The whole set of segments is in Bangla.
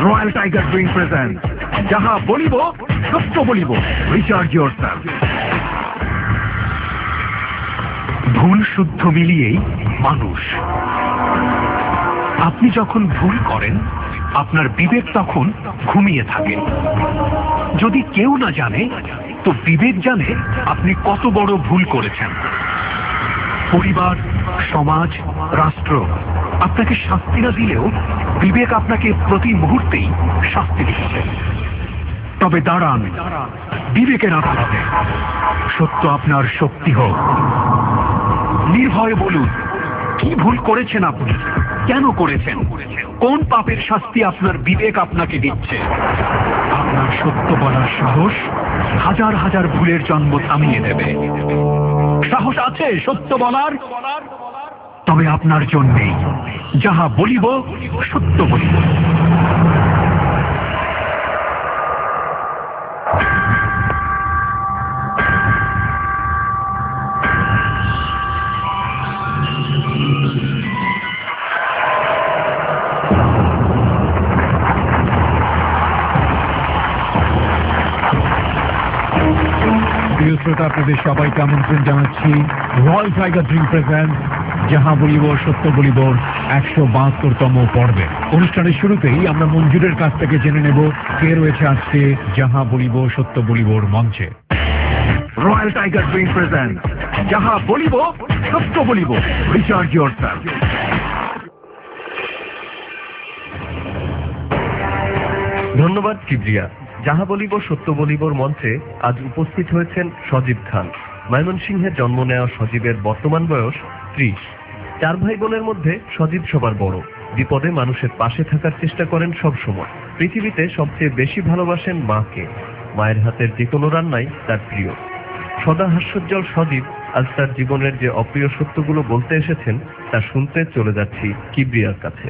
রয়্যাল টাইগার ড্রিঙ্ক প্রেজেন্ট যাহা বলিব সত্য বলিব, রিচার্জ ইয়োরসেলফ। ভুল শুদ্ধ মিলিয়েই মানুষ। আপনি যখন ভুল করেন আপনার বিবেক তখন ঘুমিয়ে থাকে। যদি কেউ না জানে তো বিবেক জানে আপনি কত বড় ভুল করেছেন। পরিবার, সমাজ, রাষ্ট্র আপনাকে শাস্তি না দিলেও বিবেক আপনাকে প্রতি মুহূর্তেই শাস্তি দিচ্ছে। তবে দাঁড়ান বিবেকের আদালতে, সত্য আপনার শক্তি হোক। নির্ভয়ে বলুন কি ভুল করেছেন আপনি, কেন করেছেন, কোন পাপের শাস্তি আপনার বিবেক আপনাকে দিচ্ছে। আপনার সত্য বলার সাহস হাজার হাজার ভুলের জন্ম থামিয়ে দেবে। সাহস আছে সত্য বলার? তবে আপনার জন্যেই যাহা বলিব সত্য বলিব। প্রিয় শ্রোতা, আপনাদের সবাইকে আমন্ত্রণ জানাচ্ছি রয়্যাল টাইগার ড্রিঙ্ক প্রেজেন্ট যাহা বলিব সত্য বলিব ১৭২তম পর্বে। অনুষ্ঠানের শুরুতেই আমরা মঞ্জুরের কাছ থেকে জেনে নেব কে রয়েছে আজকে যাহা বলিব সত্য বলিবর মঞ্চে। রয়্যাল টাইগার ড্রিঙ্ক প্রেজেন্ট যাহা বলিব সত্য বলিব, রিচার্জ ইয়োরসেলফ। ধন্যবাদ কিবরিয়া। যাহা বলিব সত্য বলিবর মঞ্চে আজ উপস্থিত হয়েছেন সজীব খান। ময়মনসিংহে জন্ম নেওয়া সজীবের বর্তমান বয়স ৩০। ৪ ভাই বোনের মধ্যে সজীব সবার বড়। বিপদে মানুষের পাশে থাকার চেষ্টা করেন সব সময়। পৃথিবীতে সবচেয়ে বেশি ভালোবাসেন মাকে। মায়ের হাতের যে কোনো রান্নাই তার প্রিয়। সদা হাস্যোজ্জ্বল সজীব আজ তার জীবনের যে অপ্রিয় সত্যগুলো বলতে এসেছেন তা শুনতে চলে যাচ্ছি কিবরিয়ার কাছে।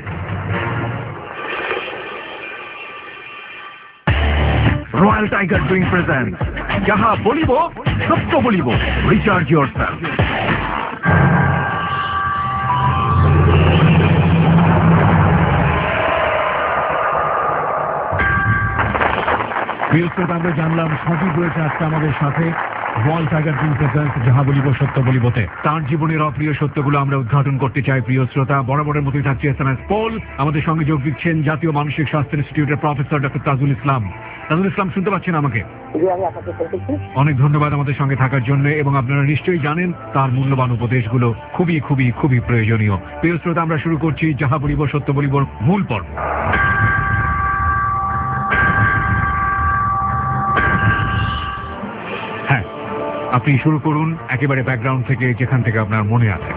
রয়্যাল টাইগার ড্রিঙ্ক প্রেজেন্ট যাহা বলিব সত্য বলিব, রিচার্জ ইয়োরসেলফ। প্রিয় শ্রোতা, আমরা জানলাম সজীব রয়েছে আজকে আমাদের সাথে রয়্যাল টাইগার ড্রিঙ্ক প্রেজেন্ট যাহা বলিব সত্য বলিবতে। তার জীবনের অপ্রিয় সত্যগুলো আমরা উদ্ঘাটন করতে চাই। প্রিয় শ্রোতা, বরাবরের মতোই থাকছে এসএমএস পোল। আমাদের সঙ্গে যোগ দিচ্ছেন জাতীয় মানসিক স্বাস্থ্য ইনস্টিটিউটের প্রফেসর ডক্টর তাজুল ইসলাম। তাজুল ইসলাম, শুনতে পাচ্ছেন আমাকে? অনেক ধন্যবাদ আমাদের সঙ্গে থাকার জন্য। এবং আপনারা নিশ্চয়ই জানেন তার মূল্যবান উপদেশগুলো খুবই খুবই খুবই প্রয়োজনীয়। প্রিয় শ্রোতা, আমরা শুরু করছি যাহা বলিব সত্য বলিবর মূল পর্ব। হ্যাঁ, আপনি শুরু করুন একেবারে ব্যাকগ্রাউন্ড থেকে, যেখান থেকে আপনার মনে আছে।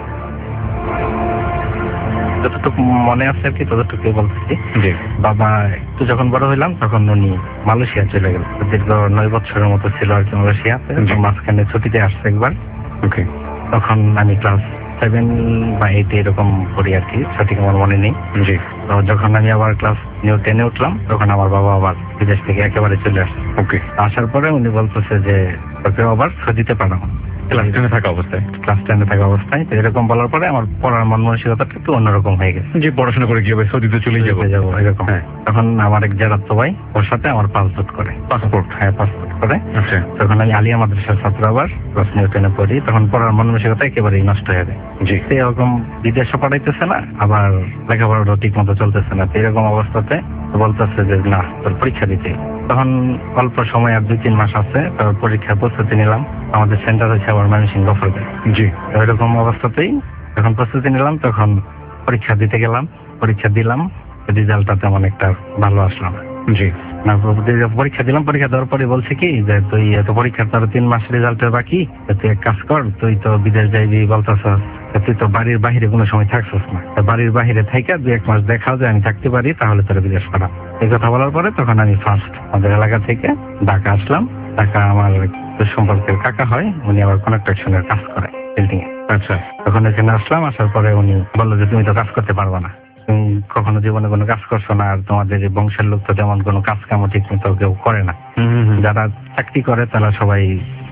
যতটুকু মনে আছে আর কি ততটুকু বলতেছি। বাবা একটু যখন বড় হইলাম তখন উনি মালয়েশিয়া চলে গেল। দীর্ঘ 9 বছরের মতো ছিল আর কি মালয়েশিয়াতে। মাঝখানে ছুটিতে আসছে একবার। তখন আমি ক্লাস 7 বা 8 এরকম পড়ি আর কি, সঠিক আমার মনে নেই। তো যখন আমি আবার ক্লাস 10-এ উঠলাম তখন আমার বাবা আবার বিদেশ থেকে একেবারে চলে আসছে। আসার পরে উনি বলতেছে যে তোকে আবার সৌদিতে পাঠাবো। ক্লাস 10-এ থাকা অবস্থায় তো এরকম বলার পরে আমার পড়ার মন মানসিকতাটা একটু অন্যরকম হয়ে গেছে, যে পড়াশোনা করে কিভাবে সৌদিতে চলে যাবো এরকম। তখন আমার এক জারাতো ভাই ওর সাথে আমার পাসপোর্ট করে। পাসপোর্ট করে। তখন আমি আলিয়া মাদ্রাসার ছাত্র, আবার ক্লাস 9-10-এ পড়ি। তখন পড়ার মন মানসিকতা একেবারেই নষ্ট হয়ে যায়। এরকম বিদেশে পড়াইতেছে না, আবার লেখাপড়াটা ঠিক মতো চলতেছে না। এরকম অবস্থাতে বলতেছে যে না, তোর পরীক্ষা দিতে। তখন অল্প সময় আর 2-3 মাস আছে, তারপর পরীক্ষার প্রস্তুতি নিলাম। আমাদের সেন্টার হচ্ছে আবার ময়মনসিংহ গফরগাঁও। এরকম অবস্থাতেই যখন প্রস্তুতি নিলাম তখন পরীক্ষা দিতে গেলাম। পরীক্ষা দিলাম, রেজাল্টটা তেমন একটা ভালো আসলো না। পরীক্ষা দিলাম, পরীক্ষা দেওয়ার পরে বলছে কি যে তুই এত পরীক্ষার তোর 3 মাস রেজাল্টের বাকি, তুই এক কাজ কর, তুই তো বিদেশ যাইবি বলতেছ, তুই তো বাড়ির বাহিরে কোনো সময় থাকছিস না, বাড়ির বাহিরে থাইকা 2-1 মাস দেখা যে আমি থাকতে পারি, তাহলে তোর বিদেশ পাঠা। এই কথা বলার পরে তখন আমি ফার্স্ট আমাদের এলাকা থেকে ঢাকা আসলাম। ঢাকা আমার সম্পর্কের কাকা হয়, উনি আবার কনস্ট্রাকশনের কাজ করে, বিল্ডিং এ। আচ্ছা, তখন এখানে আসলাম। আসার পরে উনি বললো যে তুমি তো কাজ করতে পারবা না, তুমি কখনো জীবনে কোনো কাজ করছো না, আর তোমাদের বংশের লোক তো তেমন কোনো কাজ কামও ঠিক মতো কেউ করে না। যারা চাকরি করে তারা সবাই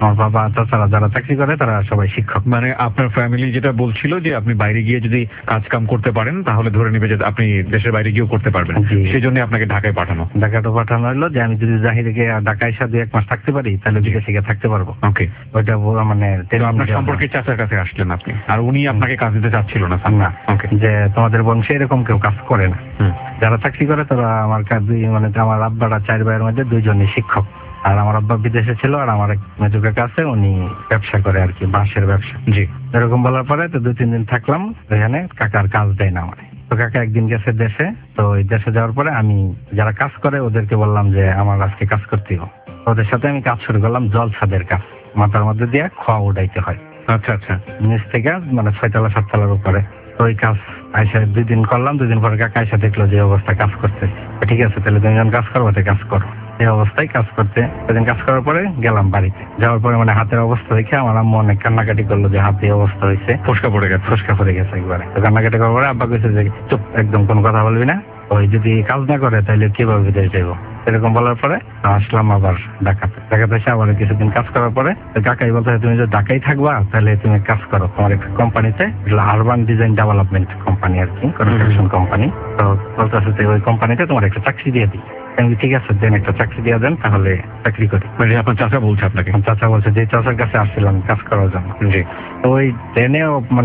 আমার বাবা চাচারা যারা চাকরি করে তারা সবাই শিক্ষক। মানে আপনার ফ্যামিলি যেটা বলছিল যে আপনি বাইরে গিয়ে যদি কাজ কাম করতে পারেন তাহলে ধরে নেবে যে আপনি দেশের বাইরে গিয়েও করতে পারবেন, জি। সেই জন্য আপনাকে ঢাকায় পাঠানো। ঢাকাটা পাঠানো হলো যে আমি যদি জাহিরে গিয়ে ঢাকায় এসে 2-1 মাস থাকতে পারি তাহলে বিদেশে গিয়ে থাকতে পারবো। ওকে, ওইটা মানে তো আপনার সম্পর্কে চাচার কাছে আসলেন আপনি, আর উনি আপনাকে কাজ দিতে চাচ্ছিল না? না, ওকে, যে তোমাদের বংশে এরকম কেউ কাজ করে না। যারা চাকরি করে তারা আমার মানে আমার আব্বারা 4 ভাইয়ের মধ্যে 2 জনই শিক্ষক, আর আমার আব্বা বিদেশে ছিল, আর আমার এক মেজো কাকা আছে উনি ব্যবসা করে আর কি, বাঁশের ব্যবসা। জি। এরকম বলার পরে তো 2-3 দিন থাকলাম এখানে, কাকার কাজ দেয় না আমার। তো কাকা একদিন গেছে দেশে, তো ওই দেশে যাওয়ার পরে আমি যারা কাজ করে ওদেরকে বললাম যে আমার আজকে কাজ করতে হবে। ওদের সাথে আমি কাজ শুরু করলাম, জল ছাদের কাজ, মাথার মধ্যে দিয়ে খোয়া উঠাইতে হয়। আচ্ছা আচ্ছা। নিচ থেকে মানে 6 তলা 7 তলার উপরে। তো ওই কাজ আইসা 2 দিন করলাম, 2 দিন পরে কাকা আইসা দেখলো যে অবস্থা কাজ করতে, ঠিক আছে তাহলে তুমি যখন কাজ করবো তো কাজ করো। এই অবস্থায় কাজ করতে সেদিন কাজ করার পরে গেলাম বাড়িতে। যাওয়ার পরে মানে হাতের অবস্থা দেখে আমার আম্মু অনেক কান্নাকাটি করলো যে হাতে অবস্থা হয়েছে, ফসকা পড়ে গেছে একবারে। তো কান্নাকাটি করার পরে আব্বা কইছে যে চুপ, একদম কোনো কথা বলবি না, ওই যদি কাজ না করে তাহলে কিভাবে বিদেশ যাবো। এরকম বলার পরে আসলাম আবার ঢাকাতে এসে আবার কিছুদিন কাজ করার পরে কাকাই বলতে তুমি যদি ঢাকায় থাকবা তাহলে তুমি কাজ করো তোমার একটা কোম্পানিতে, আরবান ডিজাইন ডেভেলপমেন্ট কোম্পানি আর কি, কনস্ট্রাকশন কোম্পানি। তো বলতেছে ওই কোম্পানিতে তোমার একটা চাকরি দিয়ে দিই। আমি ঠিক আছে দেন, একটা চাকরি দিয়ে দেন তাহলে চাকরি করি। মানে আপনার চাচা বলছে আপনাকে? চাচা বলছে, যে চাচার কাছে আসছিলাম কাজ করার জন্য। জি। তো ওই ট্রেনে মানে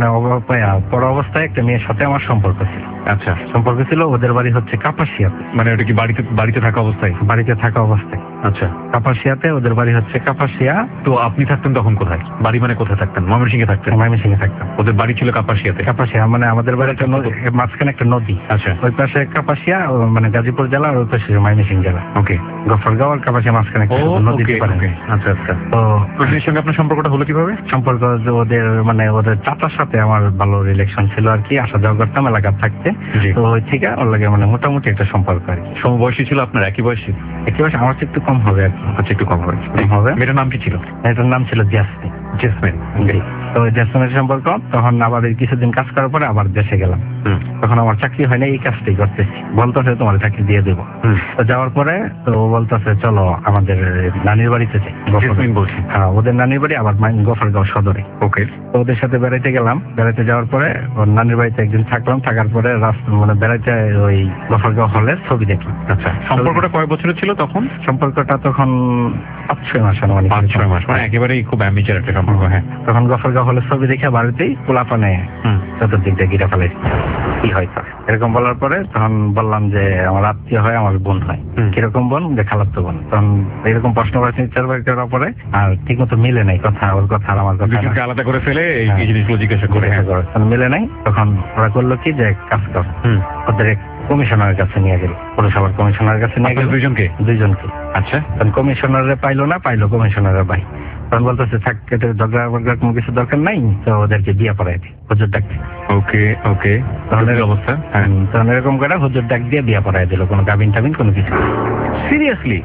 পর অবস্থায় একটা মেয়ের সাথে আমার সম্পর্ক ছিল। আচ্ছা, সম্পর্ক ছিল, ওদের বাড়ি হচ্ছে কাপাসিয়াতে। মানে ওটা কি বাড়িতে থাকা অবস্থায়? বাড়িতে থাকা অবস্থায়। আচ্ছা, কাপাসিয়াতে, ওদের বাড়ি হচ্ছে কাপাসিয়া। তো আপনি থাকতেন তখন কোথায়? বাড়ি মানে কোথায় থাকতেন? ময়মনসিংহে থাকতেন? ময়মনসিংহে থাকতাম। ওদের বাড়ি ছিল কাপাসিয়াতে? কাপাসিয়া মানে আমাদের বাড়ি একটা মাঝখানে একটা নদী। আচ্ছা, ওই পাশে কাপাসিয়া মানে গাজীপুর জেলা, আর ওই পাশে ময়মনসিংহ জেলা। ওকে। গফরগাঁও আর কাপাসিয়া মাঝখানে একটা নদী। আচ্ছা আচ্ছা। তো ওদের সঙ্গে আপনার সম্পর্কটা হলো কিভাবে? সম্পর্ক ওদের মানে ওদের চাচার সাথে আমার ভালো রিলেশন ছিল আর কি, আসা যাওয়া করতাম এলাকার থাকতে। তো ওই থেকে ওর লাগে মানে মোটামুটি একটা সম্পর্ক আর কি। সমবয়সী ছিল আপনার? একই বয়সী? একই বয়স, আমার চেয়ে একটু কম হবে আর কি। আচ্ছা, একটু কম হবে। মেয়েটার নাম কি ছিল? এটার নাম ছিল জেসমিন। জেসমিন। তো ওই জেসমিনের সম্পর্ক, তখন আবার কিছুদিন কাজ করার পরে আবার দেশে গেলাম। তখন আমার চাকরি হয় না, এই কাজটাই করতেছি। বলতেছে তোমার চাকরি দিয়ে দেবো। তো যাওয়ার পরে তো ও বলতেছে চলো আমাদের নানির বাড়িতে যাই। হ্যাঁ, ওদের নানির বাড়ি আবার গফরগাঁও সদরে। ওকে। তো ওদের সাথে বেড়াইতে গেলাম, বেড়াইতে যাওয়ার পরে ওর নানির বাড়িতে একদিন থাকলাম, থাকার পরে মানে বেড়াইতে ওই গফরগাঁও হলে ছবি দেখলাম। আচ্ছা, সম্পর্কটা কয় বছরের ছিল তখন? সম্পর্কটা তখন 5-6 মাস। 5-6 মাস, মানে একেবারেই খুব অ্যামিচার একটা সম্পর্ক। হ্যাঁ। তখন গফরগাঁও হলে ছবি দেখে বাড়িতেই পোলাপানে চতুর্দিক দিয়ে গিরা ফেলাইছে কি হয়তো এরকম বলার পরে তখন বললাম যে আমার আত্মীয় হয়, আমার বোন হয়। কিরকম বোন? যে খালাতো বোন। তখন এরকম প্রশ্ন করেছে 4 বার করার পরে আর ঠিক মতো মিলে নাই কথা, ওর কথা আর আমার কথা আলাদা করে ফেলে এই জিনিসগুলো জিজ্ঞাসা করে মিলে নাই। তখন ওরা করলো কি যে কাজ কর, ওদের কমিশনারের কাছে নিয়ে গেল, পৌরসভার কমিশনারের কাছে নিয়ে গেল। দুইজনকে। আচ্ছা। তখন কমিশনারে পাইলো না, পাইলো কমিশনারের ভাই। তখন বলতেছে থাক, ঝগড়া কোনো কিছু দরকার নাই, তো ওদেরকে বিয়ে পড়াই দিই, হুজুর ডাক। ওকে ওকে। তাহলে অবস্থা তখন এরকম করে হুজুর ডাক দিয়ে বিয়ে পড়াই দিল, কোনো গাবিন টাবিন কোনো কিছু। সিরিয়াসলি?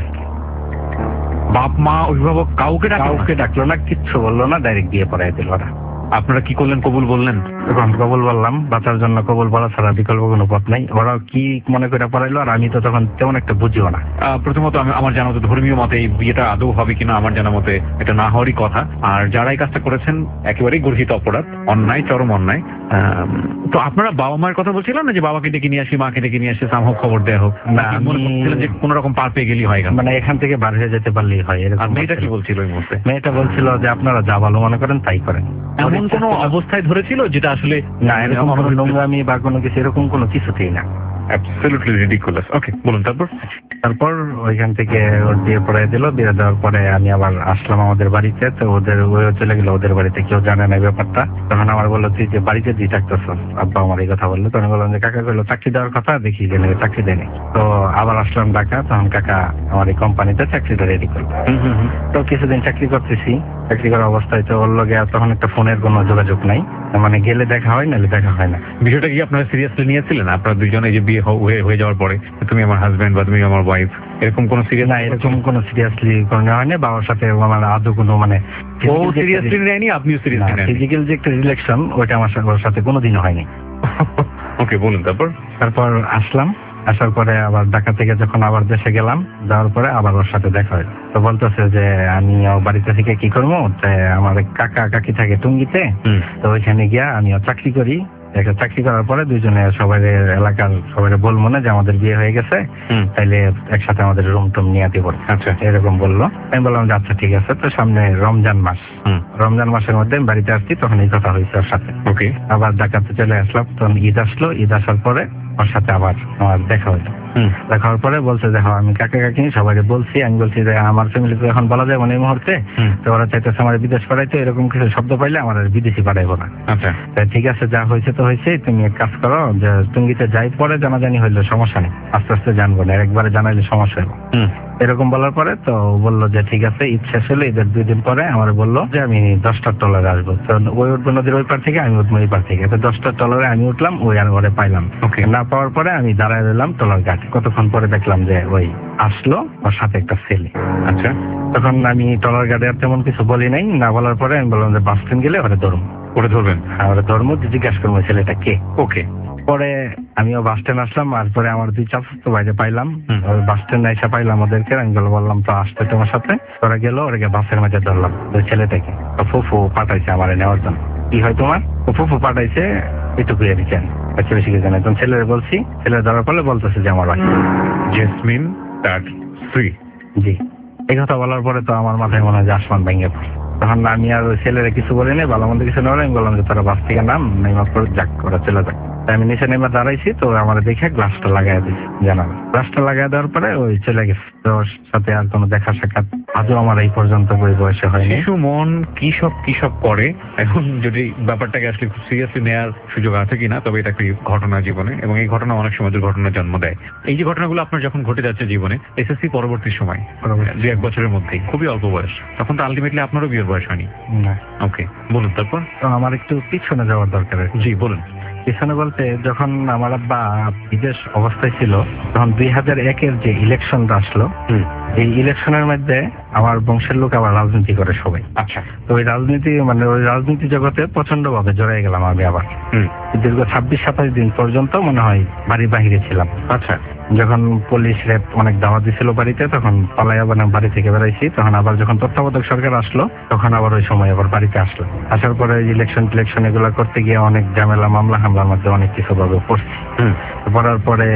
বাপ মা অভিভাবক কাউকে ডাকলো না, কিচ্ছু বললো না, ডাইরেক্ট বিয়ে পড়াই দিল ওরা। আপনারা কি করলেন? কবুল বললেন? তখন কবুল বললাম, বাঁচার জন্য কবুল বলা ছাড়া বিকল্প কোনো পথ নাই। ওরা কি মনে করে পড়াইলো, আর আমি তো তখন তেমন একটা বুঝিও না। প্রথমত আমার জানা মতে ধর্মীয় মতে এই বিয়েটা আদৌ হবে কিনা আমার জানা মতে এটা না হওয়ারই কথা। আর যারা এই কাজটা করেছেন একেবারেই গর্হিত অপরাধ, অন্যায়, চরম অন্যায়। তো আপনারা বাবা মায়ের কথা বলছিলেন না যে বাবাকে ডেকে নিয়ে আসি, মাকে ডেকে নিয়ে আসি, সামহ খবর দেয়া হোক? না, মনে করছিলেন যে কোন রকম পার পেয়ে গেলি হয়, মানে এখান থেকে বার হয়ে যেতে পারলেই হয়। আর মেয়েটা কি বলছিল ওই মুহূর্তে? মেয়েটা বলছিল যে আপনারা যা ভালো মনে করেন তাই করেন। এমন কোন অবস্থায় ধরেছিল যেটা আসলে না, এরকম কোনো নোংরামি বা কোনো কিছু এরকম কোনো কিছুতেই না। Absolutely ridiculous. ওকে, বলুন তারপর ওইখান থেকে ওর বিয়ে পড়াই দিল। বিয়ে দেওয়ার পরে আমি আবার আসলাম আমাদের বাড়িতে। তো ওদের চলে গেল ওদের বাড়িতে, কেউ জানে না ব্যাপারটা। তখন আমার বললো তুই যে বাড়িতে দিয়ে থাকতেছ, আব্বা আমার এই কথা বললো। তখন বললাম যে কাকা বললো চাকরি দেওয়ার কথা, দেখি যে চাকরি দেয়নি। তো আবার আসলাম ঢাকা, তখন কাকা আমার এই কোম্পানিতে চাকরিটা রেডি করলো। তো কিছুদিন চাকরি করতেছি, চাকরি করার অবস্থায় তো ওর লগে তখন একটা ফোনের কোনো যোগাযোগ নাই, মানে গেলে দেখা হয়, নাহলে দেখা হয় না। বিষয়টা কি আপনারা সিরিয়াসলি নিয়েছিলেন? আপনারা দুজনে যে বিয়ে হয়ে যাওয়ার পরে তুমি আমার হাজবেন্ড বা তুমি আমার ওয়াইফ, এরকম কোনো সিরিয়াস? না, এরকম কোনো সিরিয়াসলি কোনো হয়নি। বাবার সাথে আমার আদৌ কোনো মানে সিরিয়াসলি নেয়নি, আপনিও সিরিয়াসলি নেন? ফিজিক্যাল যে একটা রিলেশন, ওইটা আমার সাথে কোনোদিনও হয়নি। ওকে, বলুন তারপর আসলাম আসার পরে আবার ঢাকা থেকে যখন আবার দেশে গেলাম, যাওয়ার পরে আবার ওর সাথে দেখা হয়। তো বলতেছে যে আমি বাড়িতে থেকে কি করবো, আমার কাকা কাকি থাকে টুঙ্গিতে, তো ওইখানে গিয়া আমিও চাকরি করি। একটা চাকরি করার পরে দুইজনে সবাই এলাকার সবাই বলবো না যে আমাদের বিয়ে হয়ে গেছে, তাইলে একসাথে আমাদের রুম টুম নিয়ে দিব। আচ্ছা, এরকম বললো। আমি বললাম যে আচ্ছা ঠিক আছে। তো সামনে রমজান মাস, রমজান মাসের মধ্যে আমি বাড়িতে আসছি, তখন এই কথা হয়েছে ওর সাথে। ওকে, আবার ঢাকাতে চলে আসলাম, তখন ঈদ আসলো। ঈদ আসার পরে ওর সাথে আবার আমার দেখা হলো। দেখা হওয়ার পরে বলছে যে হ্যাঁ আমি কাকা কাকি সবাই বলছি, আমি বলছি যে আমার ফ্যামিলিতে এখন বলা যায় মানে এই মুহূর্তে, তো ওরা চাইতেছে আমার বিদেশ পাঠাইতে, এরকম কিছু শব্দ পাইলে আমার বিদেশি পাঠাইবো না। আচ্ছা, ঠিক আছে, যা হয়েছে তো হয়েছে, তুমি এক কাজ করো, যে টুঙ্গিতে যাই পরে জানাজানি হইলো সমস্যা নেই, আস্তে আস্তে জানবো না, একবারে জানাইলে সমস্যা হবে। এরকম বলার পরে তো বললো যে ঠিক আছে। ঈদ শেষ হলো, ঈদের 2 দিন পরে আমার বললো যে আমি 10টার ট্রলারে আসবো। তো ওই উঠবো নদীর ওই পার থেকে, আমি উঠবো এই পার থেকে। তো 10টার ট্রলারে আমি উঠলাম, ওই আর ঘরে পাইলাম না। পাওয়ার পরে আমি দাঁড়ায় রইলাম ট্রলার ঘাটে। কতক্ষণ পরে দেখলাম যে ওই আসলো, ওর সাথে একটা ছেলে। আচ্ছা, তখন আমি ট্রলার ঘাটে আর তেমন কিছু বলি নাই। না বলার পরে আমি বললাম যে বাস স্ট্যান্ড গেলে ওরা ধরুন, ওরা ধরবেন, ওরা ধর্ম জিজ্ঞাসা করবো ছেলেটা কে। ওকে, পরে আমিও বাস স্ট্যান্ড আসলাম। আর পরে আমার 2 চাচা বাইরে পাইলাম, বাস স্ট্যান্ড এসে পাইলাম ওদেরকে। আমি বললাম তো আসতে তোমার সাথে। ওরা গেল, ওরা বাসের মাঝে ধরলাম ওই ছেলেটাকে। ফুফু পাঠাইছে আমার নেওয়ার জন্য। কি হয় তোমার? ফুফু পাঠাইছে একটু ঘুরে দিচ্ছেন, বেশি কিছু জানেন। ছেলের বলছি, ছেলের ধরার পরে বলতেছে যে আমার ভাই জেসমিন তার স্ত্রী। জি, এই কথা বলার পরে তো আমার মাথায় মনে হয় যে আসমান ভেঙে পড়ে। তখন আমি আর ওই ছেলেরা কিছু বলিনি, ভালো মন্দ কিছু না বলে আমি বললাম যে তারা বাস থেকে নাম, নেমার পর যাক ওরা চলে যাক। আমি নিচে নেমে দাঁড়াইছি, তো আমার দেখে গ্লাসটা লাগাই দিয়েছি জানালা। গ্লাসটা লাগাই দেওয়ার পরে ওই চলে গেছে। তোর সাথে আর কোনো দেখা সাক্ষাৎ আজও আমার এই পর্যন্ত বই বয়সে হয়নি। শিশু মন কি সব করে। এখন যদি ব্যাপারটাকে আসলে খুব সিরিয়াসলি নেওয়ার সুযোগ আছে কিনা, তবে এটা একটি ঘটনা জীবনে, এবং এই ঘটনা অনেক সময় দুর্ঘটনার জন্ম দেয়। এই যে ঘটনাগুলো আপনার যখন ঘটে যাচ্ছে জীবনে, এসএসসি পরবর্তী সময় 2-1 বছরের মধ্যেই, খুবই অল্প বয়স, তখন তো আলটিমেটলি আপনারও বিয়ের বয়স হয়নি। ওকে, বলুন তারপর। তো আমার একটু পিছনে যাওয়ার দরকার। জি বলুন। পিছনে বলতে, যখন আমার আব্বা বিদেশ অবস্থায় ছিল, তখন 2001-এর যে ইলেকশনটা আসলো, এই ইলেকশনের মধ্যে আমার বংশের লোক আবার রাজনীতি করে সবাই। আচ্ছা, তো ওই রাজনীতি জগতে প্রচন্ড ভাবে জড়াই গেলাম আমি আবার। দীর্ঘ 26-27 দিন পর্যন্ত মনে হয় বাড়ির বাহিরে ছিলাম। আচ্ছা, যখন পুলিশ রেপ অনেক দাওয়াত দিছিল বাড়িতে, তখন পালাই আবার বাড়ি থেকে বেড়াইছি। তখন আবার যখন তত্ত্বাবধায়ক সরকার আসলো, তখন আবার ওই সময় আবার বাড়িতে আসলো। আসার পরে ইলেকশন এগুলো করতে গিয়ে অনেক ঝামেলা, মামলা হামলার মধ্যে অনেক কিছু ভাবে পড়ছি। পড়ার পরে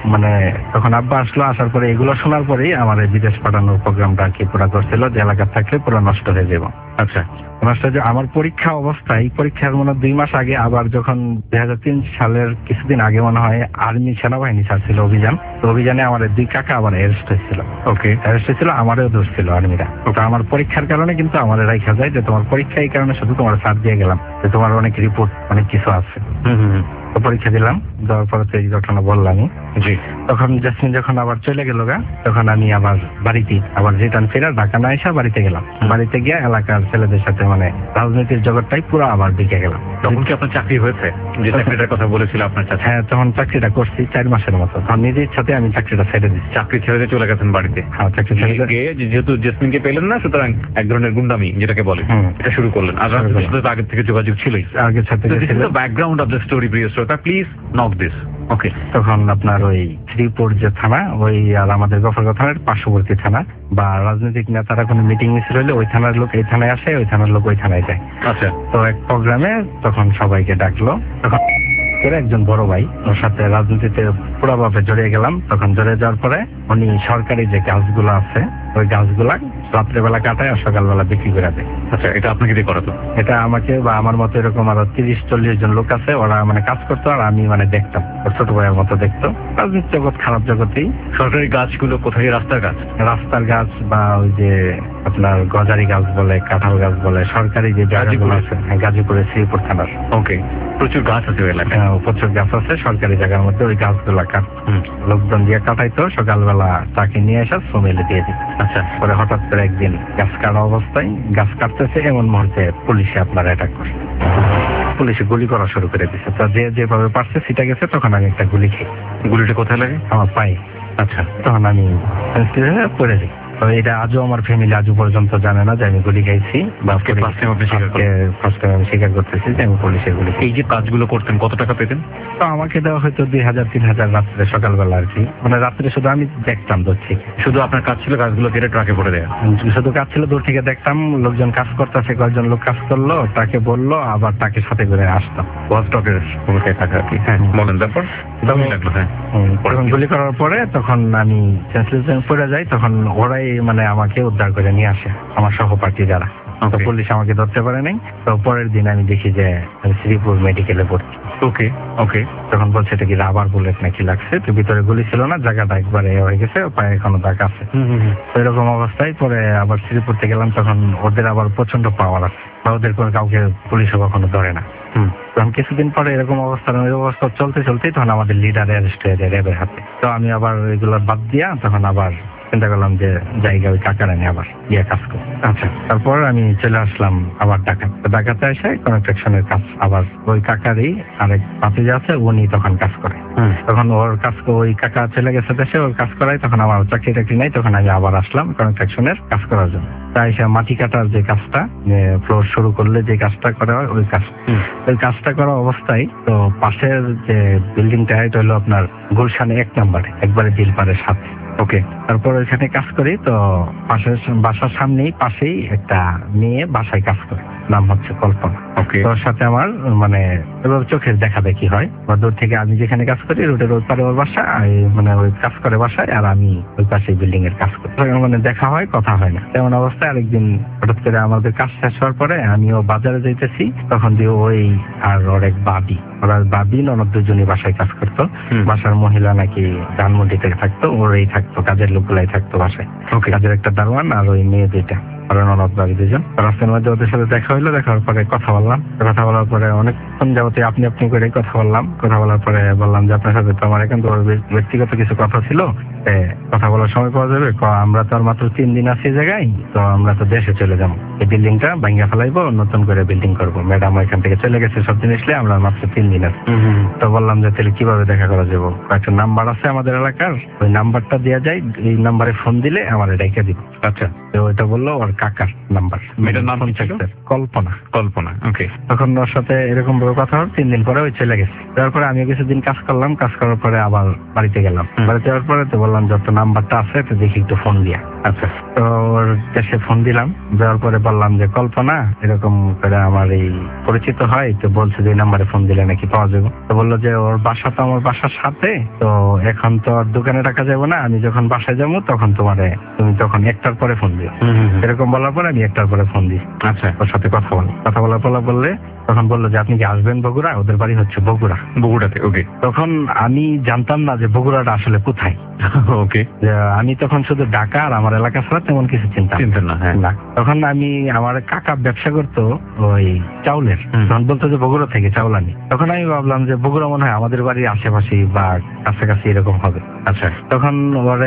তখন আব্বা আসলো। আসার পরে এগুলো শোনার পরেই আমার এই বিদেশ পাঠানোর প্রোগ্রামটা আর কি পুরা করছিল, যে এলাকা থাকলে পুরো নষ্ট হয়ে যাবো। আচ্ছা, আমার পরীক্ষা অবস্থায়, পরীক্ষার 2 মাস আগে, আবার যখন 2003 সালের কিছুদিন আগে মনে হয় আর্মি সেনাবাহিনী ছাড়ছিল অভিযান, তো অভিযানে আমার 2 কাকা আবার অ্যারেস্ট হয়েছিল। ওকে, অ্যারেস্ট হয়েছিল, আমারও ধরছিল আর্মিরা। তো আমার পরীক্ষার কারণে কিন্তু আমার রাখা যায় যে তোমার পরীক্ষা এই কারণে শুধু তোমার ছাড় দিয়ে গেলাম, যে তোমার অনেক রিপোর্ট অনেক কিছু আছে। পরীক্ষা দিলাম, দেওয়ার পরে তো এই ঘটনা বললামই। জি, তখন জেসমিন যখন আবার চলে গেল তখন আমি আবার বাড়িতে আবার রিটার্ন ফেরা ঢাকা না এসে বাড়িতে গেলাম। বাড়িতে গিয়ে এলাকার ছেলেদের সাথে রাজনীতির জগৎটাই পুরো আবার ঢুকে গেলাম। তখন কি আপনার চাকরি হয়েছে? যে চাকরিটার কথা বলেছিল আপনার চাচা? হ্যাঁ, তখন চাকরিটা করছি 4 মাসের মতো। তখন নিজের সাথে আমি চাকরিটা ছেড়ে দিচ্ছি। চাকরি ছেড়ে চলে গেছেন বাড়িতে? হ্যাঁ, চাকরি ছেড়ে গিয়ে যেহেতু জেসমিনকে পেলেন না, সুতরাং এক ধরনের গুন্ডামি যেটাকে বলে, এটা শুরু করলেন। আর আগের থেকে যোগাযোগ ছিলই, আগের সাথে ব্যাকগ্রাউন্ড অফ দ্য স্টোরি। প্রিয় শ্রোতা, প্লিজ নক দিস। ওকে, তখন আপনার ওই শ্রীপুর যে থানা, ওই আর আমাদের গফরগাঁও থানার পার্শ্ববর্তী থানা, বা রাজনৈতিক নেতারা কোনো মিটিং মিছিল হলে ওই থানার লোক এই থানায় আসে, ওই থানার লোক ওই থানায় যায়। আচ্ছা, তো এক প্রোগ্রামে তখন সবাইকে ডাকলো। তখন একজন বড় ভাই, ওর সাথে রাজনীতিতে পুরোভাবে জড়িয়ে গেলাম। তখন জড়িয়ে যাওয়ার পরে উনি সরকারি যে গাছগুলো আছে, ওই গাছগুলা রাত্রেবেলা কাটায় আর সকালবেলা বিক্রি করে দেয়। আচ্ছা, এটা আপনাকে দিয়ে করাতো? এটা আমাকে বা আমার মতো এরকম আরো 30-40 জন লোক আছে, ওরা কাজ করতো, আর আমি দেখতাম, ওর ছোট ভাইয়ের মতো দেখতো। রাজনীতি জগৎ খারাপ জগতেই। সরকারি গাছগুলো কোথায়? রাস্তার গাছ? রাস্তার গাছ, বা ওই যে আপনার গজারি গাছ বলে, কাঁঠাল গাছ বলে, সরকারি যে জায়গাগুলো আছে, গাজীপুরে শ্রীপুর থানার। ওকে, প্রচুর গাছ আছে এলাকায়? হ্যাঁ, প্রচুর গাছ আছে সরকারি জায়গার মধ্যে। ওই গাছগুলা লোকজন দিয়ে কাটাইতো, সকালবেলা চাকি নিয়ে এসে শ্রমিলে দিয়ে দিত। আচ্ছা, পরে হঠাৎ করে একদিন গাছ কাটা অবস্থায়, গাছ কাটতেছে এমন মুহূর্তে পুলিশে আপনার অ্যাটাক করছে। পুলিশে গুলি করা শুরু করে দিচ্ছে। তো যেভাবে পারছে সেটা গেছে। তখন আমি একটা গুলি খাই। গুলিটা কোথায় লাগে? আমার পায়ে। আচ্ছা, তখন আমি পড়ে যাই। তো এটা আজও আমার ফ্যামিলি আজও পর্যন্ত জানে না যে আমি গুলি খাইছি, বা আজকে first time আপনি স্বীকার করলেন। ফার্স্ট টাইম আমি স্বীকার করতেছি যে আমি পুলিশের গুলি খেয়েছি। এই যে কাজগুলো করতেন কত টাকা পেতেন? তো আমাকে দেওয়া হয়তো 2000-3000 রাত্রে, সকালবেলা আর কি, মানে রাত্রে শুধু আমি দেখতাম দূর থেকে। শুধু আপনার কাজ ছিল কাজগুলো কেটে ট্রাকে ভরে দেয়া? শুধু কাজ ছিল, দূর থেকে দেখতাম লোকজন কাজ করতেছে, কয়েকজন লোক কাজ করলো, তাকে বললো, আবার তাকে সাথে করে আসতাম। ওয়াচ টকের ভূমিকায় থাকা আর কি। হ্যাঁ বলেন, তারপর দারুণ লাগলো। হ্যাঁ তখন গুলি করার পরে তখন আমি সেন্সলেস পড়ে যাই, তখন ওরাই মানে আমাকে উদ্ধার করে নিয়ে আসে, আমার সহপাঠী যারা। তো Okay. পুলিশ আমাকে ধরতে পারে নাই। তো পরের দিন আমি দেখি যে আমি শ্রীপুর মেডিকেলে ভর্তি। ওকে ওকে। তখন বলছে এটা কি রাবার বুলেট নাকি লাগছে, তো ভিতরে গুলি ছিল না, জায়গাটা একবারে হয়ে গেছে, পায়ে এখনো দাগ আছে। তো এরকম অবস্থায় পরে আবার শ্রীপুরতে গেলাম, তখন ওদের আবার প্রচন্ড পাওয়ার আছে, বা ওদের কোনো কাউকে পুলিশও কখনো ধরে না। তখন কিছুদিন পরে এরকম অবস্থা চলতে চলতেই তখন আমাদের লিডার অ্যারেস্ট হয়ে যায় র্যাবের হাতে। তো আমি আবার এগুলো বাদ দিয়া তখন আবার চিন্তা করলাম যে জায়গা ওই কাকার আনি আবার গিয়ে কাজ করি। আচ্ছা, তারপর আমি চলে আসলাম আবার ঢাকাতে এসে কনস্ট্রাকশনের কাজ আবার ওই কাকারই আরেক ভাতিজা আছে, উনি তখন কাজ করে। তখন ওর কাজ ওই কাকা চলে গেছে দেশে, ওর কাজ করাই তখন আমার চাকরি টাকরি নাই, তখন আমি আবার আসলাম কনস্ট্রাকশনের কাজ করার জন্য। তাই সে মাটি কাটার যে কাজটা, ফ্লোর শুরু করলে যে কাজটা করা হয় ওই কাজ, ওই কাজটা করা অবস্থায় তো পাশের যে বিল্ডিংটা এটা হলো আপনার গুলশানে 1 নম্বরে, একবারে দিলপারের সাথে। ওকে, তারপর ওইখানে কাজ করি, তো পাশের বাসার সামনেই পাশেই একটা মেয়ে বাসায় কাজ করে, নাম হচ্ছে কল্পনা। ওকে। তোর সাথে আমার মানে এবার চোখের দেখা দেখি হয়, বা দূর থেকে আমি যেখানে কাজ করি রোডের ওই পারে ওর বাসা, মানে ওই কাজ করে বাসায়, আর আমি ওই পাশে বিল্ডিং এর কাজ করি, মানে দেখা হয়, কথা হয় না। তেমন অবস্থায় আরেকদিন হঠাৎ করে আমাদের কাজ শেষ হওয়ার পরে আমিও বাজারে যাইতেছি, তখন দিয়ে ওই আর ওর এক বাবি, ওরা বাবি ননদ দুজনই বাসায় কাজ করতো। বাসার মহিলা নাকি ধানমন্ডিতে থাকতো, ওরাই থাকতো, কাজের লোকগুলাই থাকতো বাসায়। কাজের একটা দারোয়ান আর ওই মেয়ে দুইটা, আর ননদ বাড়ি দুজন। রাস্তার মধ্যে ওদের সাথে দেখা হইলো, দেখার পরে কথা বললাম, কথা বলার পরে অনেকক্ষণ যাবতীয় আপনি করে কথা বললাম। কথা বলার পরে বললাম যে আপনার সাথে তো আমার এখন তো ব্যক্তিগত কিছু কথা ছিল, কথা বলার সময় পাওয়া যাবে? আমরা তো আর মাত্র 3 দিন আছি জায়গায়, তো আমরা তো দেশে চলে যাবো, এই বিল্ডিংটা ভাঙ্গা ফেলাইবো, নতুন করে বিল্ডিং করবো। ম্যাডাম এখান থেকে চলে গেছে সব জিনিস নিয়ে, আমরা মাত্র 3 দিন আছি। তো বললাম যে তাহলে কিভাবে দেখা করা যাবো? একটা নাম্বার আছে আমাদের এলাকার, ওই নাম্বারটা দেওয়া যায়, এই নাম্বারে ফোন দিলে আমার রেখে দিব। আচ্ছা, তো ওইটা বললো ওর কাকার নাম্বার। মেয়েটার নাম কি ছিল? কল্পনা। কল্পনা। ওকে। তখন ওর সাথে এরকম ভাবে কথা হল, 3 দিন পরে ওই চলে গেছে। তারপরে আমি কিছুদিন কাজ করলাম, কাজ করার পরে আবার বাড়িতে গেলাম। বাড়িতে যাওয়ার পরে তো বললাম যত নাম্বারটা আছে তো দেখি একটু ফোন দিয়া। আচ্ছা, তো ওর দেশে ফোন দিলাম, দেওয়ার পরে বললাম যে কল্পনা এরকম করে আমার এই পরিচিত হয়, তো বলছে যে এই নাম্বারে ফোন দিলে নাকি পাওয়া যাবে। তো বললো যে ওর বাসা তো আমার বাসার সাথে, তো এখন তো আর দোকানে রাখা যাবে না, আমি যখন বাসায় যাবো তখন তুমি তখন 1টার পরে ফোন দিও। এরকম বলার পরে আমি 1টার পরে ফোন দিই। আচ্ছা, ওর সাথে কথা বলার পর বললে, তখন বললো যে আপনি কি আসবেন বগুড়া? ওদের বাড়ি হচ্ছে বগুড়াতে। ওকে। তখন আমি জানতাম না যে বগুড়াটা আসলে কোথায়। ওকে। আমি তখন শুধু ঢাকা আর আমার এলাকা ছাড়া তেমন কিছু চিন্তা না। হ্যাঁ না। তখন আমি আমার কাকা ব্যবসা করতো ওই চাউলের, তখন বলতো যে বগুড়া থেকে চাউল আনি। তখন আমি ভাবলাম যে বগুড়া মনে হয় আমাদের বাড়ির আশেপাশে বা কাছাকাছি এরকম হবে। আচ্ছা, তখন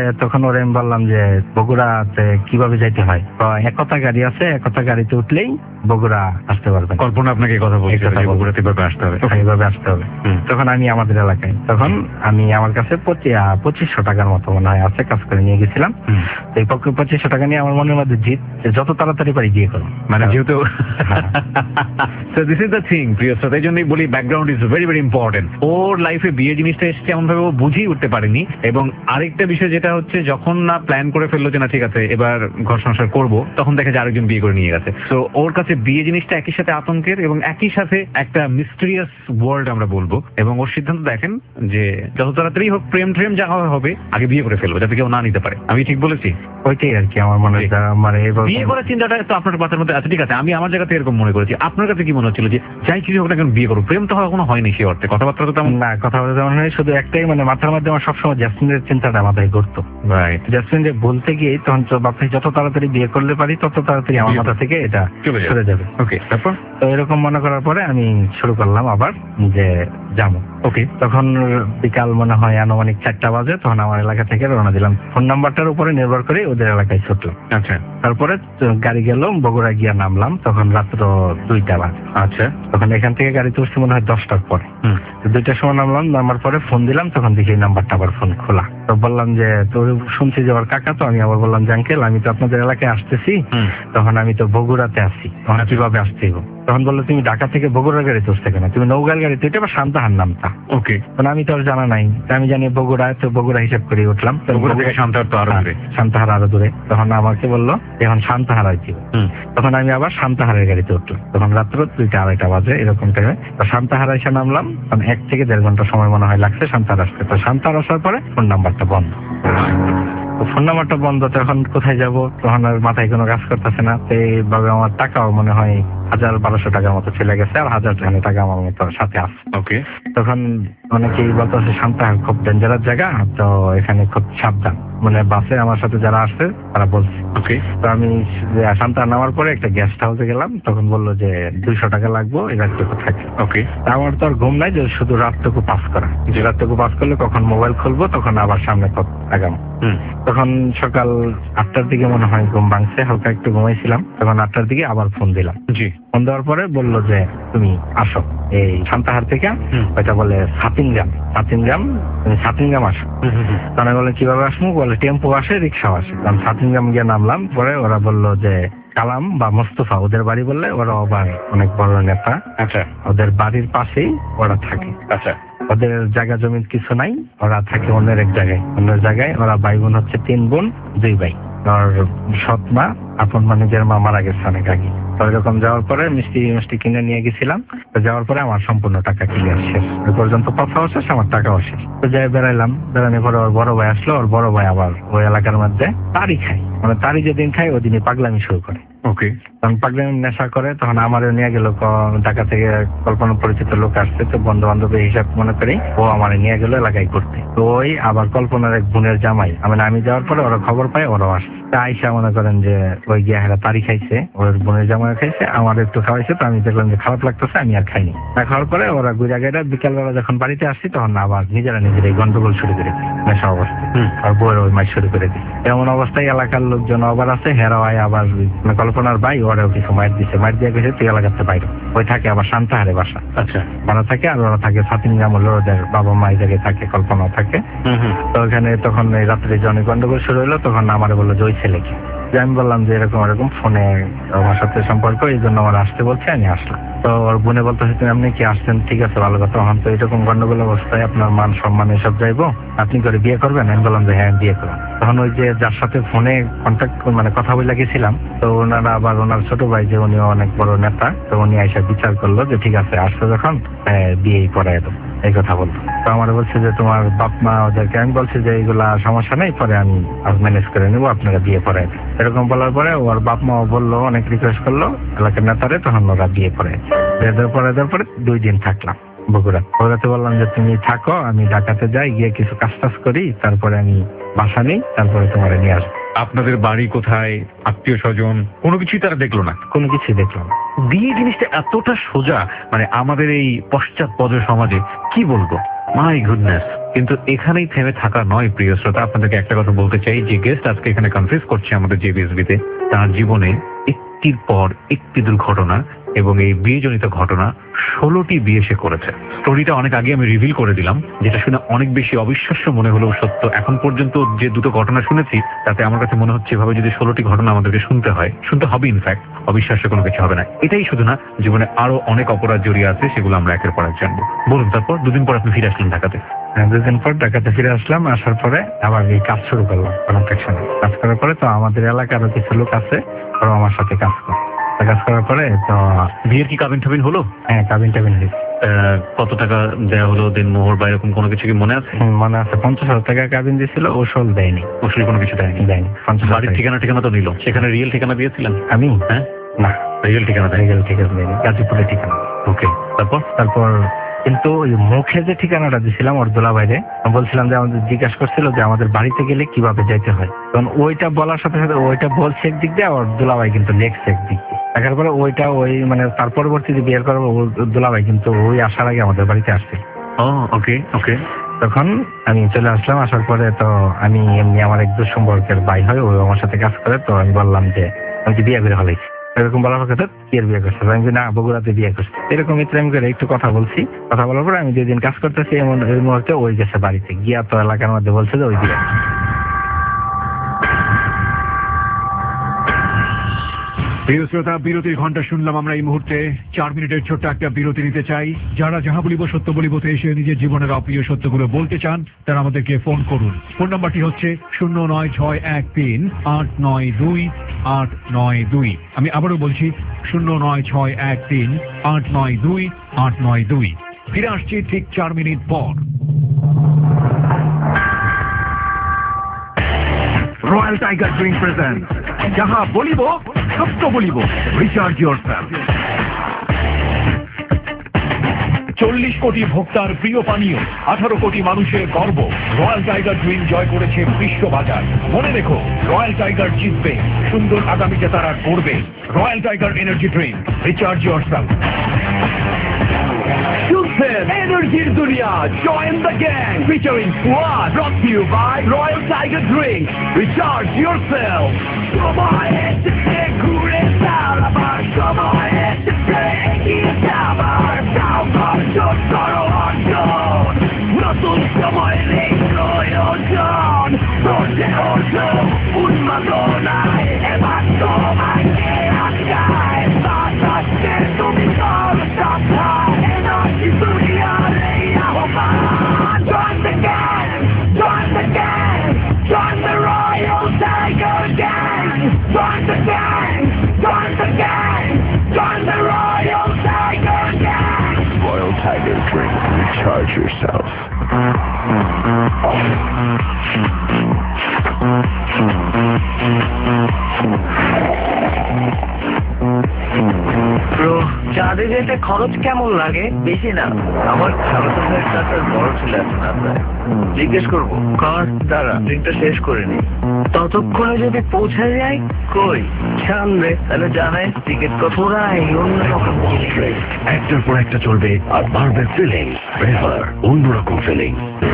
ওরে আমি বললাম যে বগুড়াতে কিভাবে যাইতে হয়? একতা গাড়ি আছে, একতা গাড়িতে উঠলেই বগুড়া আসতে পারবেন। কল্পনা আপনাকে কথা বলছে বগুড়াতে এভাবে আসতে হবে। এইভাবে আসতে হবে। তখন আমি আমাদের এলাকায়, তখন আমি আমার কাছে 2500 টাকার মতো মনে হয় আছে, কাজ করে নিয়ে গেছিলাম। এই পক্ষে 2500 টাকা নিয়ে আমার মনের মধ্যে জিত, যত তাড়াতাড়ি পারি বিয়ে করো, মানে যেহেতু so this is the thing, প্রিয় শ্রোতা, এই জন্যই বলি background is very very important. ওর লাইফে বিয়ে জিনিসটা এসেছে এমন ভাবে ও বুঝেই উঠতে পারেনি। এবং আরেকটা বিষয় যেটা হচ্ছে, যখন না প্ল্যান করে ফেললো যে না ঠিক আছে এবার ঘর সংসার করবো, তখন দেখে যে আরেকজন বিয়ে করে নিয়ে গেছে। তো ওর কাছে বিয়ে জিনিসটা একই সাথে আতঙ্কের এবং একই সাথে একটা মিস্টেরিয়াস ওয়ার্ল্ড আমরা বলবো। এবং ওর সিদ্ধান্ত দেখেন যে যত তাড়াতাড়ি হোক প্রেম যা হবে আগে বিয়ে করে ফেলবো, যাতে কেউ না নিতে পারে। আমি ঠিক বলেছি? ওইটাই আর কি আমার মনে হয়। মানে বিয়ে করার চিন্তাটা তো আপনার মাথার মধ্যে আছে, ঠিক আছে, আমি আমার জায়গা থেকে এরকম মনে করেছি। আপনার কাছে কি মনে হচ্ছিল যে যাই কিছু হোক না কেন বিয়ে করবো? প্রেম তো কখনো হয়নি সে অর্থে, কথাবার্তা তো তেমন না, কথাবার্তা তেমন হয়, শুধু একটাই মানে মাথার মধ্যে আমার সবসময় জ্যাসমিনের চিন্তাটা মাথায় ঘুরতো। রাইট। জ্যাসমিন যে বলতে গিয়ে তখন ভাবছি যত তাড়াতাড়ি বিয়ে করলে পারি তত তাড়াতাড়ি আমার মাথা থেকে এটা সরে যাবে। ওকে, তারপর তো এরকম মনে করার পরে আমি শুরু করলাম আবার যে যাবো। ওকে, তখন বিকাল মনে হয় আনুমানিক 4টা বাজে, তখন আমার এলাকা থেকে রওনা দিলাম। ফোন নাম্বারটার উপরে নির্ভর করে ওদের এলাকায় ছুটলাম। আচ্ছা তারপরে গাড়ি গেল, বগুড়া গিয়া নামলাম, তখন রাত্র 2টা বাজে। আচ্ছা তখন এখান থেকে গাড়ি তুলছি মনে হয় 10টার পরে। হুম 2টার সময় নামলাম, নামার পরে ফোন দিলাম, তখন দেখি এই নাম্বারটা আবার ফোন খোলা। তো বললাম যে তো শুনছি যে ওর কাকা, তো আমি আবার বললাম যে আঙ্কেল আমি তো আপনাদের এলাকায় আসতেছি, হুম তখন আমি তো বগুড়াতে আছি, তখন কিভাবে আসতে হইব? তখন বললো তুমি ঢাকা থেকে বগুড়ার গাড়ি তুলতে কেন, তুমি নৌগার গাড়ি তুলতে, বা সান্তাহার নামতা। ওকে তখন আমি তো আর জানা নাই, তা আমি জানি বগুড়া, তো বগুড়া হিসাব করে উঠলাম। তো বগুড়া থেকে সান্তাহার তো আরো দূরে। সান্তাহার আরো দূরে। তখন আমাকে বললো এখন সান্তাহার আর কি। হুম তখন আমি আবার সান্তাহারের গাড়িতে উঠলাম, তখন রাত্র 2টা 2:30 বাজে এরকম টাইমে। তো সান্তাহার এসে নামলাম, 1 থেকে 1.5 ঘন্টা সময় মনে হয় লাগছে সান্তাহার আসতে। তো সান্তাহার আসার পরে ফোন নাম্বারটা বন্ধ। তো ফোন নাম্বারটা বন্ধ, তো এখন কোথায় যাব, তখন আর মাথায় কোনো কাজ করতেছে না। তো এইভাবে আমার টাকাও মনে হয় 1,000-1,200 টাকার মতো চলে গেছে, আর 1,000 টাকা আমার মতো সাথে আছে। ওকে তখন অনেকেই বলতেছে সান্তাহার খুব ডেঞ্জারাস জায়গা, তো এখানে খুব সাবধান, মানে বাসে আমার সাথে যারা আসছে তারা বলছে। ওকে তো আমি সান্তাহার নামার পরে একটা গেস্ট হাউসে গেলাম, তখন বললো যে 200 টাকা লাগবো এই রাতটুকু থাকে। ওকে তা আমার তো আর ঘুম নাই, যে শুধু রাতটুকু পাস করা, যে রাতটুকু পাস করলে কখন মোবাইল খুলবো, তখন আবার সামনে কত আগাম। হুম তখন সকাল 8টার দিকে মনে হয় ঘুম ভাঙছে, হালকা একটু ঘুমাইছিলাম, তখন 8টার দিকে আবার ফোন দিলাম। জি ফোন দেওয়ার পরে বললো যে তুমি আসো এই সান্তাহার থেকে, হুম ওইটা বলে সাতিনগ্রাম, তুমি সাতিনগ্রাম আসো। হুম হুম, হুম। তাহলে বলে কিভাবে আসবো, বলে টেম্পো আসে, রিক্সাও আসে। কারণ সাতিনগ্রাম গিয়ে নামলাম, পরে ওরা বললো যে কালাম বা মোস্তফা ওদের বাড়ি, বললে ওরা আবার অনেক বড় নেতা, আচ্ছা ওদের বাড়ির পাশেই ওরা থাকে। আচ্ছা ওদের জায়গা জমি কিছু নাই, ওরা থাকে অন্যের এক জায়গায়, অন্যের জায়গায়। ওরা ভাই বোন হচ্ছে 3 বোন 2 ভাই। আর সৎ মা, আপন নিজের মা মারা গেছে অনেক আগে। তো এরকম যাওয়ার পরে মিষ্টি কিনে নিয়ে গেছিলাম। তো যাওয়ার পরে আমার সম্পূর্ণ টাকা ক্লিয়ার শেষ, ওই পর্যন্ত কথাও শেষ, আমার টাকাও শেষ। তো যাই বেড়াইলাম, বেড়ানোর পরে ওর বড় ভাই আসলো, ওর বড় ভাই আবার ওই এলাকার মধ্যে তারি খায়, মানে তারি যেদিন খায় ওদিনই পাগলামি শুরু করে। ওকে তখন পাগলামি নেশা করে, তখন আমারও নিয়ে গেল, ঢাকা থেকে কল্পনা পরিচিত লোক আসছে, তো বন্ধু বান্ধবের হিসাব মনে করি ও আমার নিয়ে গেল এলাকায় ঘুরতে। তো ওই আবার কল্পনার এক বোনের জামাই, আমি যাওয়ার পরে ওরা খবর পায়, ওরাও আসছে। তা আইসা মনে করেন যে ওই গিয়া হেরা তারি খাইছে, ওর বোনের জামাই খাইছে, আমার একটু খাওয়াইছে। তো আমি দেখলাম যে খারাপ লাগতেছে, আমি আর খাইনি। না খাওয়ার পরে ওরা ঘুরে গেলে, বিকালবেলা যখন বাড়িতে আসছি তখন আবার নিজেরাই গন্ডগোল শুরু করে দিই, নেশা অবস্থা। আর বউয়ের ওই মাই শুরু করে দিই। এমন অবস্থায় এলাকার লোকজন আবার আছে, হেরাওয়াই আবার কল্পনার ভাই ওরাও কিছু মাইর দিচ্ছে, মাইর দিয়ে গেছে তুই এলাকাতে বাইরে। ওই থাকে আবার শান্তাহারে বাসা, আচ্ছা ভাড়া থাকে। আর ওরা থাকে সাতিনগ্রাম, হলো ওদের বাবা মা এই জায়গায় থাকে, কল্পনা থাকে। হুম হুম তো ওখানে তখন এই রাত্রে জনে গন্ডগোল শুরু হলো, তখন আমার বললো যে ওই ছেলেকে, যে আমি বললাম যে এরকম ফোনে আমার সাথে সম্পর্ক, এই জন্য আমার আসতে বলছে, আমি আসলাম। তো ওর বোনে বলতেছে তুমি আপনি কি আসছেন, ঠিক আছে ভালো কথা, তখন তো এরকম গন্ডগোল অবস্থায় আপনার মান সম্মান এসব যাইবো, আপনি করে বিয়ে করবেন? আমি বললাম যে হ্যাঁ বিয়ে করবেন। তখন ওই যে যার সাথে ফোনে কন্ট্যাক্ট কথা বলে গেছিলাম, তো ওনারা আবার ওনার ছোট ভাই যে উনি অনেক বড় নেতা, তো উনি আইসা বিচার করলো যে ঠিক আছে আসছে যখন বিয়েই পড়াই দেবো, এই কথা বলতো। তো আমার বলছে যে তোমার বাপ মা ওদেরকে, আমি বলছি যে এইগুলা সমস্যা নেই, পরে আমি ম্যানেজ করে নেবো, আপনারা বিয়ে পড়াই দেন। এরকম বলার পরে ওর বাপ মাও বললো, অনেক রিকোয়েস্ট করলো এলাকার নেতারে, তখন ওরা বিয়ে পড়াই দেওয়ার পরে 2 দিন থাকলাম বগুড়াতে। বললাম যে তুমি থাকো, আমি ঢাকাতে যাই, গিয়ে কিছু কাজ টাজ করি, তারপরে আমি বাসা নেই, তারপরে তোমার নিয়ে আসবো। আপনাদের বাড়ি কোথায়, আত্মীয় স্বজন, কোনো কিছুই তারা দেখলো না? কোনো কিছুই দেখলাম না। বিয়ে জিনিসটা এতটা সোজা, মানে আমাদের এই পশ্চাৎপদ সমাজে কি বলবো, মাই গুডনেস। কিন্তু এখানেই থেমে থাকা নয় প্রিয় শ্রোতা, আপনাদেরকে একটা কথা বলতে চাই, যে গেস্ট আজকে এখানে কনফেস করছে আমাদের জেবিএসবিতে, তার জীবনে একটির পর একটি দুর্ঘটনা এবং এই বিয়েজনিত ঘটনা 16টি বিয়ে সে করেছে। স্টোরিটা অনেক আগে আমি রিভিল করে দিলাম, যেটা শুনে অনেক বেশি অবিশ্বাস্য মনে হলেও সত্য। এখন পর্যন্ত যে 2টো ঘটনা শুনেছি, তাতে আমার কাছে মনে হচ্ছে এভাবে যদি 16টি ঘটনা আমাদেরকে শুনতে হবে, ইনফ্যাক্ট অবিশ্বাস্য কোনো কিছু হবে না। এটাই শুধু না, জীবনে আরো অনেক অপরাধ জড়িয়ে আছে, সেগুলো আমরা একের পর এক জানবো। বলুন, তারপর 2 দিন পর আপনি ফিরে আসলেন ঢাকাতে? 2 দিন পর ঢাকাতে ফিরে আসলাম। আসার পরে আবার এই কাজ শুরু করলাম কনস্ট্রাকশনে। কাজ করার পরে তো আমাদের এলাকারও কিছু লোক আছে, ওরা আমার সাথে কাজ করে। কাজ করার পরে তো বিয়ের কি কাবিন টাবিন হলো? হ্যাঁ, কাবিন হয়েছে। কত টাকা দেওয়া হলো, দিন মোহর বা এরকম কোনো কিছু কি মনে আছে? মনে আছে, 50,000 টাকা কাবিন দিয়েছিল, ওসল দেয়নি। আসলে কোনো কিছু দেয়নি? 50,000। বাড়ির ঠিকানা তো নিল, সেখানে রিয়েল ঠিকানা দিয়েছিলেন? আমি হ্যাঁ না, রিয়েল ঠিকানা দেয়নি। দেয়নি, গাজীপুরের ঠিকানা। ওকে, তারপর কিন্তু ওই মুখে যে ঠিকানাটা দিছিলাম ওর দুলাভাইরে, বলছিলাম যে আমাদের জিজ্ঞাসা করছিল যে আমাদের বাড়িতে গেলে কিভাবে যেতে হয়, তখন ওইটা বলার সাথে সাথে ওইটা বলছে একদিক দিয়ে, ওর দুলাভাই কিন্তু লেখছে একদিক দিয়ে। দেখার পরে ওইটা তার পরবর্তীতে বিয়ের করবো দুলাভাই কিন্তু ওই আসার আগে আমাদের বাড়িতে আসছে। ওকে। তখন আমি চলে আসলাম। আসার পরে তো আমি এমনি আমার এক দূর সম্পর্কের ভাই হয়, ও আমার সাথে কাজ করে। তো আমি বললাম যে আমি কি বিয়ে করে ফেলাইছি। এরকম বলার কথা কি আর বিয়ে করছে, আমি না বগুড়াতে বিয়ে করছি। এরকম ইত্রাম করে একটু কথা বলছি। কথা বলার পরে আমি 2 দিন কাজ করতেছি, এমন এই মুহূর্তে ওই গেছে বাড়িতে গিয়া তো এলাকার মধ্যে বলছে যে ওই বিয়ে। প্রিয় শ্রোতা, বিরতির ঘন্টা শুনলাম আমরা এই মুহূর্তে। 4 মিনিটের ছোট্ট একটা বিরতি নিতে চাই। যারা যাহা বলিব সত্য বলিবতে এসে নিজের জীবনের অপ্রিয় সত্যগুলো বলতে চান, তারা আমাদেরকে ফোন করুন। ফোন নাম্বারটি হচ্ছে 09613892892। আমি আবারও বলছি 09613892892। ফিরে আসছি ঠিক 4 মিনিট পর। রয়্যাল টাইগার ড্রিঙ্ক প্রেজেন্ট যাহা বলিব সত্য বলিব, রিচার্জ ইয়োরসেলফ। 40 কোটি ভোক্তার প্রিয় পানীয়, 18 কোটি মানুষের গর্ব। রয়্যাল টাইগার ড্রিঙ্ক জয় করেছে বিশ্ববাজার। মনে রেখো, রয়্যাল টাইগার জিতবে, সুন্দর আগামীতে তারা করবে। Royal Tiger energy drink, recharge yourself. এনার্জির দুনিয়া, join the gang, featuring Squad, brought to you by Royal Tiger Drink, recharge yourself. সময় এসেছে ঘুরে চালাবার, সময় এসেছে এগিয়ে যাবার, সাহস করো অর্জন, নতুন সময় নেই প্রয়োজন, তোজে ওঠো উন্মাদনায়, এবার তোমাকে আটকায়, বাতাসে তুমি Kolkata. Join the gang, join the gang, join the Royal Tiger Gang. Join the gang, join the gang, join the Royal Tiger Gang. Royal Tiger Drink, recharge yourself. চাঁদে যেতে খরচ কেমন লাগে? বেশি না। আমার খালাতো ভাইয়ের টাকার বড় ছেলে আছে না, জিজ্ঞেস করবো কার দ্বারা ড্রিঙ্কটা শেষ করে নি। ততক্ষণে যদি পৌঁছে যায়, কই জানবে, তাহলে জানাই টিকিট কতরাই অন্যরকম একটার পর একটা চলবে আর বাড়বে ফিলিং, ফ্লেভার, অন্যরকম feeling.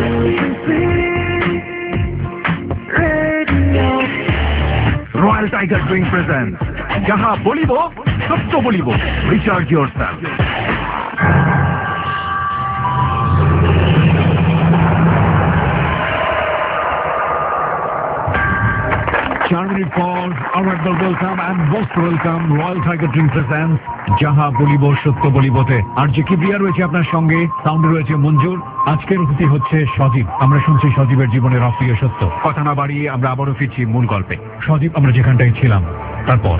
Royal Tiger drink present যাহা বলিব সত্য বলিব, রিচার্জ ইয়োরসেলফ। 4 মিনিট পর আরো একবার welcome and most welcome. Royal Tiger drink present যাহা বলিব সত্য বলিবতে। আর যে কিবরিয়া রয়েছে আপনার সঙ্গে, সাউন্ডে রয়েছে মঞ্জুর। আজকের অতিথি হচ্ছে সজীব। আমরা শুনছি সজীবের জীবনের অপ্রিয় সত্য। কথা না বাড়িয়ে আমরা আবারও ফিরছি মূল গল্পে। সজীব, আমরা যেখানটায় ছিলাম তারপর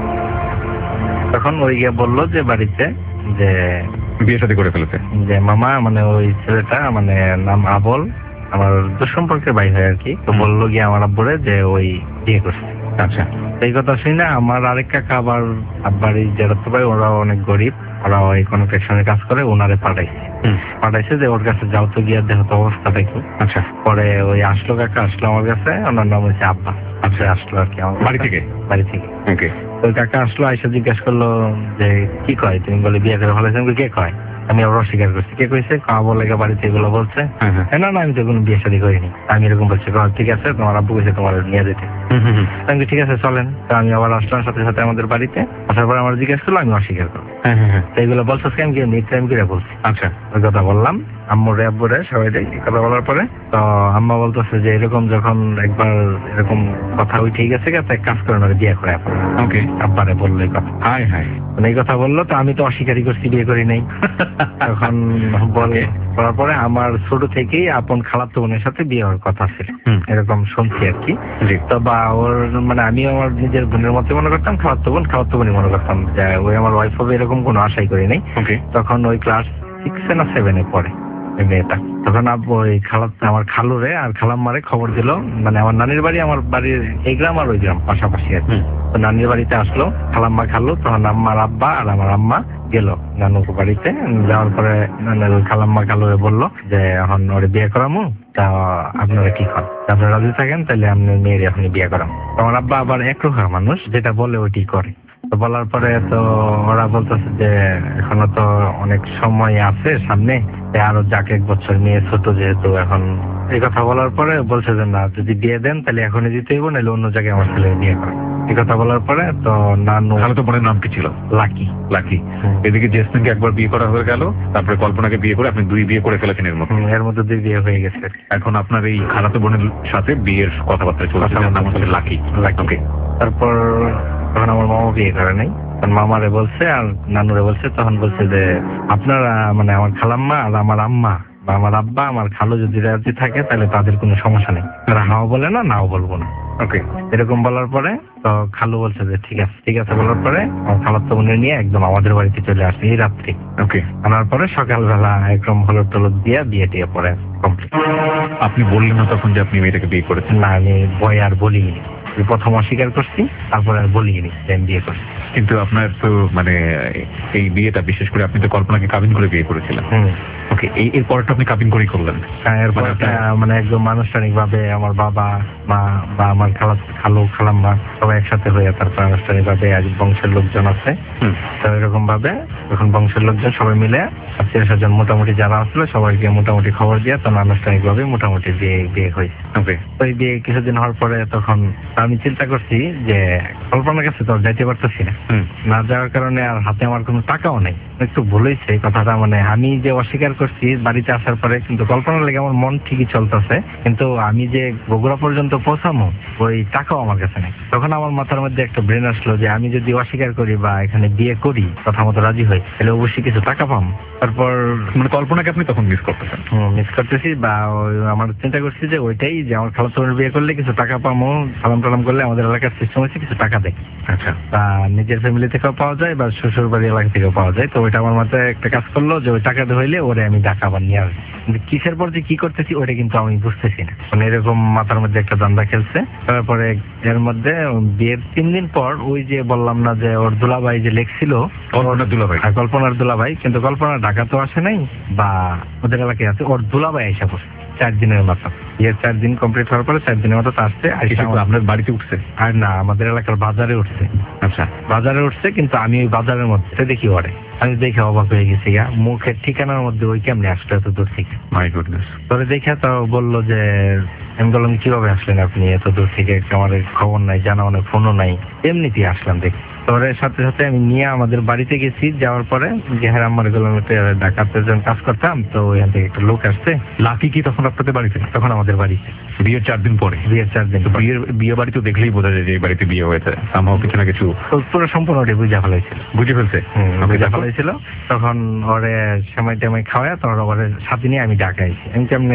তখন ওই গিয়ে বললো যে বাড়িতে যে বিয়ে শাদী করে ফেলেছে, যে মামা মানে ওই ছেলেটা মানে নাম আবল, আমার দুঃসম্পর্কের ভাই হয় আর কি। তো বললো গিয়ে আমার আব্বুরে যে ওই বিয়ে করছে। আচ্ছা, এই কথা শুনে আমার আরেক কাকা আবার আব্বারই জেরাতো ভাই, ওরা অনেক গরিব, ওরা ওই কনস্ট্রাকশনের কাজ করে, ওনারে পাঠাইছে যে ওর কাছে যাও তো গিয়ে দেখো তো অবস্থাটা কি। আচ্ছা, পরে ওই আসলো কাকা, আসলো আমার কাছে, ওনার নাম হচ্ছে আব্বা। আচ্ছা, আসলো আর কি আমার বাড়ি থেকে। ওকে। ওই কাকা আসলো, আইসা জিজ্ঞেস করলো যে কি কয়, তুমি বলে বিয়ে করে ফেলেছেন, কে কয়? আমি আবার অস্বীকার করছি। কে কইছে? বলে বাড়িতে এগুলো বলছে। না না, আমি তো কোনো বিয়ে শাদী করিনি। আমি এরকম বলছি, ঠিক আছে তোমার আব্বু কইছে তোমার নিয়ে যেতে। আমি ঠিক আছে চলেন। তো আমি আবার আসলাম সাথে সাথে আমাদের বাড়িতে। আসার পর আমার জিজ্ঞেস করলো, আমি অস্বীকার করবো। এইগুলো বলছো আমি কি নিত্রাম করে বলছি। আচ্ছা, ওই কথা বললাম আম্মুরে আব্বুরে সবাই কথা বলার পরে তো আম্মা বলতেছে যে এরকম যখন একবার এরকম কথা ওই ঠিক আছে, এক কাজ করেন ওরা বিয়ে করে। ওকে। আব্বারে বললো এই কথা। হাই হাই, এই কথা বললো। তো আমি তো অস্বীকারই করছি, বিয়ে করি নাই। তখন বলে করার পরে আমার ছোট থেকেই আপন খালাতো বোনের সাথে বিয়ে হওয়ার কথা ছিল, এরকম শুনছি আর কি। তো বা ওর মানে আমি আমার নিজের বোনের মতো মনে করতাম, খালাতো বোনই মনে করতাম যে ওই আমার ওয়াইফ হবে, এরকম কোনো আশাই করি নাই। তখন ওই ক্লাস 6 না 7 পড়ে মেয়েটা। তখন ওই আমার খালুরে আর খালাম্মারে খবর দিল, মানে আমার নানির বাড়ি, আমার বাড়ির এই গ্রাম আর ওই গ্রাম পাশাপাশি আর কি। তো নানির বাড়িতে আসলো খালাম্মা খালু, তখন আমার আব্বা আর আমার আম্মা গেল নানুর বাড়িতে। যাওয়ার পরে খালাম্মা খালুরে বললো যে এখন ওরে বিয়ে করামু, তা আপনারা কি করেন, আপনারা রাজি থাকেন তাহলে আপনি মেয়ের এখনই বিয়ে করাম। আমার আব্বা আবার একরোখা মানুষ, যেটা বলে ওইটি করে। তো বলার পরে তো ওরা বলতেছে যে এখনো তো অনেক সময় আছে সামনে, তাই আরো যাকে 1 বছর নিয়ে ছোট যেহেতু এখন। এই কথা বলার পরে বলছে যে না, যদি বিয়ে দেন তাহলে এখনই দিতে হইব, নাহলে অন্য জায়গায় আমার ছেলে বিয়ে করে। এই কথা বলার পরে তো নানু খালাতো বোনের নাম কি ছিল? লাকি। লাকি। এদিকে জেসমিনকে একবার বিয়ে করা হয়ে গেল, তারপরে কল্পনাকে বিয়ে করে আপনি 2 বিয়ে করে ফেলেছেন এর মধ্যে। এর মধ্যে 2 বিয়ে হয়ে গেছে। এখন আপনার এই খালাতো বোনের সাথে বিয়ের কথাবার্তা চলছে, যার নাম হচ্ছে লাকি। ওকে। তারপর তখন আমার মামা বিয়ে করে নাই, তখন মামারে বলছে আর নানুরে বলছে, তখন বলছে যে আপনারা মানে আমার খালাম্মা আর আমার আম্মা বা আমার আব্বা আমার খালু যদি রাজি থাকে তাহলে তাদের কোনো সমস্যা নেই, তারা হাও বলে না, নাও বলবো না। ওকে। এরকম বলার পরে তো খালু বলছে যে ঠিক আছে ঠিক আছে বলার পরে আমার খালাতো বোনের নিয়ে একদম আমাদের বাড়িতে চলে আসে এই রাত্রি। ওকে। আনার পরে সকালবেলা একদম হলুদ টলুদ দিয়ে বিয়ে টিয়ে পরে কমপ্লিট। আপনি বললেন না তখন যে আপনি মেয়েটাকে বিয়ে করেছেন? না, আমি ভয় আর বলিনি, প্রথম অস্বীকার করছি, তারপরে আর বলিনি যে আমি বিয়ে করছি। কিন্তু আপনার তো মানে এই বিয়েটা বিশেষ করে আপনি তো কল্পনাকে কাবিন করে বিয়ে করেছিলেন। ওকে। এর পরেরটা আপনি কাবিন করেই করলেন? এরপর মানে একদম আনুষ্ঠানিক ভাবে আমার বাবা মা বা আমার খালু খালাম্মা সবাই একসাথে হয়ে তারপর আনুষ্ঠানিক ভাবে আজ বংশের লোকজন আছে, তো এরকম ভাবে এখন বংশের লোকজন সবাই মিলে 80-100 মোটামুটি যারা আসলো সবাইকে মোটামুটি খবর দিয়ে তখন আনুষ্ঠানিক ভাবে মোটামুটি বিয়ে হয়েছে। ওকে। তো এই বিয়ে কিছুদিন হওয়ার পরে তখন আমি চিন্তা করছি যে কল্পনার কাছে তো যাইতে পারতেছি না, না যাওয়ার কারণে আর হাতে আমার কোনো টাকাও নেই। একটু ভুল হয়েছে এই কথাটা, মানে আমি যে অস্বীকার করছি বাড়িতে আসার পরে, কিন্তু কল্পনার লেগে আমার মন ঠিকই চলতেছে, কিন্তু আমি যে বগুড়া পর্যন্ত পৌঁছামো ওই টাকাও আমার কাছে নেই। তখন আমার মাথার মধ্যে একটা ব্রেন আসলো যে আমি যদি অস্বীকার করি বা এখানে বিয়ে করি কথা মতো রাজি হই তাহলে অবশ্যই কিছু টাকা পাম। তারপর মানে কল্পনাকে আপনি তখন মিস করতেছেন? মিস করতেছি বা আমার চিন্তা করছি যে ওইটাই যে আমার খালাতো বোনের বিয়ে করলে কিছু টাকা পাবো, সালাম টালাম করলে আমাদের এলাকার সিস্টেম হচ্ছে কিছু টাকা দেয়। আচ্ছা। বা নিজের ফ্যামিলি থেকেও পাওয়া যায় বা শ্বশুর বাড়ি এলাকা থেকেও পাওয়া যায়। তো ওইটা আমার মাথায় একটা কাজ করলো যে ওই টাকাটা হইলে ওরে আমি টাকা আবার নিয়ে আসবো, কিন্তু কিসের পর যে কি করতেছি ওইটা কিন্তু আমি বুঝতেছি না। মানে এরকম মাথার মধ্যে একটা দ্বন্দ্ব খেলছে। তারপরে এর মধ্যে বিয়ের 3 দিন পর ওই যে বললাম না যে ওর দুলাভাই যে লেখছিল, কল্পনার দুলাভাই? কল্পনার দুলাভাই, কিন্তু কল্পনা ঢাকা তো আসে নাই বা ওদের এলাকায় আছে, ওর দুলাভাই আইসা পড়ছে 4 দিনের মাথা। বিয়ের 4 দিন কমপ্লিট হওয়ার পরে 4 দিনের মতো আসছে। আপনার বাড়িতে উঠছে? আর না, আমাদের এলাকার বাজারে উঠছে। আচ্ছা। বাজারে উঠছে, কিন্তু আমি ওই বাজারের মধ্যে দেখি ওরে, আমি দেখে অবাক হয়ে গেছি। মুখের ঠিকানার মধ্যে ওই কেমনে আসলো এত দূর থেকে? My goodness. তোরে দেখে তো বললো যে, আমি বললাম কিভাবে আসলেন আপনি এত দূর থেকে, আমার খবর নাই, জানা অনেক ফোনও নাই, এমনিতেই আসলাম দেখি। তোর সাথে সাথে আমি নিয়ে আমাদের বাড়িতে গেছি। যাওয়ার পরে যে হ্যাঁ আমার ঢাকাতে যখন কাজ করতাম তো ওইখান থেকে একটা লোক আসছে। লাকি কি তখন আপনাদের বাড়িতে? তখন আমাদের বাড়িতে বিয়ের 4 দিন পরে? বিয়ের 4 দিন। বিয়ে বাড়ি তো দেখলেই বোঝা যায় যে এই বাড়িতে বিয়ে হয়েছে, সামহাও কিছু না কিছু পুরো সম্পূর্ণটাই বুঝা ফেলাইছিল। বুঝে ফেলছে? বুঝা ফেলাইছিল। তখন ওরে সময় টাইমে খাওয়ায় তোর ওরে সাথে নিয়ে আমি ঢাকা আইছি। আমি কেমনে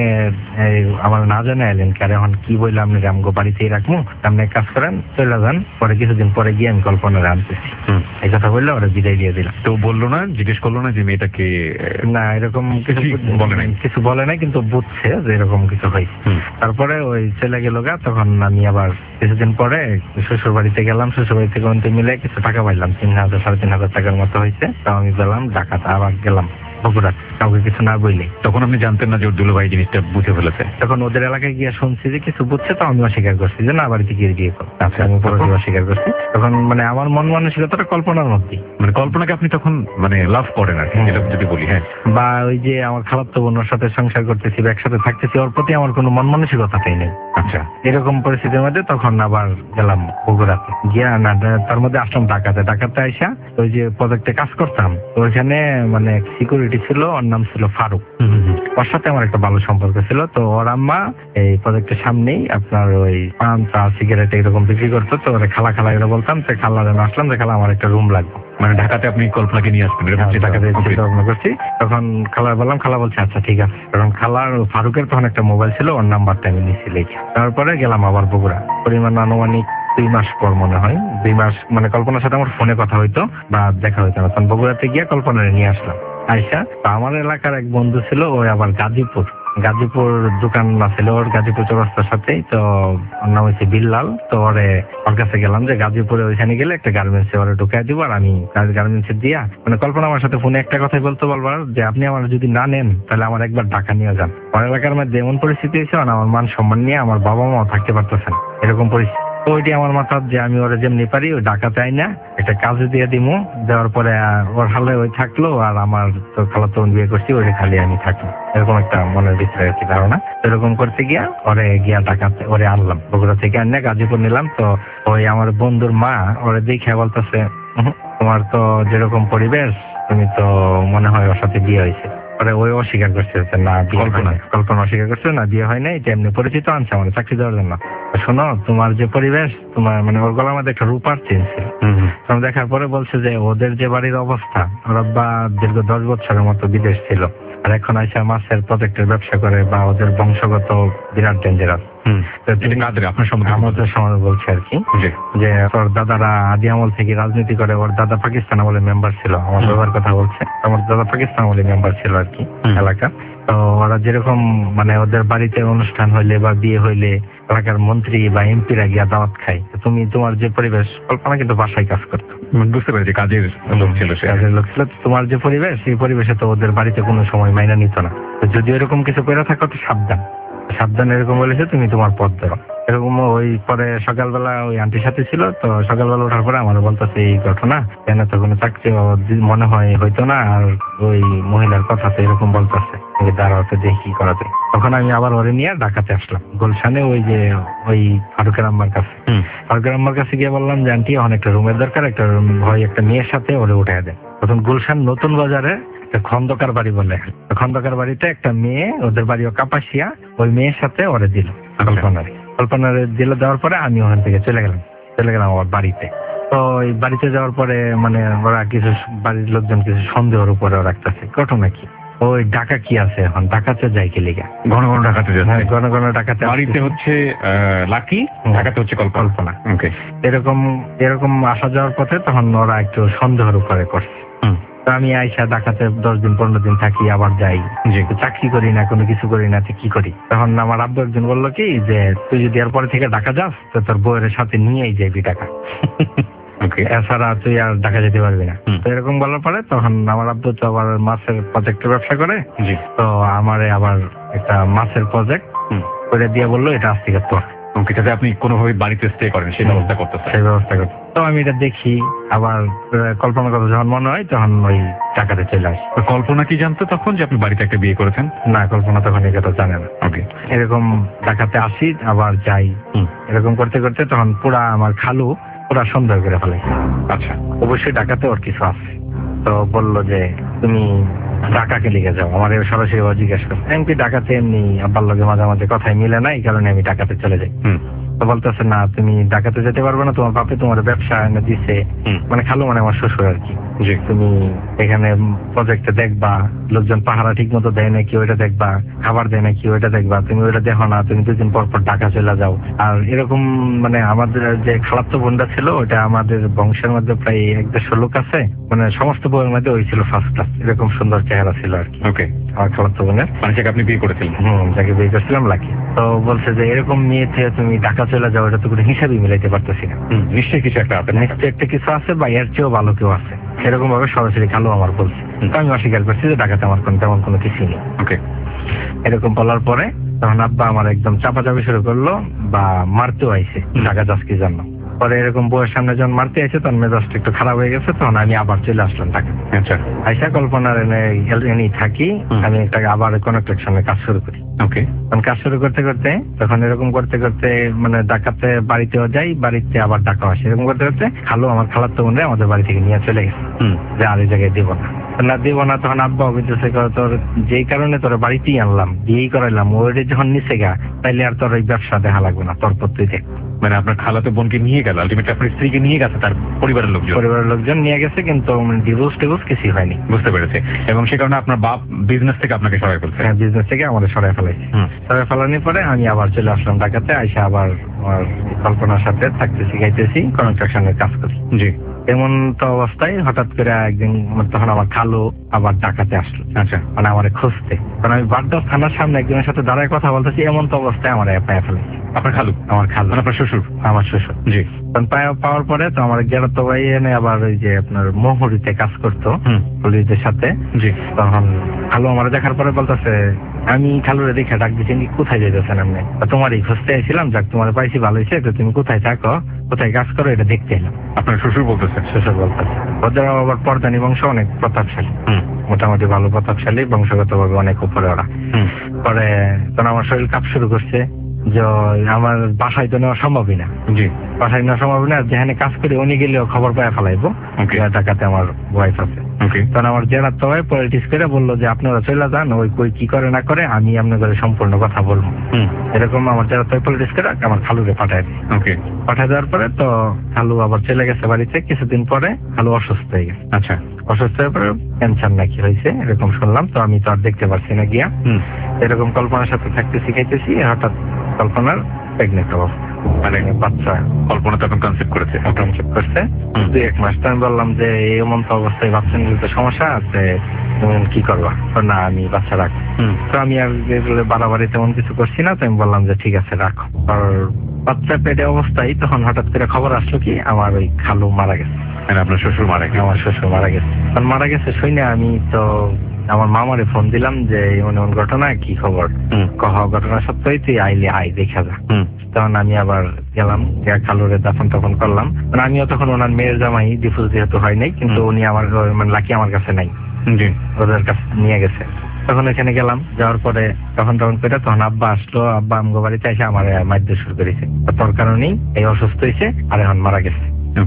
আমার না জানা এলেন কার এখন কি বললাম, আপনি আমগো বাড়িতেই রাখবো, আপনি কাজ করেন চলে যান। পরে কিছুদিন পরে গিয়ে আমি কল্পনার আনতেছি, এই কথা বললে ওরা বিদায় দিয়ে দিলাম। তো বললো না, জিজ্ঞেস করলো না যে মেয়েটাকে? না, এরকম কিছু বলে নাই। কিছু বলে নাই, কিন্তু বুঝছে যে এরকম কিছু হয়েছে। তারপরে ওই ছেলে গেল গা, তখন আমি আবার কিছুদিন পরে শ্বশুর বাড়িতে গেলাম। শ্বশুর বাড়ি থেকে অন্তে মিলে কিছু টাকা পাইলাম, 3,000 3,500 টাকার মতো হয়েছে। তো আমি গেলাম ঢাকাতে, আবার গেলাম বগুড়া, কাউকে কিছু না বললে। তখন আপনি জানতেন না যে ওর দুলাভাই জিনিসটা বুঝে ফেলেছে? তখন ওদের এলাকায় গিয়ে শুনছি যে কিছু বুঝছে, তো আমি অস্বীকার করছি যে না, বাড়িতে গিয়ে বিয়ে করো। আচ্ছা, আমি পুরোপুরি অস্বীকার করছি। তখন মানে আমার মন মানসিকতাটা কল্পনার মধ্যেই। মানে কল্পনাকে আপনি তখন মানে লাভ করেন আর কি, যেটা যদি বলি। হ্যাঁ। বা ওই যে আমার খালাতো বোনের সাথে সংসার করতেছি বা একসাথে থাকতেছি, ওর প্রতি আমার কোনো মন মানসিকতাটাই নেই। আচ্ছা। এরকম পরিস্থিতির মধ্যে তখন আবার গেলাম বগুড়াতে, গিয়া না তার মধ্যে আসলাম ঢাকাতে আইসা ওই যে প্রজেক্টে কাজ করতাম, তো ওইখানে মানে সিকিউরিটি ছিল, ওর নাম ছিল ফারুক। ওর সাথে আমার একটা ভালো সম্পর্ক ছিল। তো ওর আম্মা এই প্রজেক্টের সামনেই আপনার ওই পান চা সিগারেট এরকম বিক্রি করতো। তো ওরা খালা এগুলো বলতাম, তো খালারে আসলাম যে খালা আমার একটা রুম লাগবে। মানে ঢাকাতে আপনি কল্পনাকে নিয়ে আসবেন? ঢাকাতে চিন্তা ভাবনা করছি। তখন খালার বললাম, খালা বলছে আচ্ছা ঠিক আছে। কারণ খালার ফারুকের তখন একটা মোবাইল ছিল, ওর নাম্বারটা আমি নিয়েছি লিখে। তারপরে গেলাম আবার বগুড়া। পরিমাণ আনুমানিক 2 মাস পর মনে হয়, 2 মাস মানে কল্পনার সাথে আমার ফোনে কথা হইতো বা দেখা হইতো না। তখন বগুড়াতে গিয়ে কল্পনারে নিয়ে আসলাম। আইসা তো আমার এলাকার এক বন্ধু ছিল, ওই আবার গাজীপুর দোকান ছিল ওর, গাজীপুর চৌরাস্তার সাথেই। তো ওর নাম হচ্ছে বিল্লাল। তো ওর কাছে গেলাম যে গাজীপুরে ওইখানে গেলে একটা গার্মেন্টসে ওরা ঢুকাই দিব, আর আমি গার্মেন্টসে দিয়া মানে কল্পনা আমার সাথে ফোনে একটা কথাই বলতে বলবার যে আপনি আমার যদি না নেন তাহলে আমার একবার ঢাকা নিয়ে যান। আমার এলাকার মধ্যে এমন পরিস্থিতি হয়েছে, আমার মান সম্মান নিয়ে আমার বাবা মাও থাকতে পারতেছেন, এরকম পরিস্থিতি। ওইটি আমার মাথার যে আমি ওরা যেমনি পারি ওই ডাকা চাই না, একটা কাজে দিয়ে দিমু, দেওয়ার পরে ওর হালে ওই থাকলো, আর আমার তো খালাতো বোন বিয়ে করছি ওই খালি আমি থাকি, এরকম একটা মনের ভিতরে আর কি ধারণা। এরকম করতে গিয়া ওরে গিয়া ডাকা ওরে আনলাম, বগুড়া থেকে আনিয়ে গাজীপুর নিলাম। তো ওই আমার বন্ধুর মা ওরে দেখে বলতেছে, তোমার তো যেরকম পরিবেশ, তুমি তো মনে হয় ওর সাথে বিয়ে হয়েছে। পরে ওই অস্বীকার করছে না, কল্পনা অস্বীকার করছে না, বিয়ে হয় নাই, এটা এমনি পরিচিত আনছে আমার চাকরি দেওয়ার জন্য। শোনো, তোমার যে পরিবেশ, তোমার মানে ওর গলার মধ্যে একটা রূপার চেন ছিল। দেখার পরে বলছে যে ওদের যে বাড়ির অবস্থা, ওর আব্বা দীর্ঘ 10 বছরের মতো বিদেশ ছিল, আর এখন আইসা মাছের প্রজেক্টের ব্যবসা করে, বা ওদের বংশগত বিরাট ডেঞ্জারাস। আপনার সময় বলছে আর কি, যে ওর দাদারা আদি আমল থেকে রাজনীতি করে, ওর দাদা পাকিস্তান আমলে মেম্বার ছিল, আমার বাবার কথা বলছে, আমার দাদা পাকিস্তান আমলে মেম্বার ছিল আর কি এলাকা। তো ওরা যেরকম মানে ওদের বাড়িতে অনুষ্ঠান হইলে বা বিয়ে হইলে এলাকার মন্ত্রী বা এমপিরা গিয়া দাওয়াত খায়। তুমি তোমার যে পরিবেশ, কল্পনা কিন্তু বাসায় কাজ করতো, বুঝতে পেরেছি, কাজের লোক ছিল, কাজের লোক ছিল। তোমার যে পরিবেশ, সেই পরিবেশে তো ওদের বাড়িতে কোনো সময় মাইনা নিত না। যদি এরকম কিছু করে থাকো তো সাবধান এরকম বলেছে, তুমি তোমার পথ ধরো। এরকম ওই পরে সকালবেলা ওই আন্টির সাথে ছিল, তো সকালবেলা ওঠার পরে আমার বলতেছে এই ঘটনা, কেন তো কোনো চাকরি মনে হয় হইতো না, আর ওই মহিলার কথা তো এরকম বলতেছে, দাঁড়াতে দেখি কি করা যায়। তখন আমি আবার ওরে নিয়ে ঢাকাতে আসলাম, গুলশানে ওই যে ওই ফারুকের আম্মার কাছে। ফারুকের আম্মার কাছে গিয়ে বললাম যে আন্টি এখন একটা রুমের দরকার, একটা মেয়ের সাথে ওরে উঠে দেয়। তখন গুলশান নতুন বাজারে খন্দকার বাড়ি বলে, খন্দকার বাড়িতে একটা মেয়ে, ওদের বাড়িও কাপাসিয়া, ওই মেয়ের সাথে ওরে দিল, কল্পনারে দিল। দেওয়ার পরে আমি ওখান থেকে চলে গেলাম আমার বাড়িতে। তো ওই বাড়িতে যাওয়ার পরে মানে ওরা কিছু বাড়ির লোকজন কিছু সন্দেহের উপরে রাখতেছে, ঘটনা কি, ওই ডাকা কি আছে এখন, ডাকাতে যাই কি লিগা, ঘন ঘন ডাকাতে যাচ্ছে, ঘন ঘন ডাকাতে। বাড়িতে হচ্ছে লাকি, ডাকাতে হচ্ছে কল্পনা। এরকম আসা যাওয়ার পথে তখন ওরা একটু সন্দেহের উপরে করছে। আমি আইসা ঢাকাতে 10 দিন 15 দিন থাকি, আবার যাই, চাকরি করি না, কোনো কিছু করি না, কি করি। তখন আমার আব্বু একজন বললো কি যে তুই যদি এরপরে থেকে ঢাকা যাস তো তোর বউয়ের সাথে নিয়েই যাবি ঢাকা, এছাড়া তুই আর ঢাকা যেতে পারবি না। তো এরকম বলার পরে তখন আমার আব্বু তো আবার মাছের প্রজেক্টের ব্যবসা করে, তো আমারে আবার একটা মাছের প্রজেক্ট করে দিয়ে বললো এটা আজ থেকে তোর, যাতে আপনি কোনোভাবে বাড়িতে স্টে করেন সেই ব্যবস্থা করতে। তো আমি এটা দেখি, আবার কল্পনার কথা যখন মনে হয় তখন ওই টাকাতে চলে আসি। কল্পনা কি জানতো তখন যে আপনি বাড়িতে একটা বিয়ে করেছেন? না, কল্পনা তখন এই কথা জানে না। এরকম ঢাকাতে আসি, আবার যাই, এরকম করতে করতে তখন পুরা আমার খালু পুরা সন্দেহ করে ফেলে। আচ্ছা, অবশ্যই ঢাকাতে ওর কিছু আছে। তো বললো যে তুমি ঢাকাকে লিখে যাও, আমার সরাসরি জিজ্ঞেস করছে এমপি ঢাকাতে এমনি আব্বার লগে মাঝে মাঝে কথাই মিলে না, এই কারণে আমি ঢাকাতে চলে যাই। তো বলতেছে না, তুমি ঢাকাতে যেতে পারবে না, তোমার বাপে তোমার ব্যবসা এনে দিছে, মানে খালু মানে আমার শ্বশুর আর কি, যে তুমি এখানে প্রজেক্টে দেখবা, লোকজন পাহারা ঠিক মতো দেয় নাকি ওইটা দেখবা, খাবার দেয় নাকি ওইটা দেখবা, তুমি ওইটা দেখো না, তুমি 2 দিন পর পর ঢাকা চলে যাও। আর এরকম মানে আমাদের যে খালাতো বোনটা ছিল, ওটা আমাদের বংশের মধ্যে প্রায় 1-150 লোক আছে, মানে সমস্ত বউয়ের মধ্যে ওই ছিল ফার্স্ট ক্লাস, এরকম সুন্দর চেহারা ছিল আর কি। আমার খালাতো বোনের, মানে যাকে আপনি বিয়ে করেছিলেন? যাকে বিয়ে করেছিলাম লাকি। তো বলছে যে এরকম মেয়ে থেকে তুমি ঢাকা চলে যাও, এটা তো কোনো হিসাবই মিলাইতে পারতেছি না। নিশ্চয়ই কিছু একটা আছে, নিশ্চয়ই একটা কিছু আছে, বা এর চেয়েও ভালো কেউ আছে, এরকম ভাবে সরাসরি খালু আমার বলছে। আমি অস্বীকার করছি যে ঢাকাতে আমার তেমন কোনো কিছুই নেই। এরকম বলার পরে তখন আব্বা আমার একদম চাপাচাপি শুরু করলো, বা মারতেও আইছে ঢাকা যাস কি জন্য। পরে এরকম বউয়ের সামনে যখন মারতে আইছে তখন মেজাজটা একটু খারাপ হয়ে গেছে, তখন আমি আবার চলে আসলাম ঢাকা। আইসা কল্পনার এনে থাকি, আমি একটা আবার কনস্ট্রাকশনে কাজ শুরু করি। কাজ শুরু করতে করতে তখন এরকম করতে করতে মানে ঢাকাতে বাড়িতেও যাই, বাড়িতে আবার ঢাকা আসি, এরকম করতে করতে খালু আমার খালাতো বোনরে আমাদের বাড়ি থেকে নিয়ে চলে গেছে, যে আর এই জায়গায় দিব না। তখন আব্বা অভিযোগ, তোর যেই কারণে তোর বাড়িতেই আনলাম, বিয়েই করাইলাম, ওইটা যখন নিচে গা, তাইলে আর তোর ওই ব্যবসা দেখা লাগবে না, তোর পর তুই দেখ। মানে আপনার খালাতো বোনকে নিয়ে গেল, আলটিমেটলি আপনার স্ত্রীকে নিয়ে গেছে তার পরিবারের লোকজন নিয়ে গেছে, কিন্তু ডিভোর্স কিছুই হয়নি। বুঝতে পেরেছে। এবং সে কারণে আপনার বাপ বিজনেস থেকে আপনাকে সরাই ফেলছে? হ্যাঁ, বিজনেস থেকে আমাদের সরাই ফেলাইছে। সরাই ফেলানোর পরে আমি আবার চলে আসলাম ঢাকাতে, আইসা আবার আমার কল্পনার সাথে থাকতেছি, গাইতেছি, কনস্ট্রাকশনের কাজ করি। এমন তো অবস্থায় হঠাৎ করে একদিন তখন আমার খালু আবার ঢাকাতে আসলো। আচ্ছা, মানে আমার খুঁজতে, কারণ আমি বাড্ডা থানার সামনে একজনের সাথে দাঁড়ায় কথা বলতেছি, এমন তো অবস্থায় আমার পায়ে ফেলেছি। আপনার খালু? আমার খালু, আপনার শ্বশুর? আমার শ্বশুর। জি। তখন পাওয়ার পরে তো আমার গেরতো ভাই এনে আবার ওই যে আপনার মোহরিতে কাজ করতো পুলিশদের সাথে। জি। তখন খালু আমার দেখার পরে বলতেছে, আমি খালুরে দেখে ডাক দিচ্ছি, কোথায় যেতেছেন আপনি? তোমারই খুঁজতে এসেছিলাম, যাক তোমার পাইছি, ভালো হয়েছে, তো তুমি কোথায় থাকো, কোথায় কাজ করো, এটা দেখতে এলাম। আপনার শ্বশুর বলতেছে? শ্বশুর বলতেছে। ওদের আবার পর্দানি বংশ, অনেক প্রতাপশালী, মোটামুটি ভালো প্রতাপশালী, বংশগত ভাবে অনেক উপরে ওরা। পরে তখন আমার শরীর কাঁপ শুরু করছে, যে আমার বাসায় তো নেওয়া সম্ভবই না। জি। বাসায় নেওয়া সম্ভব না, যেখানে কাজ করি উনি গেলেও খবর পায় ফেলাইবো ঢাকাতে আমার ওয়াইফ আছে। তখন আমার জেলার তো পলিটিক্স করে বললো যে আপনারা চলে যান, ওই কই কি করে না করে আমি আপনাদের সম্পূর্ণ কথা বলবো। এরকম আমার জেলার তো পলিটিক্স করে আমার খালুকে পাঠায় দিই। পাঠায় দেওয়ার পরে তো খালু আবার চলে গেছে বাড়িতে। কিছুদিন পরে খালু অসুস্থ হয়ে গেছে। আচ্ছা। অসুস্থ হয়ে পরে ক্যান্সার নাকি হয়েছে এরকম শুনলাম, তো আমি তো আর দেখতে পারছি না গিয়া। এরকম কল্পনার সাথে থাকতে শিখাইতেছি, হঠাৎ কল্পনার প্রেগনেন্ট অবস্থা, মানে বাচ্চা। কল্পনা তখন কনসেপ্ট করেছে? কনসেপ্ট করছে 2-1 মাস। তো আমি বললাম যে এমন তো অবস্থায় বাচ্চা নিলে তো সমস্যা আছে, তুমি কি করবা? না আমি বাচ্চা রাখবো। তো আমি আর বাড়াবাড়ি তেমন কিছু করছি না, তো আমি বললাম যে ঠিক আছে রাখো। আর বাচ্চা পেটে অবস্থায় তখন হঠাৎ করে খবর আসলো কি আমার ওই খালু মারা গেছে। আপনার শ্বশুর মারা গেছে? আমার শ্বশুর মারা গেছে। তখন মারা গেছে শুনে আমি তো আমার মামারে ফোন দিলাম যে এমন এমন ঘটনা, কি খবর? কহ ঘটনা সত্যই, তুই আইলে আই দেখা যা। তখন আমি আবার গেলাম, খালুরে দাফন তখন করলাম। মানে আমিও তখন ওনার মেয়ের জামাই, ডিফুজ যেহেতু হয় নাই, কিন্তু উনি আমার মানে লাকি আমার কাছে নাই, ওদের কাছে নিয়ে গেছে। তখন এখানে গেলাম, যাওয়ার পরে তখন করে তখন আব্বা আসলো। আব্বা আমগো বাড়িতে এসে আমার মাইদ্য শুরু করেছে, তোর কারণেই এই অসুস্থ হয়েছে, আর এখন মারা গেছে।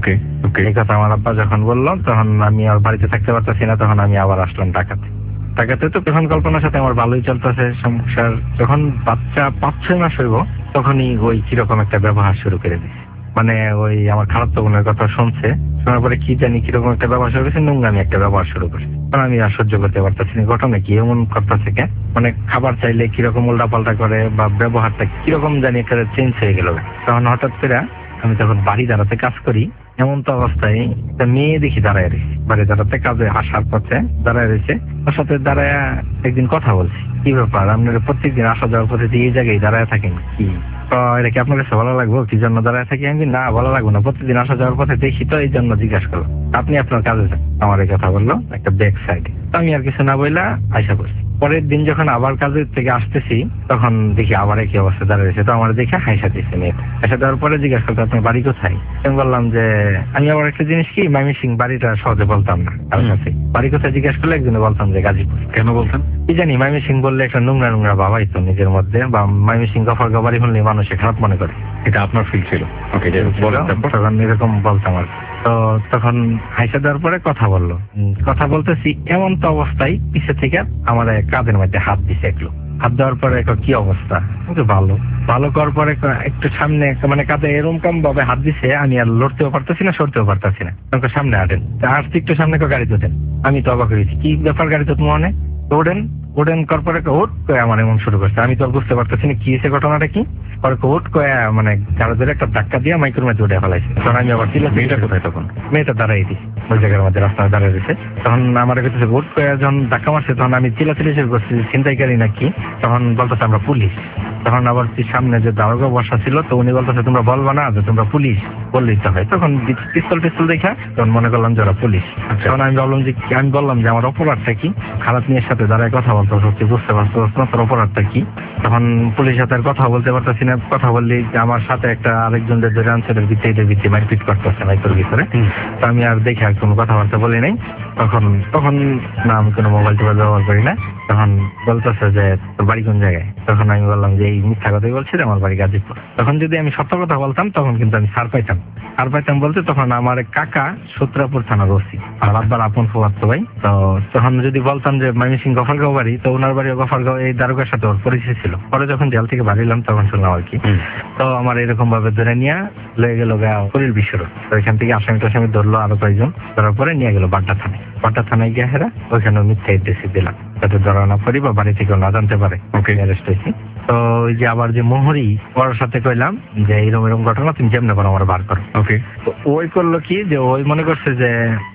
এই কথা আমার আব্বা যখন বললো, তখন আমি আর বাড়িতে থাকতে পারতেছি না, তখন আমি আবার আসলাম ঢাকাতে। ঢাকাতে তো তখন কল্পনার সাথে আমার ভালোই চলতেছে সংসার। যখন বাচ্চা 5-6 মাস হইব, তখনই ওই কিরকম একটা ব্যবহার শুরু করে দিচ্ছে। মানে ওই আমার খারাপ তো বোনের কথা শুনছে, শোনার পরে কি জানি কিরকম একটা ব্যবহার শুরু করেছে, নোংরামি একটা ব্যবহার শুরু করছে। তখন আমি আর সহ্য করতে পারতেছি না, ঘটনা কি এমন করতেছে কে? মানে খাবার চাইলে কিরকম উল্টা পাল্টা করে, বা ব্যবহারটা কিরকম জানি একটা চেঞ্জ হয়ে গেল। তখন হঠাৎ করে আমি তখন বাড়ি দাঁড়াতে কাজ করি, এমন তো অবস্থায় একটা মেয়ে দেখি দাঁড়ায় রয়েছে, বাড়ি দাঁড়াতে কাজে আসার পথে দাঁড়ায় রয়েছে। ওর সাথে দাঁড়ায় একদিন কথা বলছি, কি ব্যাপার আপনারা প্রত্যেকদিন আসা যাওয়ার পথে এই জায়গায় দাঁড়ায় থাকেন, কি এটা কি আপনার কাছে ভালো লাগবো? কি জন্য দাঁড়ায় থাকি? আমি না, ভালো লাগবো না, প্রতিদিন আসা যাওয়ার পথে দেখি তো, এই জন্য জিজ্ঞাসা করলাম। আপনি আপনার কাজে যান। আমার এই কথা বললো একটা ব্যাক সাইডে। তো আমি আর কিছু না বললা আশা করছি। পরের দিন যখন আবার কাজের থেকে আসতেছি, তখন দেখি আবার একই অবস্থা দাঁড়িয়েছে। তো আমার দেখে হাইসা দিচ্ছে মেয়েটা। হাইসা দেওয়ার পরে জিজ্ঞাসা করতে, আপনার বাড়ি কোথায়? আমি বললাম যে আমি আবার একটা জিনিস কি ময়মনসিংহ, বাড়িটা সহজে বলতাম না কারোর কাছে। বাড়ি কোথায় জিজ্ঞাসা করলে একজনে বলতাম যে গাজীপুর। কেন বলতেন? কি জানি, ময়মনসিংহ বললে একটা নোংরা নোংরা ভাবাই তো নিজের মধ্যে, বা ময়মনসিংহ গফরগাঁও বাড়ি হলে মানুষে খারাপ মনে করে। এটা আপনার ফিল ছিল? তখন এরকম বলতাম আর। তো তখন হাইসা দেওয়ার পরে কথা বললো, কথা বলতেছি এমন তো অবস্থায় পিছে থেকে আমার কাঁধের মধ্যে হাত দিছে একলো। হাত দেওয়ার পরে কি অবস্থা? ভালো ভালো করার পরে একটু সামনে, মানে কাঁধে এরকম কম ভাবে হাত দিছে, আমি আর লড়তেও পারতেছি না, সরতেও পারতেছি না। সামনে হাঁটেন, আসতে একটু সামনে গাড়িতে ওঠেন। আমি তো অবাক হয়েছি, কি ব্যাপার গাড়িতে মনে ওঠেন ওঠেন কর পরে ওট কয়ে আমার এমন শুরু করছে। আমি তো বুঝতে পারতেছি না কি হয়েছে, ঘটনাটা কি। পরে ওট কয়ে মানে কারো ধরে একটা ধাক্কা দিয়ে মাইক্রোর মধ্যে উঠে ফেলাইছে। তখন আমি আবার মেয়েটা কোথায়? তখন মেয়েটা দাঁড়াই দিই ওই জায়গার মধ্যে, রাস্তায় দাঁড়িয়ে দিয়েছে। তখন আমার কাছে ওট কয়ে যখন ধাক্কা মারছে, তখন আমি চিল্লাচিল্লি শুরু করছি ছিনতাইকারী নাকি। তখন বলতেছে আমরা পুলিশ। তখন আবার সামনে যে দারোগা বসা ছিল, তো উনি বলতেছে তোমরা বলবা না যে তোমরা পুলিশ, বললেই তো হয়। তখন পিস্তল দেখা তখন মনে করলাম যে ওরা পুলিশ। তখন আমি বললাম যে আমার অপরাধটা কি? খারাপ মেয়ের সাথে দাঁড়ায় কথা বলতে হচ্ছে, বুঝতে পারছো না তোর অপরাধটা কি? তখন পুলিশের সাথে কথা বলতে পারতেছি না। কথা বললি আমার সাথে একটা আরেকজনের ধরে আনছে, ভিত্তি মারপিট করতেছে মাইকের ভিতরে। তো আমি আর দেখে আর কোনো কথাবার্তা বলি নাই। তখন না, আমি কোনো মোবাইল টোবাইল ব্যবহার করি না। তখন বলতেছে যে তোর বাড়ি কোন জায়গায়? তখন আমি বললাম যে এই মিথ্যা কথাই বলছি, আমার বাড়ি গাজীপুর। তখন যদি আমি সত্য কথা বলতাম, তখন কিন্তু আমি ছাড় পাইতাম বলতে, তখন আমার কাকা সূত্রাপুর থানার ওসি, আর আব্বার আপন ফুফাতো ভাই। তো তখন যদি বলতাম যে ময়মনসিংহ গফরগাঁও বাড়ি, তো ওনার বাড়ি গফরগাঁও, এই দারোগার সাথে ওর পরিচয় ছিল। পরে যখন জেল থেকে বাড়িলাম তখন শুনলাম আর কি। তো আমার এরকম ভাবে ধরে নিয়ে লয়ে গেল পুরীর বিশ্বর। তো এখান থেকে আসামি ধরলো আরো কয়েকজন, ধরার পরে নিয়ে গেল বাড্ডা থানায় গিয়ে হেরা ওইখানে মিথ্যা এড্রেসি দিলাম, যাতে ধরা না পড়ি বা বাড়ি থেকেও না জানতে পারে। অ্যারেস্ট হয়েছি। তো ওই যে আবার যে মোহরি, ওর সাথে কইলাম যে এরকম ঘটনা, তুমি যেমন করো আমার বার করো। তো ওই করলো কি, যে ওই মনে করছে যে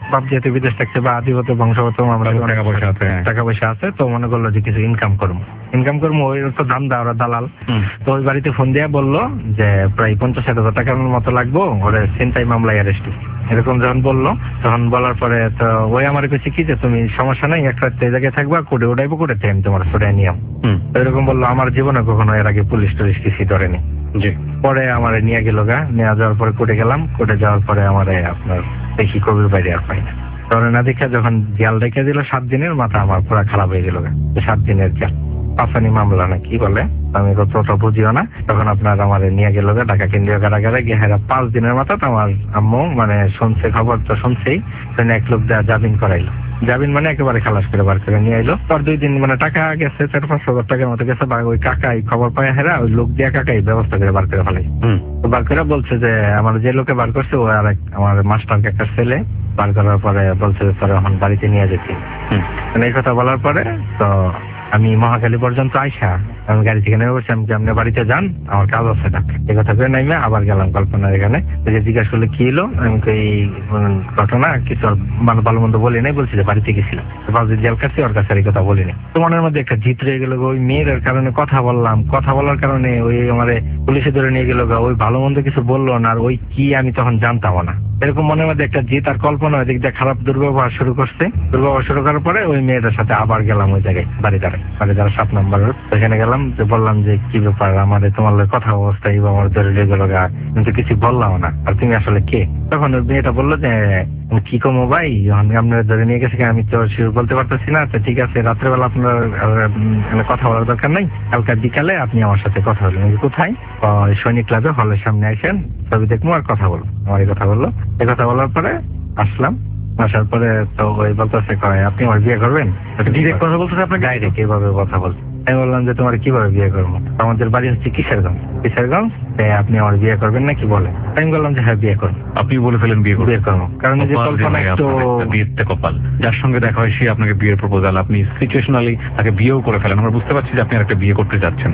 বাপ যেহেতু বিদেশ থাকছে বা আদিগত বংশগত আমরা তাদের টাকা পয়সা আছে, হ্যাঁ। টাকা পয়সা আছে, তো মনে করলো যে কিছু ইনকাম করবো ওই তো ধান্দা, ওরা দালাল। তো ওই বাড়িতে ফোন দিয়ে বললো যে প্রায় 50,000 টাকার মতো লাগবো, ওরা ছিনতাই মামলায় অ্যারেস্ট। এরকম যখন বললো, তখন বলার পরে তো ওই আমার কাছে কি যে তুমি সমস্যা নাই, এক রাত এই জায়গায় থাকবা, কোর্টে উঠাইবো, কোর্টে আমি তোমার ছড়াই নিয়াম। এরকম বললো। আমার জীবনে কখনো এর আগে পুলিশ টুলিশ কিছু ধরেনি। পরে আমার নিয়ে গেল নিয়ে যাওয়ার পরে কোর্টে গেলাম। কোর্টে যাওয়ার পরে আমার আপনার দেখি কবির বাইরে আর পাই না। ধরে না দেখা যখন জেল রেখে দিল 7 দিনের, মাথা আমার পুরো খারাপ হয়ে গেল। 7 দিনের জেল, পাঁচানি মামলা না কি বলে, আমি ততটা বুঝিও না। তখন আপনার আমার নিয়ে গেল ঢাকা কেন্দ্রীয় কারাগারে গিয়ে, 5 দিনের মাথা তো আমার আম্মু মানে শুনছে, খবর তো শুনছেই, এক লোক জামিন করাইলো। জামিন মানে একেবারে খালাস করে বার করে নিয়ে আইলো। পর 2 দিন মানে টাকা গেছে 4-5 হাজার টাকার মতো গেছে। ওই কাকাই খবর পায়, হেরা ওই লোক দিয়ে কাকাই ব্যবস্থা করে বার করে ফেলাই। বার করে বলছে যে আমার যে লোকে বার করছে ও আর আমার মাস্টার কাকার ছেলে। বার করার পরে বলছে তোর এখন বাড়িতে নিয়ে যেতে। এই কথা বলার পরে তো আমি মহাখালী পর্যন্ত আইসা আমি গাড়ি থেকে নেমে বলছি, আমি আপনি বাড়িতে যান, আমার কাজ আছে ডাক। এই কথা করে নাইমে আবার গেলাম কল্পনার এখানে। জিজ্ঞাসা করলে কি হলো, আমি এই ঘটনা কিছু মানে ভালো মন্দ বলি নাই, বলছি যে বাড়িতে গেছিলাম, 5 দিন জেল কাটছি, ওর কাছে এই কথা বলিনি। তো মনের মধ্যে একটা জিত রয়ে গেল। ওই মেয়ের কারণে কথা বললাম, কথা বলার কারণে ওই আমার পুলিশে ধরে নিয়ে গেল। ওই ভালো মন্দ কিছু বললো না, আর ওই কি আমি তখন জানতাম না। এরকম মনের মধ্যে একটা জিত আর কল্পনা, ওই দিক দিয়ে খারাপ দুর্ব্যবহার শুরু করছে। দুর্ব্যবহার শুরু করার পরে ওই মেয়েটার সাথে আবার গেলাম ওই জায়গায়, বাড়িদারে 7 নম্বর। সেখানে গেলাম, বললাম যে কি ব্যাপার, আমাদের তোমার কথা অবস্থা আমার ধরে লেগে গেল, কিন্তু কিছু বললাম না, আর তুমি আসলে কে? তখন ওই মেয়েটা বললো যে কি কমো ভাই, আপনার ধরে নিয়ে গেছে, আমি তো বলতে পারতেছি না। তো ঠিক আছে, রাত্রেবেলা আপনার কথা বলার দরকার নাই, কালকে বিকালে আপনি আমার সাথে কথা বলবেন। কোথায়? সৈনিক ক্লাবে হলের সামনে আসেন, ছবি দেখবো আর কথা বলবো। আমার এই কথা বললো। এই কথা বলার পরে আসলাম। আসার পরে তো ওই বলতেছে আপনি আমার বিয়ে করবেন? ডিরেক্ট কথা বলতেছে আপনাকে? ডাইরেক্ট এইভাবে কথা বলছে। আমি বললাম যে তোমার কিভাবে বিয়ে করবো, আমাদের বাড়ি হচ্ছে কিশোরগঞ্জ। আপনি আমার বিয়ে করবেন নাকি বলে? আমি বললাম যে হ্যাঁ বিয়ে করবো। আপনি বলে ফেলেন বিয়ে করবো, কারণ যে কল্পনা একটু বিয়েতে কপাল, যার সঙ্গে দেখা হয় সে আপনাকে বিয়ের প্রপোজাল, আপনি সিচুয়েশনালি তাকে বিয়েও করে ফেলেন। আমরা বুঝতে পারছি যে আপনি একটা বিয়ে করতে যাচ্ছেন।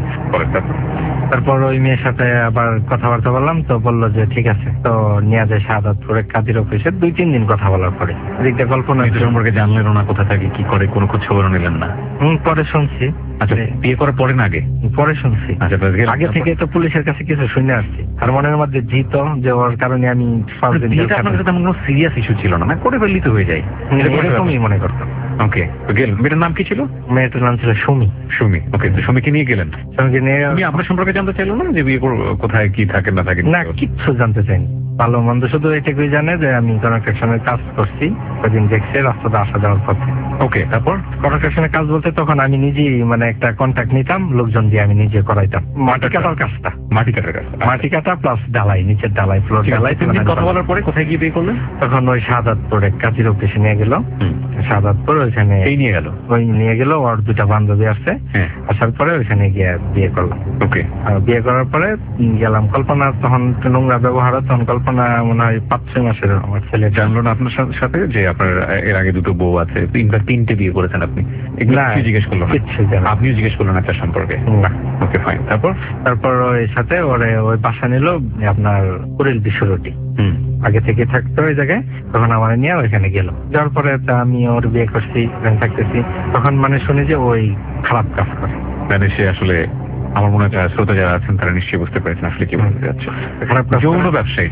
তারপর ওই মেয়ের সাথে আবার কথাবার্তা বললাম। তো বললো যে ঠিক আছে। তো নিয়ে যায় শাহাদাতপুরে কাজীর অফিসে। 2-3 দিন কথা বলার পরে এদিকটা কল্পনা সম্পর্কে জানলেন না, কোথা থেকে কি করে, কোনো খোঁজ খবর নিলেন না? পরে শুনছি। আচ্ছা, বিয়ে করার পরে না আগে? পরে শুনছি। আগে থেকে তো পুলিশের কাছে কিছু শুনে আসছি, আর মনের মধ্যে জিত যে ওর কারণে আমি তেমন কোনো সিরিয়াস ইস্যু ছিল না, করে ফেললি তো হয়ে যায়, এরকমই মনে করতাম। ওকে, গেলেন। মেয়েটার নাম কি ছিল? মেয়েটার নাম ছিল সুমি। ওকে, তো সুমিকে নিয়ে গেলেন। সুমিকে নিয়ে আমি আপনার সম্পর্কে জানতে চাইলাম না, যে বিয়ে কোথায় কি থাকে না থাকে? না, কিচ্ছু জানতে চাইনি। ভালো মন্দ শুধু এটুকুই জানে যে আমি কনস্ট্রাকশনের কাজ করছি। ওইদিন দেখছে রাস্তাটা আসা যাওয়ার পথে। ওকে, তারপর কনস্ট্রাকশনের কাজ বলতে তখন আমি নিজেই মানে একটা কন্ট্যাক্ট নিতাম, লোকজন দিয়ে আমি নিজে করাইতাম মাটি কাটার কাজটা। মাটি কাটা প্লাস ডালাই, নিচের ডালাই, ফ্লোর ডালাই। কথা বলার পরে কোথায় গিয়ে বিয়ে করলেন? তখন ওই শাহাদাতপুরে কাজীর অফিসে নিয়ে গেল। শাহাদাতপুর ওইখানে নিয়ে গেল। ওর 2টা বান্ধবী আসছে। আসার পরে ওইখানে গিয়ে বিয়ে করলাম। ওকে, বিয়ে করার পরে গেলাম। কল্পনা তখন নোংরা ব্যবহার, তখন কল্পনা মনে হয় 5-6 মাসের। আমার ছেলে জানলো না আপনার সাথে যে আপনার এর আগে 2টো বউ আছে, 3টে বিয়ে করেছেন আপনি? জিজ্ঞেস করলো না? আপনিও জিজ্ঞেস করলেন একটা সম্পর্কে? না। Okay, fine. তারপর ওই সাথে ওই বাসা নিল আপনার কুড়িল বিশ্বরটি। আগে থেকে থাকতো ওই জায়গায়। তখন আমার নিয়ে ওইখানে গেল। যাওয়ার পরে আমি ওর বিয়ে করছি, থাকতেছি। তখন মানে শুনি যে ওই খারাপ কাজ করে। মানে সে আসলে, আমার মনে হয় শ্রোতা যারা আছেন তারা নিশ্চয়ই বুঝতে পেরেছেন আসলে কি বলতে যাচ্ছে। যৌন ব্যবসায়ী,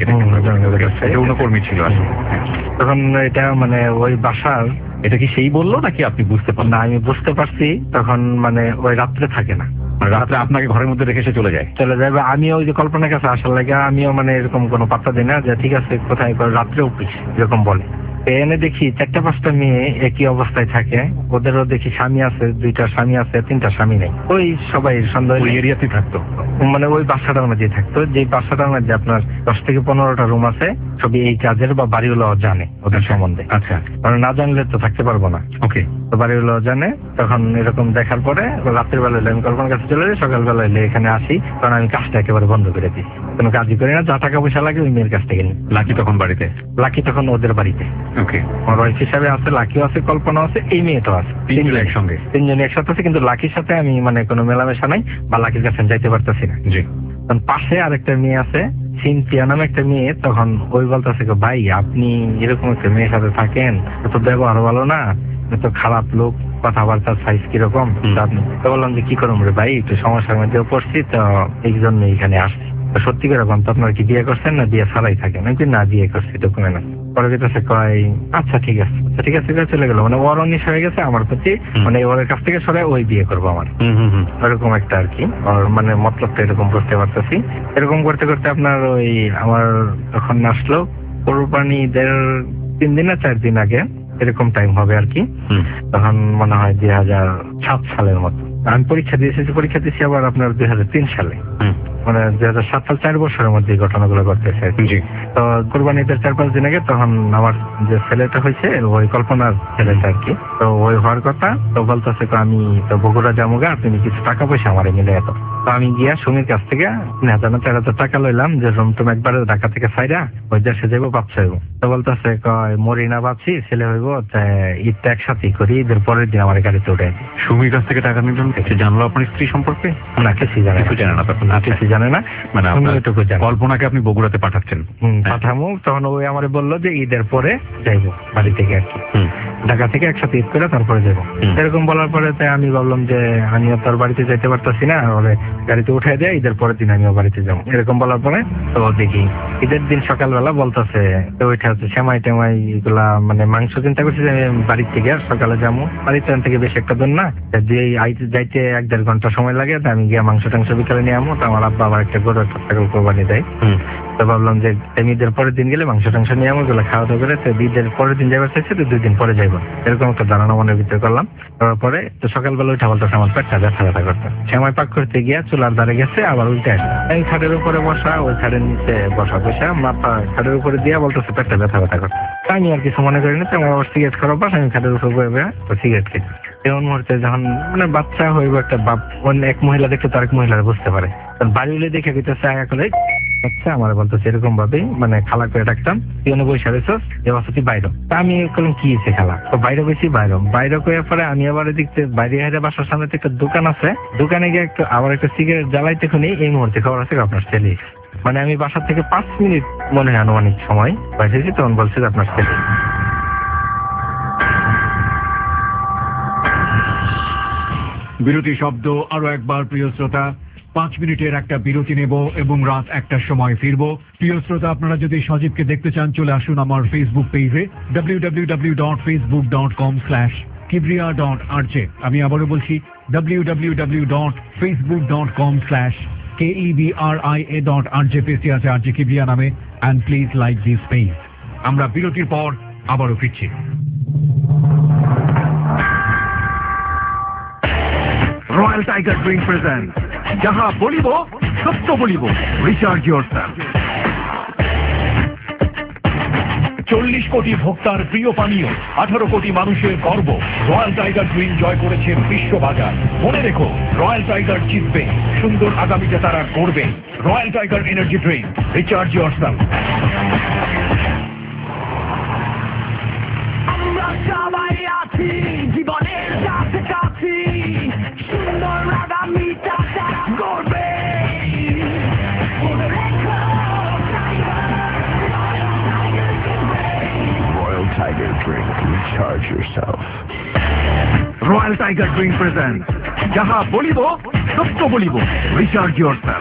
যৌন কর্মী ছিল আসলে। তখন এটা মানে ওই বাসার, এটা কি সেই বললো নাকি আপনি বুঝতে পারেন? না, আমি বুঝতে পারছি। তখন মানে ওই রাত্রে থাকে না, রাত্রে আপনাকে ঘরের মধ্যে রেখে সে চলে যায়। আমিও ওই যে কল্পনার কাছে আসার লাগে আমিও মানে এরকম কোনো পাত্তা দিই না যে ঠিক আছে কোথায় রাত্রে অফিস এরকম বলে। এনে দেখি 4-5টা মেয়ে একই অবস্থায় থাকে। ওদেরও দেখি স্বামী আছে, 2টা স্বামী আছে, 3টা স্বামী নেই। ওই সবাই সন্দেহ এরিয়াতে থাকতো, মানে ওই বাসাটার মধ্যে থাকতো। যে বাসাটার মধ্যে আপনার 10 থেকে 15টা রুম আছে। সবই এই কাজের বা বাড়িগুলো জানে ওদের সম্বন্ধে। আচ্ছা, কারণ না জানলে তো থাকতে পারবো না। ওকে, তো বাড়িগুলো জানে। তখন এরকম দেখার পরে রাত্রের বেলা আমি কল্পনার কাছে চলে যাই, সকালবেলা এখানে আসি। কারণ আমি কাজটা একেবারে বন্ধ করে দিই, কোনো কাজই করি না। যা টাকা পয়সা লাগে ওই মেয়ের কাছ থেকে নিই। লাকি তখন বাড়িতে? লাকি তখন ওদের বাড়িতে। ওকে, আমার ওয়াইফ হিসাবে আছে, লাকিও আছে, কল্পনা আছে, এই মেয়েটাও আছে। 3জন একসঙ্গে? 3জন একসাথে আছে, কিন্তু লাকির সাথে আমি মানে কোনো মেলামেশা নাই বা লাকির কাছে যাইতে পারতেছি না। জি। পাশে আরেকটা মেয়ে আছে, সিনথিয়া নামে একটা মেয়ে, তখন ওই বলতেছে ভাই আপনি এরকম একটা মেয়ের সাথে থাকেন, তো ব্যবহার ভালো না, তো খারাপ লোক, কথাবার্তার সাইজ কিরকম। তো বললাম যে কি করবো রে ভাই, একটু সমস্যার মধ্যে পড়ছি, তো এই জন্য এখানে আসছি। তো সত্যি করে এখন তো আপনার কি বিয়ে করছেন না বিয়ে ছাড়াই থাকেন? আমি না বিয়ে করছি, ডকুমেন্ট আছে। পরে যেতেছে কয় আচ্ছা ঠিক আছে, ঠিক আছে চলে গেল। মানে ওর অনিশ হয়ে গেছে আমার প্রতি, মানে ওর কাছ থেকে সরে ওই বিয়ে করবো আমার, এরকম একটা আর কি। ওর মানে মতলবটা এরকম বুঝতে পারতেছি। এরকম করতে করতে আপনার ওই আমার তখন আসলো কোরবানি 3 দিন না 4 দিন আগে এরকম টাইম হবে আর কি। তখন মনে হয় 2007 সালের মতো আমি পরীক্ষা দিয়েছি আবার আপনার 2003 সালে, মানে 2007 সাল 4 বছরের মধ্যে এই ঘটনাগুলো ঘটতেছে। তো কোরবানিদের 4-5 দিন আগে তখন আমার যে ছেলেটা হয়েছে ওই কল্পনার ছেলেটা আর কি, তো ওই হওয়ার কথা। তো বলতেছে আমি তো বগুড়া যাবো, তুমি কিছু টাকা পয়সা আমার মিলে যেত। তো আমি গিয়া সুমির কাছ থেকে 3,000 টাকা লইলাম যে তুমি একবারে ঢাকা থেকে ছাইরা ওই দেশে যাবো, বাপ চাইবো। তো বলতেছে মরি না ভাবছি, ছেলে হইব, ঈদটা একসাথেই করি, ঈদের পরের দিন আমার গাড়িতে উঠে। সুমির কাছ থেকে টাকা নিলাম, কিছু জানলো আপনার স্ত্রী সম্পর্কে? না, কিছু জানে না, কিছু জানে না। মানে কল্পনাকে আপনি বগুড়াতে পাঠাচ্ছেন? পাঠামো। তখন ওই আমারে বললো যে ঈদের পরে যাইবো বাড়ি থেকে আর কি, ঢাকা থেকে একসাথে ঈদ করে তারপরে যাবো। এরকম বলার পরে আমি ভাবলাম যে আমিও তোর বাড়িতে যাইতে পারতাছি না, ওরে গাড়িতে উঠে দেয়, ঈদের পরের দিন আমিও বাড়িতে যাবো। এরকম বলার পরে তো দেখি ঈদের দিন সকালবেলা বলতেছে ওইটা হচ্ছে সেমাই টেমাই এগুলা, মানে মাংস চিন্তা করছি যে আমি বাড়ির থেকে সকালে যাবো, বাড়িতে থেকে বেশি একটা দূর না, যাইতে 1-1.5 ঘন্টা সময় লাগে। আমি গিয়ে মাংস টাংস বিকালে নিয়ে আমো। তো আমার আব্বা আবার একটা গরু একটা ছাগল কোরবানি দেয়। তো ভাবলাম যে আমি ঈদের পরের দিন গেলে মাংস টাংস নিয়ে আমো, ওগুলো খাওয়া দাওয়া করে তো ঈদের পরের দিন যাবার চাইছে, তো 2 দিন পরে যাইবো, এরকম একটা ধারণা মনের ভিতরে করলাম। তারপরে তো সকালবেলা উঠা বলতেছে আমার পেটটা ব্যথা করতে। সেমাই পাক করতে গিয়া চুলার ধারে গেছে, আবার উল্টে আসে এই খাটের উপরে বসা, ওই খাটের নিচে বসা মাথা খাটের উপরে দিয়া বলতেছে পেটটা ব্যথা করতে। আমি আর কিছু মনে করি না, আমার আবার সিগারেট খাওয়ার অভ্যাস, আমি খাটের উপরে বয়ে সিগারেট খেয়েছি। এমন মুহূর্তে যখন মানে বাচ্চা হইব একটা বাপ, অন্য এক মহিলা দেখে তার এক মহিলারা বুঝতে পারে, বাড়ি হলে দেখে দিতেছে আয়া করে আচ্ছা আমার বলতেছে এরকম ভাবেই, মানে খালা করে ডাকতাম, তুই অনেক বসে রয়েছ এ বছর তুই বাইরে। তা আমি বললাম কি হয়েছে খালা? তো বাইরে বেশি বাইরে করে পরে আমি আবার দেখতে বাইরে হাইরে বাসার সামনে একটা দোকান আছে, দোকানে গিয়ে আবার একটা সিগারেট জ্বালাইতে খুনি এই মুহূর্তে খবর আছে আপনার ছেলে। মানে আমি বাসা থেকে 5 মিনিট মনে হয় আনুমানিক সময় বাইরেছি, তখন বলছে যে আপনার ছেলে। বিরতি শব্দ আরো একবার প্রিয় শ্রোতা, 5 মিনিটের একটা বিরতি নেব এবং রাত 1টার সময় ফিরবো। প্রিয় শ্রোতা, আপনারা যদি সজীবকে দেখতে চান চলে আসুন আমার ফেসবুক পেজে www.facebook.com/kibriya.rj। আমি আবারও বলছি www.facebook.com/KEBRIA.RJ পেজটি আছে RJ কিবরিয়া নামে, and please like this page. আমরা বিরতির পর আবারও ফিরছি। রয়্যাল টাইগার ড্রিঙ্ক প্রেজেন্ট যাহা বলিব সত্য বলিব, রিচার্জ ইয়োরসেলফ। 40 কোটি ভোক্তার প্রিয় পানীয়, 18 কোটি মানুষের গর্ব, রয়্যাল টাইগার ড্রিঙ্ক জয় করেছে বিশ্ববাজার। মনে রেখো, রয়্যাল টাইগার জিতবে, সুন্দর আগামীতে তারা করবে। Royal Tiger energy drink, recharge yourself. আমরা সবাই আছি জীবনের কাছাকাছি, সুন্দর আগামীটা তারা করবে। Royal Tiger Drink. Recharge yourself. Royal Tiger drink present যাহা বলিব সত্য বলিব, রিচার্জ ইয়োরসেলফ।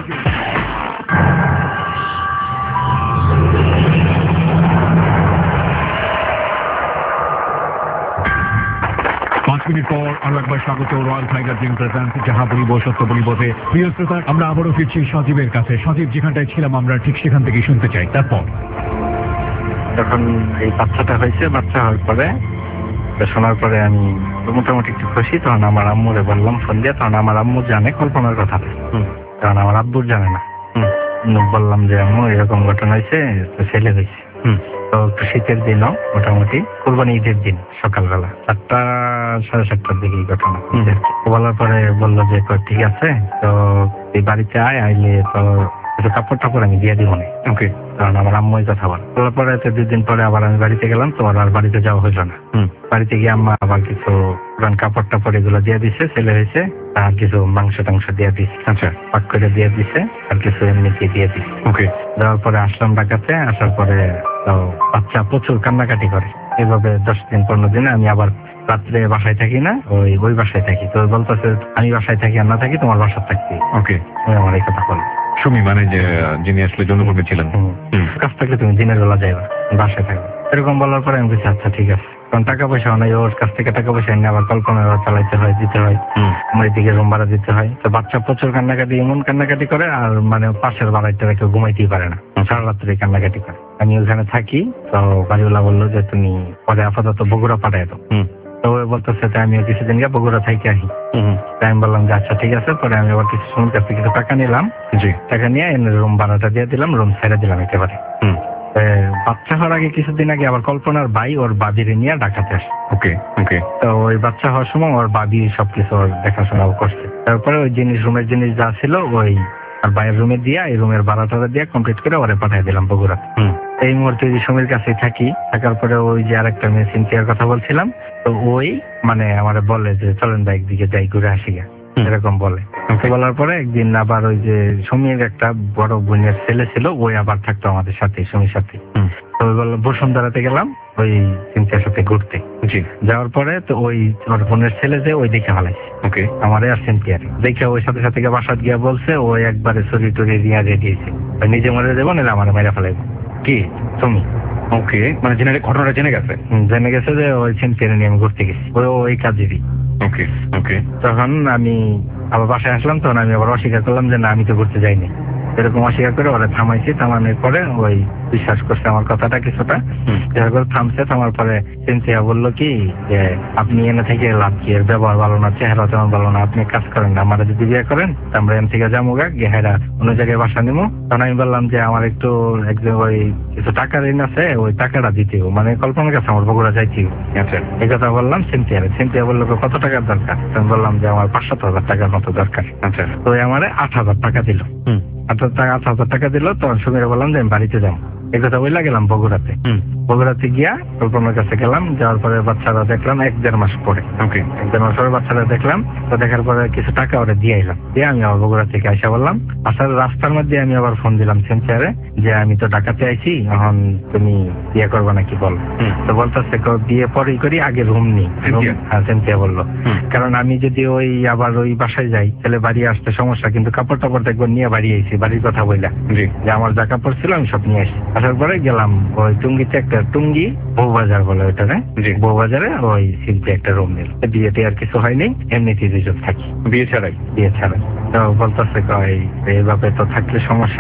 5 মিনিট পর আরো একবার স্বাগত রয়্যাল টাইগার ড্রিঙ্ক প্রেজেন্ট যাহা বলিব সত্য বলিবতে। প্রিয় শ্রোতা, আমরা আবারও ফিরছি সজীবের কাছে। সজীব, যেখানটায় ছিলাম আমরা ঠিক সেখান থেকেই শুনতে চাই। তারপর যখন এই বাচ্চাটা হয়েছে, বাচ্চা হওয়ার পরে শোনার পরে আমি মোটামুটি একটু খুশি। তখন আমার আম্মুরে বললাম ফোন দিয়ে, তখন আমার আম্মু জানে কল্পনার কথা, তখন আমার আব্বুর জানে না। বললাম যে আম্মু এরকম ঘটনা হয়েছে, তো ছেলে হয়েছে। তো শীতের দিনও মোটামুটি কোরবানি ঈদের দিন সকালবেলা 7টা 7:30টার দিকে এই ঘটনা বলার পরে বললো যে ঠিক আছে, তো এই বাড়িতে আইলে তো কিছু কাপড় টাপড় আমি দিয়ে দিব না। ওকে। কারণ আমার আম্মুই কথা বলার পরে 2 দিন পরে আবার আমি বাড়িতে গেলাম, তো আর বাড়িতে যাওয়া হইলো না। বাড়িতে গিয়ে আম্মা আবার কিছু পুরান কাপড় টাপড় এগুলো দিয়ে দিছে, ছেলে হয়েছে, আর কিছু মাংস টাংস দিয়ে দিছে, আচ্ছা, পাক করে দিয়ে দিছে, আর কিছু এমনিতে দিয়ে দিছে। ওকে। দেওয়ার পরে আসলাম ঢাকাতে, আসার পরে তো বাচ্চা প্রচুর কান্নাকাটি করে। এইভাবে 10 দিন 15 দিনে আমি আবার রাত্রে বাসায় থাকি না, ওই বাসায় থাকি। তো বলতেছে আমি বাসায় থাকি আর না থাকি তোমার বাসায় থাকতে। ওকে। আমার এই কথা বল সুমি মানে যে যিনি আসলে যৌনকর্মী ছিলেন। কাজ থাকলে তুমি দিনের বেলা যাইবা, বাসায় থাকবে। এরকম বলার পরে আমি বলছি আচ্ছা ঠিক আছে। কারণ টাকা পয়সা নাই, ওর কাছ থেকে টাকা পয়সা এনে আবার কল্পনা চালাইতে হয়, দিতে হয়, আমার এদিকে রুম ভাড়া দিতে হয়। তো বাচ্চা প্রচুর কান্নাকাটি, এমন কান্নাকাটি করে, আর মানে পাশের বাড়িতে কেউ ঘুমাইতেই পারে না, সারা রাত্রে কান্নাকাটি করে। আমি ওখানে থাকি, তো বাড়িওয়ালা বললো যে তুমি পরে আপাতত বগুড়া পাঠাই দাও। তো ওই বলতেছে আমিও কিছুদিন গিয়ে বগুড়া থাকি আসি। আমি বললাম যে আচ্ছা ঠিক আছে। পরে আমি আবার কিছু সময় কাছ থেকে কিছু টাকা নিলাম, টাকা নিয়ে এনে রুম ভাড়াটা দিয়ে দিলাম, রুম ছেড়ে দিলাম একেবারে। বাচ্চা হওয়ার আগে কিছুদিন আগে আবার কল্পনার ভাই ওর বাবিরে নিয়ে ঢাকাতে আসে। ওকে। ওকে। তো ওই বাচ্চা হওয়ার সময় ওর বাবি সবকিছু ওর দেখাশোনাও করছে। তারপরে ওই রুমের জিনিস যা ছিল ওই আর বাইরের রুমে দিয়ে এই রুমের ভাড়াটা দিয়ে কমপ্লিট করে ওরে পাঠিয়ে দিলাম বগুড়া। এই মুহূর্তে ওই সময়ের কাছে থাকি, থাকার পরে ওই যে আরেকটা মেয়ে সিনথিয়ার কথা বলছিলাম, তো ওই মানে আমার বলে যে চলেন ভাই একদিকে যাই ঘুরে আসি গা, এরকম বলে। বলার পরে একদিন আবার ওই যে সমীর একটা বড় বোনের ছেলে ছিল, ওই আবার থাকতো আমাদের সাথে, সমীর সাথে। তো ওই বললাম বসুন্ধরাতে গেলাম ওই সিনথিয়ার সাথে ঘুরতে। যাওয়ার পরে তো ওই ওর বোনের ছেলে যে ওই দেখে ফেলাইছে। ওকে। আমারে আর সিনথিয়ার দেখে ওই সাথে সাথে বাসাত গিয়া বলছে ওই একবারে শরীর টরি নিয়ে রেডিয়েছে, নিজে মরে যাবো নাহলে আমার মেরে ফেলাইবো। কি তুমি? ওকে। মানে ঘটনাটা জেনে গেছে? জেনে গেছে যে ওই সিনথিয়ার নিয়ে আমি ঘুরতে গেছি, ওই কাজেরই। ওকে। ওকে। তখন আমি আবার বাসায় আসলাম, তখন আমি আবার অস্বীকার করলাম যে না আমি তো ঘুরতে যাইনি। এরকম অস্বীকার করে ওরা থামাইছি, থামানোর পরে ওই বিশ্বাস করছে আমার কথাটা কিছুটা, থামছে। থামার পরে সিনথিয়া বললো কি যে আপনি এনে থেকে লাভ কি, এর ব্যবহার ভালো না, চেহারা তেমন ভালো না, আপনি কাজ করেন না, আমরা যদি বিয়ে করেন আমরা এন থেকে যাবো গা গেহারা অন্য জায়গায় বাসা নিবো। তখন আমি বললাম যে আমার একটু একদম ওই কিছু টাকা ঋণ আছে, ওই টাকাটা দিতে হবে, মানে কল্পনার কাছে আমার বগুড়া যাইতে হবে। আচ্ছা। এই কথা বললাম সিনথিয়ারে। সিনথিয়া বললো কত টাকার দরকার? আমি বললাম যে আমার 5-7 হাজার টাকার মতো দরকার। আচ্ছা। তো আমার 8,000 টাকা দিল। 8,000 টাকা দিল। তখন সুমিরে বললাম যে আমি বাড়িতে যাবো। এই কথা বইলা গেলাম বগুড়াতে। বগুড়াতে গিয়া কল্পনার কাছে গেলাম, যাওয়ার পরে বাচ্চারা দেখলাম 1-1.5 মাস পরে। ওকে। 1-1.5 মাস পরে বাচ্চারা দেখলাম। তো দেখার পরে কিছু টাকা ওরা দিয়ে এলাম, দিয়ে আমি আবার বগুড়া থেকে আইসা বললাম। আসার রাস্তার মধ্যে আমি আবার ফোন দিলাম সিনথিয়ারে যে আমি তো ঢাকাতে আইছি, এখন তুমি বিয়ে করবো নাকি বল। তো বলতেছে বিয়ে পরেই করি, আগে রুম নিই। হ্যাঁ, সিনথিয়া বললো কারণ আমি যদি ওই আবার ওই বাসায় যাই তাহলে বাড়ি আসতে সমস্যা, কিন্তু কাপড় টাপড় দেখবো নিয়ে বাড়ি আইছি, বাড়ির কথা বললা যে আমার যা কাপড় ছিল আমি সব নিয়ে আসি। আসার পরে গেলাম ওই টুঙ্গিতে, একটা টুঙ্গি বউবাজার বলে ওইটা, বউবাজারে ওই সিনথিয়া একটা রুম নিল। বিয়েতে আর কিছু হয়নি, এমনিতেই দুজন থাকি, বিয়ে ছাড়াই। তো বলতেছে এইভাবে তো থাকলে সমস্যা,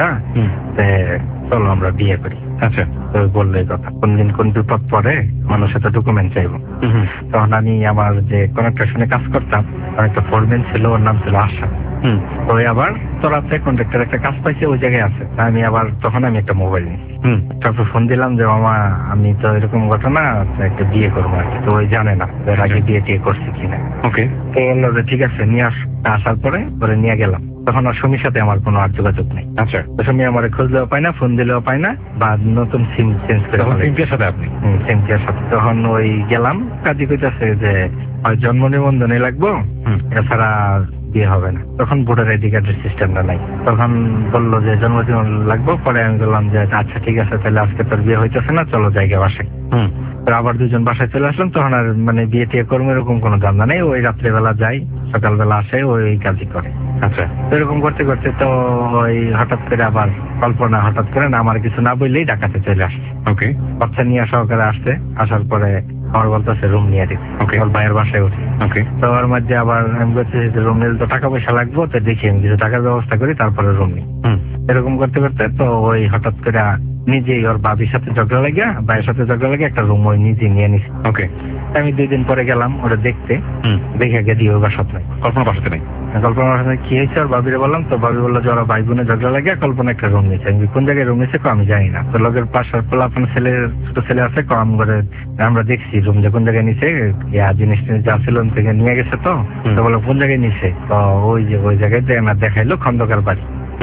চলো আমরা বিয়ে করি। আচ্ছা। তো বললো এই কথা, কোনদিন কোন বিপদ পরে মানুষের তো ডকুমেন্ট চাইবো। তখন আমি আমার যে কন্ট্রাকশনে কাজ করতাম, একটা ফোরম্যান ছিল, ওর নাম ছিল আশা। ওই আবার তোরাতে কন্ট্রাক্টর একটা কাজ পাইছে, ওই জায়গায় আছে। আমি আবার তখন আমি একটা মোবাইল নিই, তারপর ফোন দিলাম যে মামা আমি তো এরকম ঘটনা একটা বিয়ে করবো আর কি। তো ওই জানে না এর আগে বিয়ে টিয়ে করছি কিনা। ওকে। তো বললো যে ঠিক আছে নিয়ে আসার পরে নিয়ে গেলাম। তখন আর সুমির সাথে আমার কোনো আর যোগাযোগ নেই। আচ্ছা। তো সুমি আমার খুঁজলেও পায় না, ফোন দিলেও পায় না, বা নতুন সিম চেঞ্জ করে। সিনথিয়ার সাথে আপনি? সিনথিয়ার সাথে। তখন ওই গেলাম, কাজী কইতাছে যে জন্ম নিবন্ধনে লাগবো, এছাড়া বিয়ে হবে না। তখন ভোটার আইডি কার্ডের সিস্টেমটা নাই। তখন বললো যে জন্মদিন লাগবো। পরে আমি বললাম যে আচ্ছা ঠিক আছে, তাহলে আজকে তোর বিয়ে হইতেছে না, চলো জায়গা বাসায়। আবার দুজন বাসায় চলে আসলাম। তখন আর মানে বিয়ে টিয়ে করবো এরকম কোনো ধান্দা নেই। ওই রাত্রেবেলা যাই, সকালবেলা আসে, ওই কাজই করে। আচ্ছা। এরকম করতে করতে তো ওই হঠাৎ করে আবার কল্পনা হঠাৎ করে না আমার কিছু না বললেই ঢাকাতে চলে আসছে। ওকে। বাচ্চা নিয়ে সহকারে আসছে। আসার পরে আমার বলতেছে রুম নিয়ে দিচ্ছে। ওর ভাইয়ের বাসায় উঠে। ওকে। তো ওর মধ্যে আবার আমি বলছি রুম নিলে তো টাকা পয়সা লাগবো, তো দেখি আমি কিছু টাকার ব্যবস্থা করি, তারপরে রুম নিই। এরকম করতে করতে তো ওই হঠাৎ করে নিজেই ওর বাবির সাথে ঝগড়া লাগে, ভাইয়ের সাথে ঝগড়া লাগে, একটা রুম ওই নিজে নিয়ে নিছে। ওকে। আমি 2 দিন পরে গেলাম ওরা দেখতে, দেখে গেছি ওর বাসাতে নাই। কল্পনা বাসাতে নাই? কল্পনার বাসাতে কি হয়েছে ওর বাবিরে বললাম। তো বাবি বললো যে ওরা ভাই বোনে ঝগড়া লাগে, কল্পনা একটা রুম নিয়েছে। আমি কোন জায়গায় রুম নিয়েছে আমি জানি না। তো লোকের পাশে আপনার ছোট ছেলে আছে, কম করে আমরা দেখছি রুম যে কোন জায়গায় নিছে, জিনিস যা ছিল থেকে নিয়ে গেছে। তো বলো কোন জায়গায় নিছে? তো ওই জায়গায় দেখাইলো খন্দকার বাড়ি।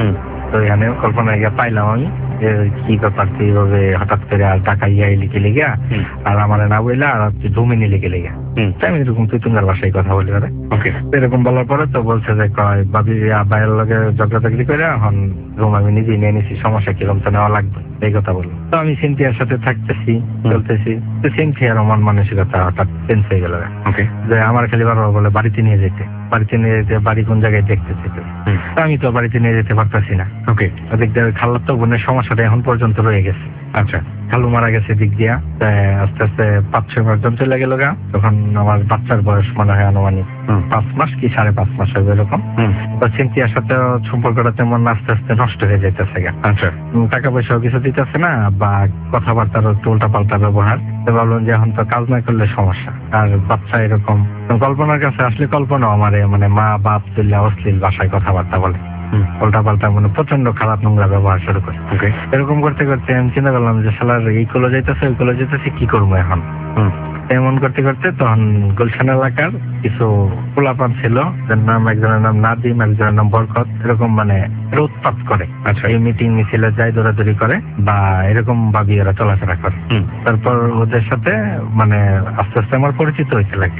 তো এখানে কল্পনায় গিয়ে পাইলাম আমি যে কি ব্যাপার তুই এইভাবে হঠাৎ করে আর টাকা ইয়ে লিখে লেগে আর আমার না বইলা আর হচ্ছে জমিনে লিখে লেগে। তাই আমি এরকম তুই তোমার বাসায় কথা বলি আরে ওকে এরকম বলার পরে তো বলছে যে কয় ভাবি বাইরের লগে ঝগড়াঝগড়ি করে এখন রুম আমি নিজেই নিয়ে নিছি, সমস্যা কিরকম তো নেওয়া লাগবে এই কথা বললো। তো আমি সিনথিয়ার সাথে থাকতেছি চলতেছি, তো সিনথিয়ার মন মানসিকতা হঠাৎ চেঞ্জ হয়ে গেল ওকে যে আমার খালি বারবার বলে বাড়িতে নিয়ে যেতে, বাড়িতে নিয়ে যেতে, বাড়ি কোন জায়গায় দেখতে যেতে। তো আমি তো বাড়িতে নিয়ে যেতে পারতাছি না। ওকে ওদিক দিয়ে খালার তো বোনের সমস্যাটা এখন পর্যন্ত রয়ে গেছে। আচ্ছা খালু মারা গেছে দিক দিয়া, আস্তে আস্তে 5-6 মাস জন চলে গেল গা, তখন আমার বাচ্চার বয়স মনে হয় আনুমানিক 5 মাস কি 5.5 মাস হবে এরকম। তো সিনথিয়ার সাথে সম্পর্কটা তেমন আস্তে আস্তে নষ্ট হয়ে যাইতেছে গা। আচ্ছা টাকা পয়সাও কিছু দিতেছে না বা কথাবার্তারও একটু উল্টা পাল্টা ব্যবহার। তো ভাবলাম যে এখন তো কাজ না করলে সমস্যা, আর বাচ্চা এরকম। কল্পনার কাছে আসলে কল্পনা আমারে মানে মা বাপ তুল্লা অশ্লীল ভাষায় কথাবার্তা বলে, উল্টা পাল্টা মানে প্রচন্ড খারাপ নোংরা ব্যবহার শুরু করে। ওকে এরকম করতে করতে আমি চিন্তা করলাম যে শালার এই কলে যাইতেছে ওই কলে যাইতেছে, কি করবো এখন। এমন করতে করতে তখন গুলশান এলাকার কিছু পোলাপান ছিল, যার নাম একজনের নাম নাদিম, একজনের নাম বরকত, এরকম মানে উৎপাত করে। আচ্ছা এই মিটিং মিছিলে যায়, দৌড়াদৌড়ি করে বা এরকম ভাবি এরা চলাফেরা করে। তারপর ওদের সাথে মানে আস্তে আস্তে আমার পরিচিত হইতে লাগলো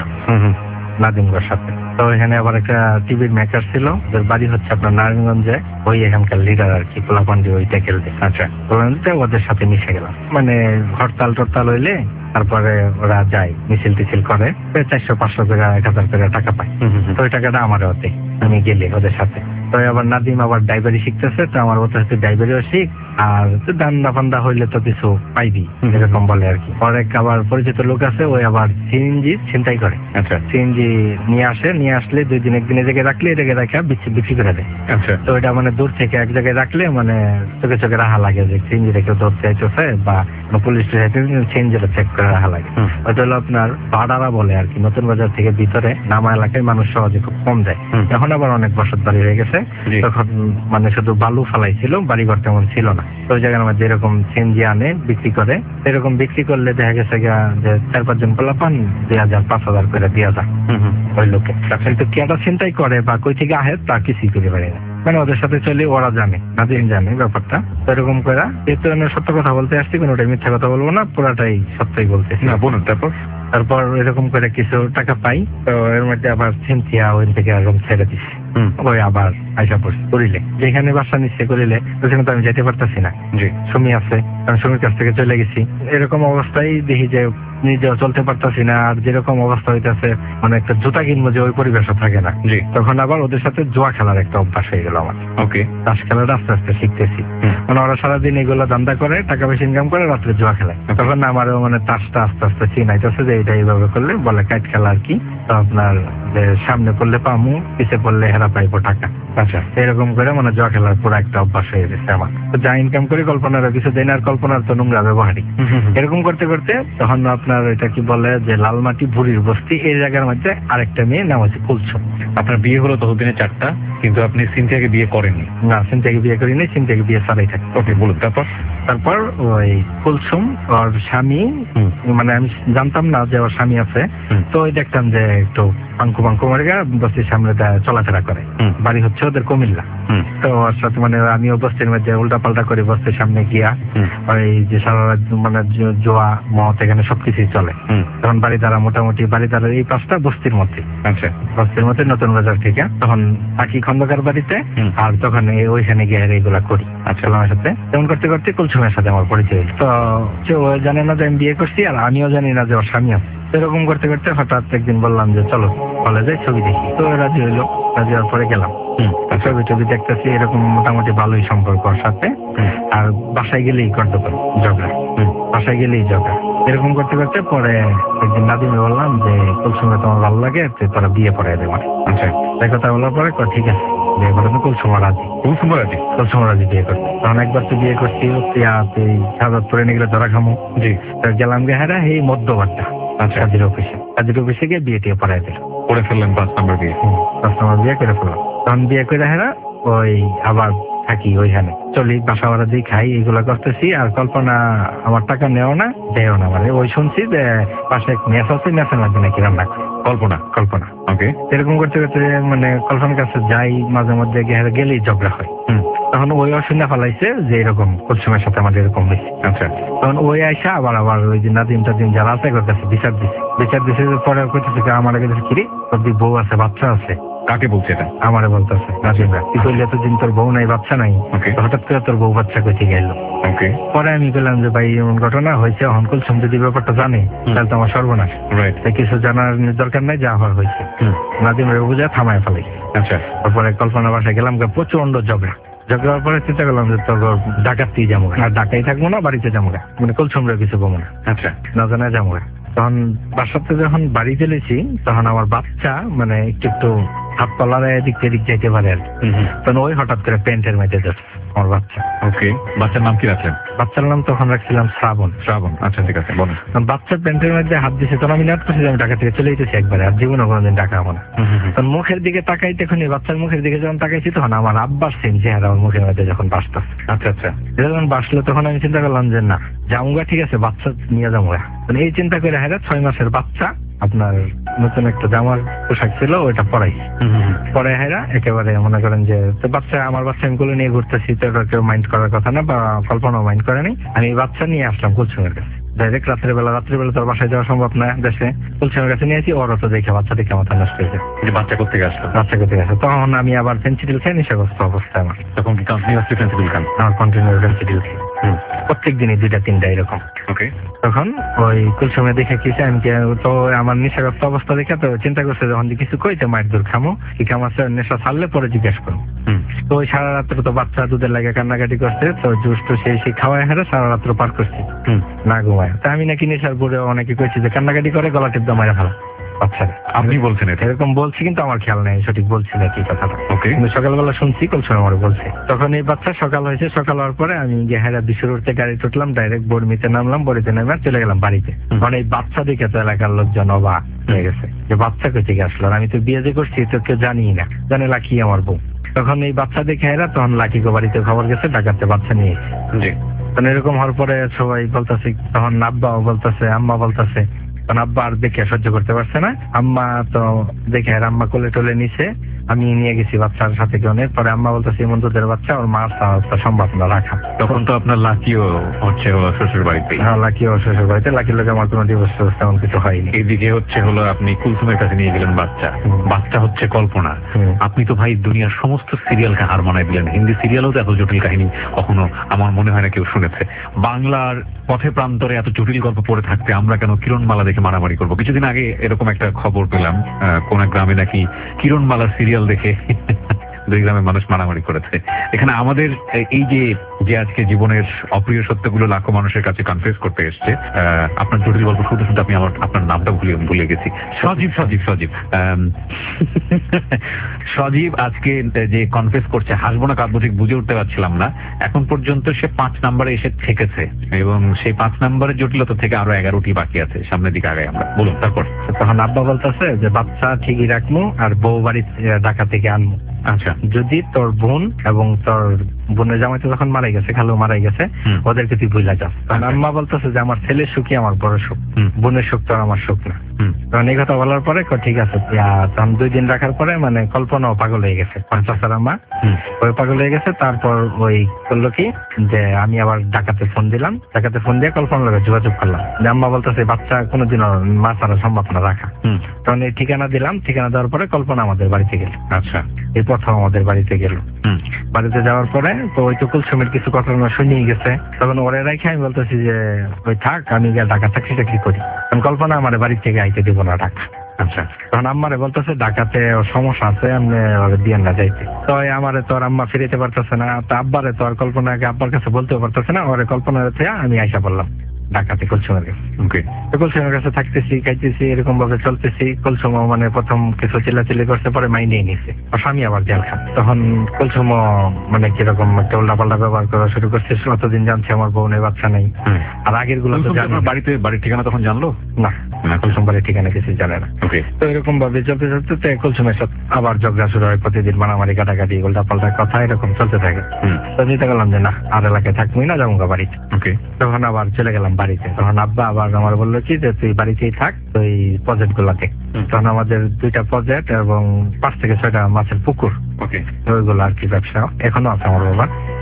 নাদিমগড় সাথে। তো এখানে আবার একটা টিভির মেকার ছিল, ওদের বাড়ি হচ্ছে আপনার নারায়ণগঞ্জে, ওই এখানকার লিডার আর কি, পোলাপান্ডি ওই ট্যাকেল দিয়ে। আচ্ছা ওদের সাথে মিশে গেলাম, মানে হরতাল টরতাল হইলে তারপরে ওরা যায় মিছিল টিছিল করে, 400-500 করে 1000 করে টাকা পায়। তো ওই টাকাটা আমার হতে আমি গেলে ওদের সাথে। তো আবার নাদিম আবার ড্রাইভারি শিখতেছে, তো আমার ওদের সাথে ড্রাইভারিও শিখ, আর দান্দা ফান্দা হইলে তো কিছু পাইবি এরকম বলে আর কি। অনেক আবার পরিচিত লোক আছে, ওই আবার সিএনজি ছিনতাই করে। আচ্ছা সিএনজি নিয়ে আসে, নিয়ে আসলে 2 দিন 1 দিন এই জায়গায় রাখলে এই জায়গায় রাখা বিক্রি করে দেয়। আচ্ছা তো এটা মানে দূর থেকে এক জায়গায় রাখলে মানে চোখে চোখে রাখা লাগে যে সিএনজিটা কেউ ধরতে চাইতেছে বা পুলিশ সিএনজিটা চেক করে রাখা লাগে। ওইটা হলো আপনার ভাড়ারা বলে আর কি, নতুন বাজার থেকে ভিতরে নামা এলাকায় মানুষ সহজে খুব কম যায়। এখন আবার অনেক বসত বাড়ি হয়ে গেছে, তখন মানে শুধু বালু ফালাইছিল, বাড়িঘর তেমন ছিল না। তো ওই জায়গার মধ্যে এরকম সিএনজি আনে বিক্রি করে, এরকম বিক্রি করলে দেখা গেছে যে 4-5 জন পোলাপান 2000-5000 করে দিয়া যায় ওই লোকে। কিন্তু কেটা চিন্তাই করে বা কই থেকে আহে তা কিছুই করে পারে না, মানে ওদের সাথে চলে ওরা জানে, নাদিম জানে ব্যাপারটা। এরকম করে যেহেতু আমি সত্য কথা বলতে আসছি, কোনোটাই মিথ্যা কথা বলবো না, পুরাটাই সত্যই বলতেছি। না বলুন। তারপর এরকম করে কিছু টাকা পাই, তো এর মধ্যে আবার সিনথিয়া ওই থেকে রুম ছেড়ে দিচ্ছে। ওই আবার আইসা পড়ছে করিলে, যেখানে বাসা নিচ্ছে করিলে, ওখানে তো আমি যেতে পারতেছি না, জি সুমি আছে, কারণ সুমির কাছ থেকে চলে গেছি। এরকম অবস্থায় দেখি যে নিজেও চলতে পারতেছি না, আর যেরকম অবস্থা হইতেছে মানে একটা জুতা কিনবো যে ওই পরিবেশও থাকে না। জি তখন আবার ওদের সাথে জুয়া খেলার একটা অভ্যাস হয়ে গেল আমার। ওকে তাস খেলাটা আস্তে আস্তে শিখতেছি, মানে ওরা সারাদিন এগুলো ধান্দা করে, টাকা পয়সা ইনকাম করে, রাত্রে জুয়া খেলায়। তখন আমারও মানে তাসটা আস্তে আস্তে চিনাইতেছে যে এটা এইভাবে করলে বলে কাইট খেলা আর কি। তো আপনার যে সামনে পড়লে পামু, পিছে পড়লে হেরা পাইবো টাকা। আচ্ছা এরকম করে মানে জুয়া খেলার পুরো একটা অভ্যাস হয়ে গেছে আমার। তো যা ইনকাম করি কল্পনার কিছু দেয় না, আর কল্পনার তো নোংরা ব্যবহারই। এরকম করতে করতে তখন আপনার এটা কি বলে যে লালমাটি ভুরির বস্তি, এই জায়গার মধ্যে আরেকটা মেয়ে নাম হচ্ছে কুলসুম। আপনার বিয়ে হলো ততদিনে 4টা, কিন্তু আপনি সিনথিয়াকে বিয়ে করেননি? না, সিনথিয়াকে বিয়ে করিনি, সিনথিয়াকে বিয়ে ছাড়াই থাকি। ওকে বলুন। তারপর ওই কুলসুম ওর স্বামী, মানে আমি জানতাম না যে ওর স্বামী আছে, তো ওই দেখতাম যে একটু পাঙ্কু মারে গা বস্তির সামনে চলাফেরা করে, বাড়ি হচ্ছে ওদের কুমিল্লা। তো ওর সাথে মানে আমিও বস্তির মধ্যে উল্টা পাল্টা করে বস্তির সামনে গিয়া ওই যে সারা রাত মানে জোয়া মত এখানে সবকিছুই চলে। তখন বাড়িদারা মোটামুটি বাড়িদারা এই 5টা বস্তির মধ্যে, আচ্ছা বস্তির মধ্যে নতুন বাজার থেকে। তখন থাকি খন্দকার বাড়িতে, আর তখন ওইখানে গিয়ে এইগুলা করি। আচ্ছা আমার সাথে তেমন করতে করতে কুলসুমের সাথে আমার পরিচয় হলো। তো ও জানে না যে আমি বিয়ে করছি, আর আমিও জানি না যে ওর স্বামী আছে। এরকম করতে করতে হঠাৎ একদিন বললাম যে চলো কলেজে ছবি দেখি। তো রাজি হইলো, রাজি হওয়ার পরে গেলাম। ছবি টবি দেখতেছি, এরকম মোটামুটি ভালোই সম্পর্ক ওর সাথে। আর বাসায় গেলেই গন্ডগোল ঝগড়া, বাসায় গেলেই ঝগড়া। এরকম করতে করতে পরে একদিন নাদিমে বললাম যে কুলসুমে তোমার ভালো লাগে, তোরা বিয়ে পড়াই দেবো। আচ্ছা এই কথা বলার পরে ঠিক আছে বিয়ে করে তো। কুলসুমা রাজি বিয়ে করতে। তখন একবার তো বিয়ে করছি, তুই সাজাদপুরে নিয়ে গেলে ধরা খামো। জি গেলাম গে হারা এই মধ্যবারটা কাজীর অফিসে গিয়ে বিয়ে টিয়ে পড়াই দিল। করে ফেললেন 5 নম্বর বিয়ে? 5 নম্বর বিয়ে করে ফেললাম। তখন বিয়ে করে হেরা ওই আবার থাকি ওইখানে, চলি, বাসা ভাড়া দিয়ে খাই, এগুলা করতেছি। আর কল্পনা আমার টাকা নেও না, দেও না, মানে ওই শুনছি যে পাশে মেস আছে, মেসের মধ্যে নাকি রান্না করে কল্পনা। ওকে এরকম করতে করতে মানে কল্পনার কাছে যাই, মাঝে মধ্যে গেলেই ঝগড়া হয়। তখন ওই অসুবিধা ফেলাইছে যে এরকম কুলসুমের সাথে আমাদের এরকম হয়েছে। আচ্ছা তখন ওই আইসা আবার ওই যে নাদিম টাদিম যারা আছে ওর কাছে বিচার দিছে পরে কইতেছে আমার আগে কিরি তোর বউ আছে বাচ্চা আছে। কাকে বলছে এটা? আমারে বলতেছে নাজিমরা তুই কইলে এতদিন তোর বউ নাই বাচ্চা নাই, ওকে হঠাৎ করে তোর বউ বাচ্চা কইতে গেল। ওকে পরে আমি বললাম যে ভাই এমন ঘটনা হয়েছে, এখন কুলসুম যদি ব্যাপারটা জানে তাহলে তো আমার সর্বনাশ, রাইট তাই কিছু জানার দরকার নাই, যা হওয়ার হয়েছে। নাজিমরা বুঝে থামায় ফেলাই। আচ্ছা তারপরে কল্পনা বাসায় গেলাম, প্রচন্ড ঝগড়ার পরে চিন্তা করলাম যে তোর ডাকাতেই যাবো, আর ডাকাই থাকবো না, বাড়িতে যাবো না, মানে কুলসুমরা কিছু বলবো না, আচ্ছা না জানা যাবো। তখন বাসাতে যখন বাড়ি চলেছি তখন আমার বাচ্চা মানে একটু হাত পালারে এদিক এদিক যাইতে পারে আর কি। তখন ওই হঠাৎ করে প্যান্টের মধ্যে যাচ্ছে আমার বাচ্চা। ওকে বাচ্চার নাম কি রাখলেন? বাচ্চার নাম তখন রাখছিলাম শ্রাবণ। শ্রাবণ, আচ্ছা ঠিক আছে বলুন। বাচ্চার প্যান্টের মধ্যে হাত দিয়েছে, তখন আমি নাট করছি যে আমি ঢাকা থেকে চলে যেতেছি একবারে, আর জীবনে কোনোদিন ঢাকা হবো না। তখন মুখের দিকে তাকাইতে, বাচ্চার মুখের দিকে যখন তাকাইছি তখন আমার আব্বার সেম চেহারা আমার মুখের মধ্যে যখন বাসতেছে। আচ্ছা আচ্ছা যখন বাসলো তখন আমি চিন্তা করলাম যে না জামুগা ঠিক আছে, বাচ্চা নিয়ে যামুগা। এই চিন্তা করে হ্যাঁ 6 মাসের বাচ্চা আপনার নতুন একটা জামার পোশাক ছিল ওইটা পরাই পরে হেরা একেবারে মনে করেন যে বাচ্চা আমার বাচ্চা আমি কোলে নিয়ে ঘুরতেছি, তো এটা কেউ মাইন্ড করার কথা না বা কল্পনাও মাইন্ড করেনি। আমি বাচ্চা নিয়ে আসলাম কুলসুমের কাছে ডাইরেক্ট রাত্রিবেলা তোর বাসায় যাওয়া সম্ভব না দেশে, কুলসুমের কাছে নিয়েছি। ওর তো দেখে বাচ্চা দেখে মাথা নষ্ট হয়েছে, বাচ্চা করতে আসলো। বাচ্চা করতে গেছে। তখন আমি আবার পেন্সিডিল খেয়ে নেশাগ্রস্ত অবস্থা আমার। তখন কি কন্টিনিউয়াসলি পেন্সিল খান? আমার কন্টিনিউ পেন্সিডিল খেয়ে প্রত্যেক দিনই 2-3টা এরকম। ওকে তখন ওই কুলসুমে দেখে কিছু আমি তো আমার নেশাগ্রস্ত অবস্থা দেখে তো চিন্তা করছে যখন কিছু কইতে মায়ের দূর খামো কি খামাচ্ছে, নেশা ছাড়লে পরে জিজ্ঞেস করবো। তো ওই সারা রাত্রে তো বাচ্চা দুধের লাগে কান্নাকাটি করছে, তো জুস তো সেই খাওয়ায় হারে সারা রাত্র পার করছি না ঘুমায়। তা আমি নাকি নেশার পরে অনেকে কইছি যে কান্নাকাটি করে গলা টিপ দমায় ফেলা বাচ্চা। আপনি বলছেন এটা? এরকম বলছি কিন্তু আমার খেয়াল নেই সঠিক বলছি নাকি কথাটা। ওকে কিন্তু সকালবেলা শুনছি কুলসুম আমার বলছে। তখন এই বাচ্চা সকাল হয়েছে, সকাল হওয়ার পরে আমি গেহারা বিশুর উঠতে গাড়ি উঠলাম, ডাইরেক্ট বর্মিতে নামলাম, বড়িতে নেমে চলে গেলাম বাড়িতে। কারণ এই বাচ্চা দেখে তো এলাকার লোকজন অবাক হয়ে গেছে যে বাচ্চা কোথেকে আসলো, আর আমি তো বিয়ে যে করছি তো কেউ জানি না, জানে লাকি আমার বউ। তখন এই বাচ্চা দেখে এরা তখন লাকিকে বাড়িতে খবর গেছে ডাকাতে বাচ্চা নিয়ে। তখন এরকম হওয়ার পরে সবাই বলতেছে, তখন আব্বাও বলতেছে, আম্মা বলতেছে, কারণ আব্বা আর দেখে সহ্য করতে পারছে না। আম্মা তো দেখে আর আম্মা কোলে টোলে নিছে, আমি নিয়ে গেছি বাচ্চার সাথে কেউ। পরে আম্মা বলতেছে এমন দুধের বাচ্চা, ওর মা সম্ভব না রাখা। তখন তো আপনার লাকিও হচ্ছে হলো শ্বশুর বাড়িতে। হ্যাঁ লাকি ও শ্বশুর বাড়িতে, লাকির লোক আমার কোনো ডিভোর্স তেমন কিছু হয়নি। এদিকে হচ্ছে হলো আপনি কুলসুমের কাছে নিয়ে গেলেন বাচ্চা, বাচ্চা হচ্ছে কল্পনা। আপনি তো ভাই দুনিয়ার সমস্ত সিরিয়ালকে হার মানায় দিলেন। হিন্দি সিরিয়ালও তো এত জটিল কাহিনী কখনো আমার মনে হয় না কেউ শুনেছে। বাংলার পথে প্রান্তরে এত জটিল গল্প পড়ে থাকতে আমরা কেন কিরণমালা দেখে মারামারি করবো? কিছুদিন আগে এরকম একটা খবর পেলাম, কোন এক গ্রামে নাকি কিরণমালা সিরিয়াল দেখে 2 গ্রামের মানুষ মারামারি করেছে। এখানে আমাদের এই যে আজকে জীবনের অপ্রিয় সত্যগুলো লাখো মানুষের কাছে কনফেস করতে এসছে, আপনার জটিল গল্প শুনতে শুনতে আমি আপনার নামটা ভুলে গেছি। সজীব সজীব আজকে যে কনফেস করছে, হাসবো না কাঁদবো ঠিক বুঝে উঠতে পারছিলাম না। এখন পর্যন্ত সে 5 নম্বরে এসে ঠেকেছে এবং সেই 5 নম্বরের জটিলতা থেকে আরো 11টি বাকি আছে। সামনের দিকে আগে আমরা বলুন। তারপর তখন আব্বা বলতেছে যে বাচ্চা ঠিকই রাখবো আর বউ বাড়ি ঢাকা থেকে আনবো। আচ্ছা যদি তোর বোন এবং তোর বোনের জামাইতে যখন মারা গেছে, খালু মারা গেছে, ওদেরকে তুই ভুলে যাস। কারণ আম্মা বলতেছে যে আমার ছেলের সুখই আমার বড় সুখ, বোনের সুখ তো আমার সুখ না। তখন এই কথা বলার পরে ঠিক আছে। তখন 2 দিন রাখার পরে মানে কল্পনাও পাগল হয়ে গেছে, পঞ্চাশের আম্মা ওই পাগল হয়ে গেছে। তারপর ওই করলো কি যে আমি আবার ডাকাতে ফোন দিলাম, ডাকাতে ফোন দিয়ে কল্পনার লোকের যোগাযোগ করলাম যে আম্মা বলতেছে বাচ্চা কোনোদিনও মা ছাড়া সম্ভব না রাখা। তখন এই ঠিকানা দিলাম, ঠিকানা দেওয়ার পরে কল্পনা আমাদের বাড়িতে গেল। আচ্ছা এই প্রথম আমাদের বাড়িতে গেল। বাড়িতে যাওয়ার পরে তো ওই তো কুলসুমের কিছু কথা শুনিয়ে গেছে। তখন ওরে রেখে আমি বলতেছি যে ওই থাক, আমি গিয়ে ঢাকা চাকরি করি। কল্পনা আমার বাড়ি থেকে আইতে দিব না ঢাকা। আচ্ছা তখন আম্মারে বলতেছে ঢাকাতে সমস্যা আছে, আমি দিয়ে না যাইতে। তো আমারে তো আর আম্মা ফিরিতে পারতেছে না, তো আব্বারে তো আর কল্পনাকে আব্বার কাছে বলতেও পারতেছে না। ওরে কল্পনার থেকে আমি আইসা বললাম ঢাকাতে কুলসুমের কাছে। কুলসুমের কাছে থাকতেছি, খাইতেছি, এরকম ভাবে চলতেছি। কুলসুম মানে প্রথম কিছু চিল্লাচিল্লি করতে পারে মাইন্ডে নিছে, আর স্বামী আবার জেল খান। তখন কুলসুম মানে কিরকম একটা উল্টাপাল্টা ব্যবহার করা শুরু করছে। অতদিন জানছে আমার বউ নেই, বাচ্চা নেই। আর আগের গুলো তো জানো। বাড়ির ঠিকানা তখন জানলো না, কুলসুম বাড়ির ঠিকানা কিছু জানে না। তো এরকম ভাবে চলতে চলতে কুলসুমের সাথে আবার ঝগড়া শুরু হয়, প্রতিদিন মারামারি কাটাকাটি উল্টাপাল্টা কথা এরকম চলতে থাকে। তো চিন্তা করলাম যে না আর এলাকায় থাকবোই না, যাবো বাড়িতে। তখন আবার চলে গেলাম বাড়িতে। তখন আব্বা আবার আমার বললো কি যে তুই বাড়িতেই থাক ওই প্রজেক্ট গুলাতে। তখন আমাদের 2টা প্রজেক্ট এবং 5 থেকে 6টা মাছের পুকুর, ওইগুলো আর কি ব্যবসা এখনো আছে আমার বাবা।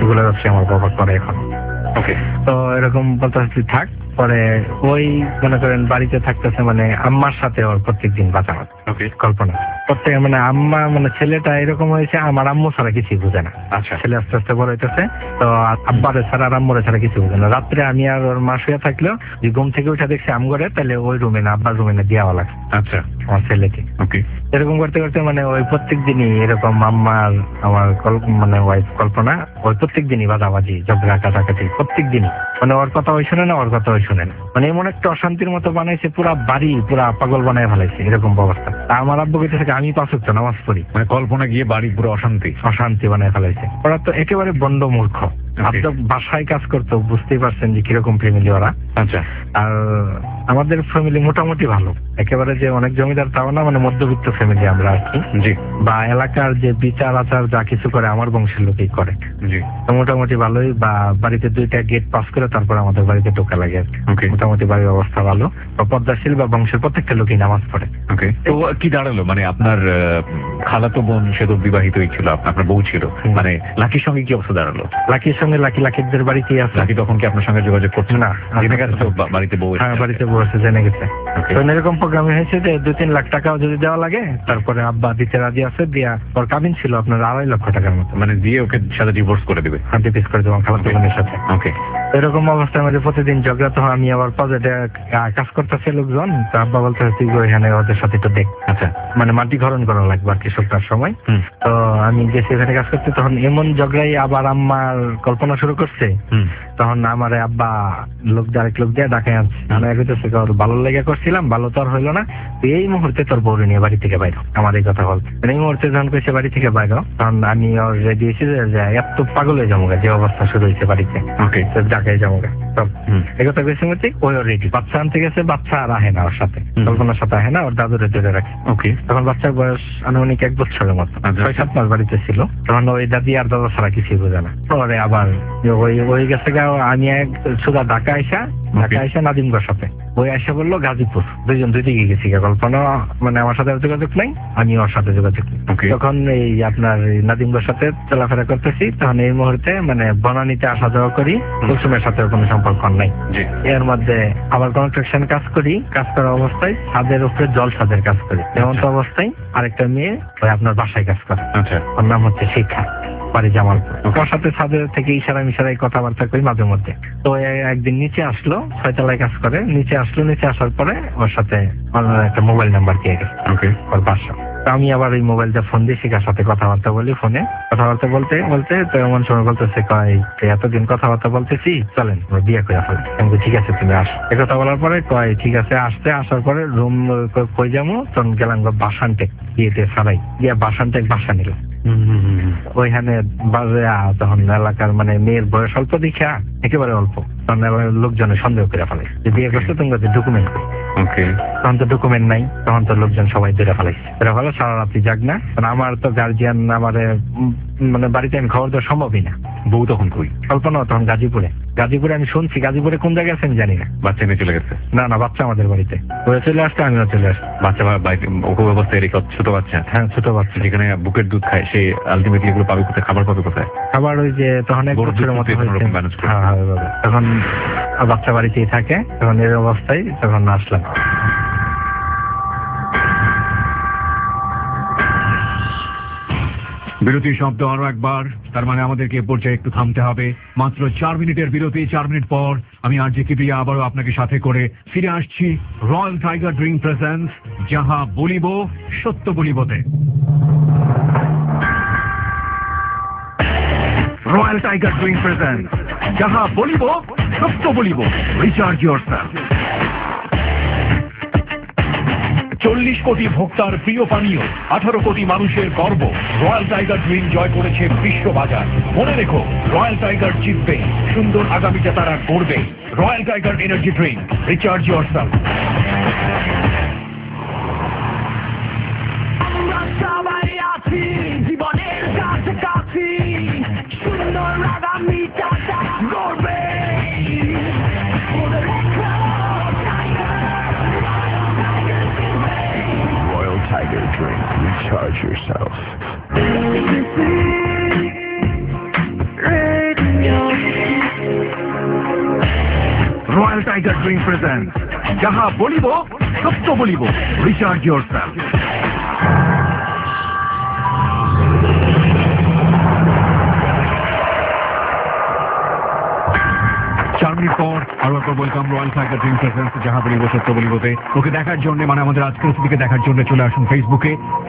এগুলোর ব্যবসা আমার বাবা করে এখন। ওকে। তো এরকম বলতে থাক, পরে ওই মনে করেন বাড়িতে থাকতেছে মানে আম্মার সাথে ওর প্রত্যেকদিন বাঁচাবাদ। ওকে। কল্পনা প্রত্যেক মানে আম্মা মানে ছেলেটা এরকম হয়েছে, আমার আম্মু ছাড়া কিছুই বুঝে না। আচ্ছা। ছেলে আস্তে আস্তে বড় হইতেছে, তো আব্বারে ছাড়া আর আম্মুরে ছাড়া কিছু বুঝে না। রাত্রে আমি আর ওর মা শুয়ে থাকলেও যে ঘুম থেকে উঠে দেখছি আম করে, তাহলে ওই রুমে না আব্বার রুমে না দেওয়া লাগছে আচ্ছা। আমার ছেলেকে। ওকে। এরকম করতে করতে মানে ওই প্রত্যেক দিনই এরকম আম্মার আমার মানে ওয়াইফ কল্পনা ওই প্রত্যেক দিনই বাজাবাজি ঝগড়া কাটাকাটি প্রত্যেক দিনই, মানে ওর কথা ওই শুনে না, ওর কথা ওই শুনে না, মানে এমন একটা অশান্তির মতো বানাইছে, পুরা বাড়ি পুরা পাগল বানায় ফেলাইছে এরকম অবস্থা। আমার আব্বু কইতে থাকে আমি 5 ওয়াক্ত নামাজ পড়ি, মানে কল্পনা গিয়ে বাড়ি পুরো অশান্তি বানায় ফেলাইছে। ওরা তো একেবারে বন্ড মূর্খ। আপনার বাসায় কাজ করতো, বুঝতেই পারছেন যে কিরকম ফ্যামিলি ওরা। আচ্ছা। আর আমাদের ফ্যামিলি মোটামুটি ভালো, একেবারে যে অনেক জমিদার তাও না, মানে মধ্যবিত্ত ফ্যামিলি আমরা আর কি। জি। বা এলাকার যে বিচার আচার যা কিছু করে আমার বংশের লোকই করে। জি। তো মোটামুটি ভালোই, বা বাড়িতে 2টা গেট পাস করে তারপর আমাদের বাড়িতে ঢোকা লাগে আর কি। ওকে। মোটামুটি বাড়ির অবস্থা ভালো, পদ্মাশীল বা বংশের প্রত্যেকটা লোকই নামাজ পড়ে। ওকে। তো কি দাঁড়ালো, মানে আপনার খালাতো বোন সে তো বিবাহিতই ছিল, আপনার বউ ছিল, মানে লাকির সঙ্গে কি অবস্থা দাঁড়ালো? লাকির সঙ্গে লাকিদের বাড়িতেই আছে। লাকি তখন কি আপনার সঙ্গে যোগাযোগ করছে? না, জেনে গেছে তো বাড়িতে বউ? হ্যাঁ, বাড়িতে বউ আছে, জেনে গেছে। তো এরকম প্রোগ্রামে হয়েছে যে 2-3 লাখ টাকাও যদি দেওয়া লাগে, তারপরে আব্বা দিতে রাজি আছে। দিয়া ওর কাবিন ছিল আপনার 2.5 লক্ষ টাকার মতো, মানে দিয়ে ওকে সাথে ডিভোর্স করে দেবে? হ্যাঁ, ডিভোর্স করে দেবো খালাতো বোনের সাথে। ওকে। এরকম অবস্থায় আমাদের প্রতিদিন ঝগড়া। তো আমি আবার পজেটে কাজ করতেছে লোকজন, তো আব্বা বলতে তুই এখানে ওদের সাথে একটু দেখ। আচ্ছা। মানে মাটি খরণ করা লাগবে আর কি সপ্তাহের সময়। তো আমি গেছি এখানে কাজ করতে, তখন এমন ঝগড়াই আবার আম্মার কল্পনা শুরু করছে। তখন আমার আব্বা আরেক লোক দিয়ে ডাকে আনছে, আমি কইতেছে ওর ভালো লেগে করছিলাম, ভালো তো আর হইলো না, এই মুহূর্তে তোর বউরে নিয়ে বাড়ি থেকে বাইর। আমার এই কথা বলতে এই মুহূর্তে যখন কইছে বাড়ি থেকে বাইর, তখন আমি ওর রেডি হয়েছি যে এত পাগল হয়ে যাবো, যে অবস্থা শুরু হয়েছে বাড়িতে। ওকে। ডাকাই যাবো সব এই কথা কইছে মধ্যে ওই রেডি। বাচ্চা আনতে গেছে, বাচ্চা আর আহে না ওর সাথে, কল্পনার সাথে আহে না, ওর দাদুরে ধরে রাখে। ওকে। তখন বাচ্চার বয়স আনুমানিক 1 বছরের মতো, 6-7 মাস বাড়িতে ছিল। তখন ওই দাদি আর দাদা ছাড়া কিছুই বোঝে না। পরে আবার ওই গেছে, আমি সুদা ঢাকা আইসা নাদিমগড় সাথে ওই আইসা বললো গাজীপুর, দুইজন দুই দিকে গেছি। কল্পনা মানে আমার সাথে যোগাযোগ নাই, আমি ওর সাথে যোগাযোগ নেই। তখন এই আপনার নাদিমগড় সাথে চলাফেরা করতেছি, তখন এই মুহূর্তে মানে বনানীতে আসা যাওয়া করি, কুলসুমের সাথে কোনো সম্পর্ক নাই। এর মধ্যে আবার কনস্ট্রাকশন কাজ করি, কাজ করা অবস্থায় ছাদের উপরে জল ছাদের কাজ করি। এমন তো অবস্থায় আরেকটা মেয়ে ওই আপনার বাসায় কাজ করে। আচ্ছা। ওর নাম হচ্ছে শিখা, বাড়ি জামালপুর। ওর সাথে ছাদের থেকে ইশারায় কথাবার্তা করি মাঝে মধ্যে। তো একদিন নিচে আসলো, 6 তলায় কাজ করে, নিচে আসলো। নিচে আসার পরে ওর সাথে একটা মোবাইল নাম্বার দিয়ে গেছে ওর বাসা। আমি আবার ওই মোবাইলটা ফোন দিয়ে শিখার সাথে কথাবার্তা বলি। ফোনে কথাবার্তা বলতে বলতে তো এমন সময় বলতেছে, কয় এতদিন কথাবার্তা বলতেছি, চলেন বিয়ে করে ফেলেন। আমি ঠিক আছে তুমি আস। এ কথা বলার পরে কয় ঠিক আছে। আসার পরে রুম কই যাবো, তখন গেলাম বাসানটেক, বিয়েতে সারাই গিয়া বাসানটেক বাসা নিলাম। ওইখানে বাজে তখন এলাকার মানে মেয়ের বয়স অল্প দেখা, একেবারে অল্প, তখন লোকজনে সন্দেহ করে ফেলে যে বিয়ে করছে তুমি ডকুমেন্ট করি। তখন তো ডকুমেন্ট নাই, তখন তো লোকজন সবাই ধরে ফেলাইছে। ধরে ফেলো সারা রাত্রি জাগ না, আমার তো গার্জিয়ান আমার মানে বাড়িতে আমি খবর দেওয়া সম্ভবই না। বউ তখন কই? কল্পনা তখন গাজীপুরে আমি শুনছি গাজীপুরে কোন জায়গায় আছে আমি জানি না। বাচ্চা নিয়ে চলে গেছে? না, বাচ্চা আমাদের বাড়িতে ওরা চলে আসছে, আমিও চলে আসছি। বাচ্চা অবস্থায় রেখে? ছোট বাচ্চা? হ্যাঁ, ছোট বাচ্চা, যেখানে বুকের দুধ খায়, সে আলটিমেটলি এগুলো পাবে কোথায়? খাবার পাবে কোথায়? খাবার ওই যে তখন 1 বছরের মতো তখন বাচ্চা বাড়িতেই থাকে। তখন এর অবস্থায় তখন আসলাম। বিরতির শব্দ আরো একবার, তার মানে আমাদেরকে এ পর্যায়ে একটু থামতে হবে। মাত্র 4 মিনিটের বিরতি। 4 মিনিট পর আমি আর জি কিবরিয়া আবারও আপনাকে সাথে করে ফিরে আসছি রয়্যাল টাইগার ড্রিঙ্ক প্রেজেন্স যাহা বলিব সত্য বলিবতে। রয়্যাল টাইগার ড্রিঙ্ক প্রেজেন্স যাহা বলিব সত্য বলিব, রিচার্জ ইয়োরসেলফ। 40 কোটি ভোক্তার প্রিয় পানীয়, 18 কোটি মানুষের গর্ব, রয়্যাল টাইগার ড্রিঙ্ক জয় করেছে বিশ্ববাজার। মনে রেখো, রয়্যাল টাইগার জিতবে, সুন্দর আগামীতে তারা করবে। Royal Tiger energy drink, recharge yourself. আমরা সবাই আছি জীবনের কাছাকাছি, সুন্দর আগামীটা গড়বে। Royal Tiger drink. Recharge yourself. Tiger drink present যাহা বলিব সত্য বলিব, রিচার্জ ইয়োরসেলফ। চার্মির পর আরো একবার welcome Royal Tiger drink presence যাহা বলিব সত্য বলিবতে। ওকে দেখার জন্য মানে আমাদের আজকের অতিথিকে দেখার জন্য চলে আসুন ফেসবুকে,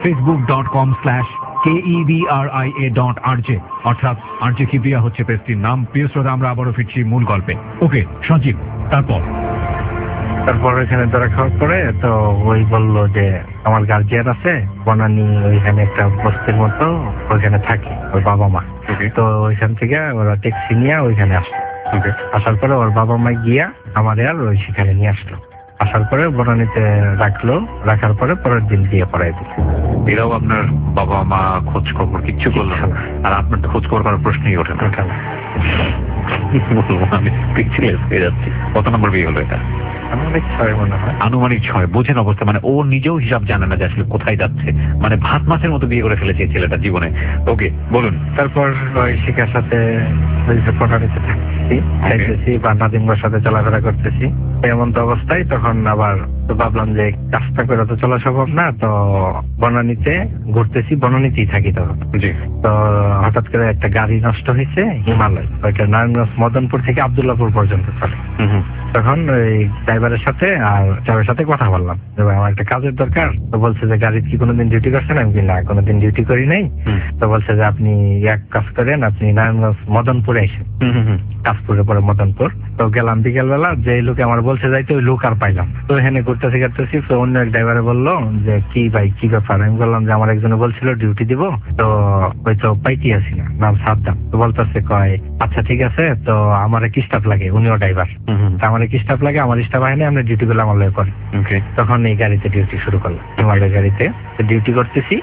facebook.com/KEBRIA.RJ, অর্থাৎ RJ কিবরিয়া হচ্ছে পেজটির নাম। প্রিয় শ্রোতা, আমরা আবারও ফিরছি মূল গল্পে। ওকে সজীব, তারপর ওইখানে ধরা খাওয়ার পরে তো ওই বললো যে আমার গার্জিয়ান আছে বনানী, ওইখানে একটা বস্তির মতো ওইখানে থাকে ওর বাবা মা। তো ওইখান থেকে ওরা ট্যাক্সি নিয়ে ওইখানে আসলো। আসার পরে ওর বাবা মা গিয়া আমার আর ওই সেখানে নিয়ে আসলো। আসার পরে বনানীতে রাখলো, রাখার পরে পরের দিন দিয়ে পড়াই দিল। এরাও আপনার বাবা মা খোঁজ খবর কিচ্ছু করলো না, আর আপনার তো খোঁজ খবর করার প্রশ্নই ওঠে না। আমি স্পিচলেস হয়ে যাচ্ছি। কত নম্বর বিয়ে হলো এটা? আনুমানিক 6 মনে হয়। আনুমানিক 6। বোঝেন অবস্থা, মানে ও নিজেও হিসাব জানে না যে আসলে কোথায় যাচ্ছে, মানে ভাত মাছের মতো বিয়ে করে ফেলেছে ছেলেটা জীবনে। ওকে বলুন। তারপর ওই শিখার সাথে পড়ানিতে থাকতেছি, খাইতেছি বা নাদিমবার সাথে চলাফেরা করতেছি। এমন তো অবস্থায় তখন আবার তো ভাবলাম যে কাজটা করে তো চলা সম্ভব না, তো বনানীতে ঘুরতেছি, বনানীতেই থাকি তখন। জি। তো হঠাৎ করে একটা গাড়ি নষ্ট হয়েছে হিমালয়, ওইটা নারায়ণগঞ্জ মদনপুর থেকে আব্দুল্লাহপুর পর্যন্ত চলে। তখন ওই ড্রাইভারের সাথে আর ড্রাইভারের সাথে কথা বললাম যে আমার একটা কাজের দরকার। তো বলছে যে গাড়ি কি কোনোদিন ডিউটি করছেন? আমি না, কোনোদিন ডিউটি করি নাই। তো বলছে যে আপনি এক কাজ করেন, আপনি নারায়ণগঞ্জ মদনপুরে এসেন, কাশপুরের পরে মদনপুর। তো গেলাম বিকেলবেলা, যে লোকে আমার বলছে যাইতে ওই লোক আর পাইলাম। তো এখানে ঘুরতেছি ঘুরতেছি, তো অন্য এক ড্রাইভারে বললো যে কি ভাই কি ব্যাপার? আমি বললাম যে আমার একজনে বলছিল ডিউটি দিব, তো ওই তো পাইতে আসি না, নাম সাদ্দাম। তো বলতেছে কয় আচ্ছা ঠিক আছে, তো আমার কি স্টাফ লাগে, উনিও ড্রাইভার, আমার কি স্টাফ লাগে, আমার স্টাফ হয় না, আমরা ডিউটি গুলো আমার লয়ে করে। তখন এই গাড়িতে ডিউটি শুরু করলাম, হিমালয় গাড়িতে ডিউটি করতেছি।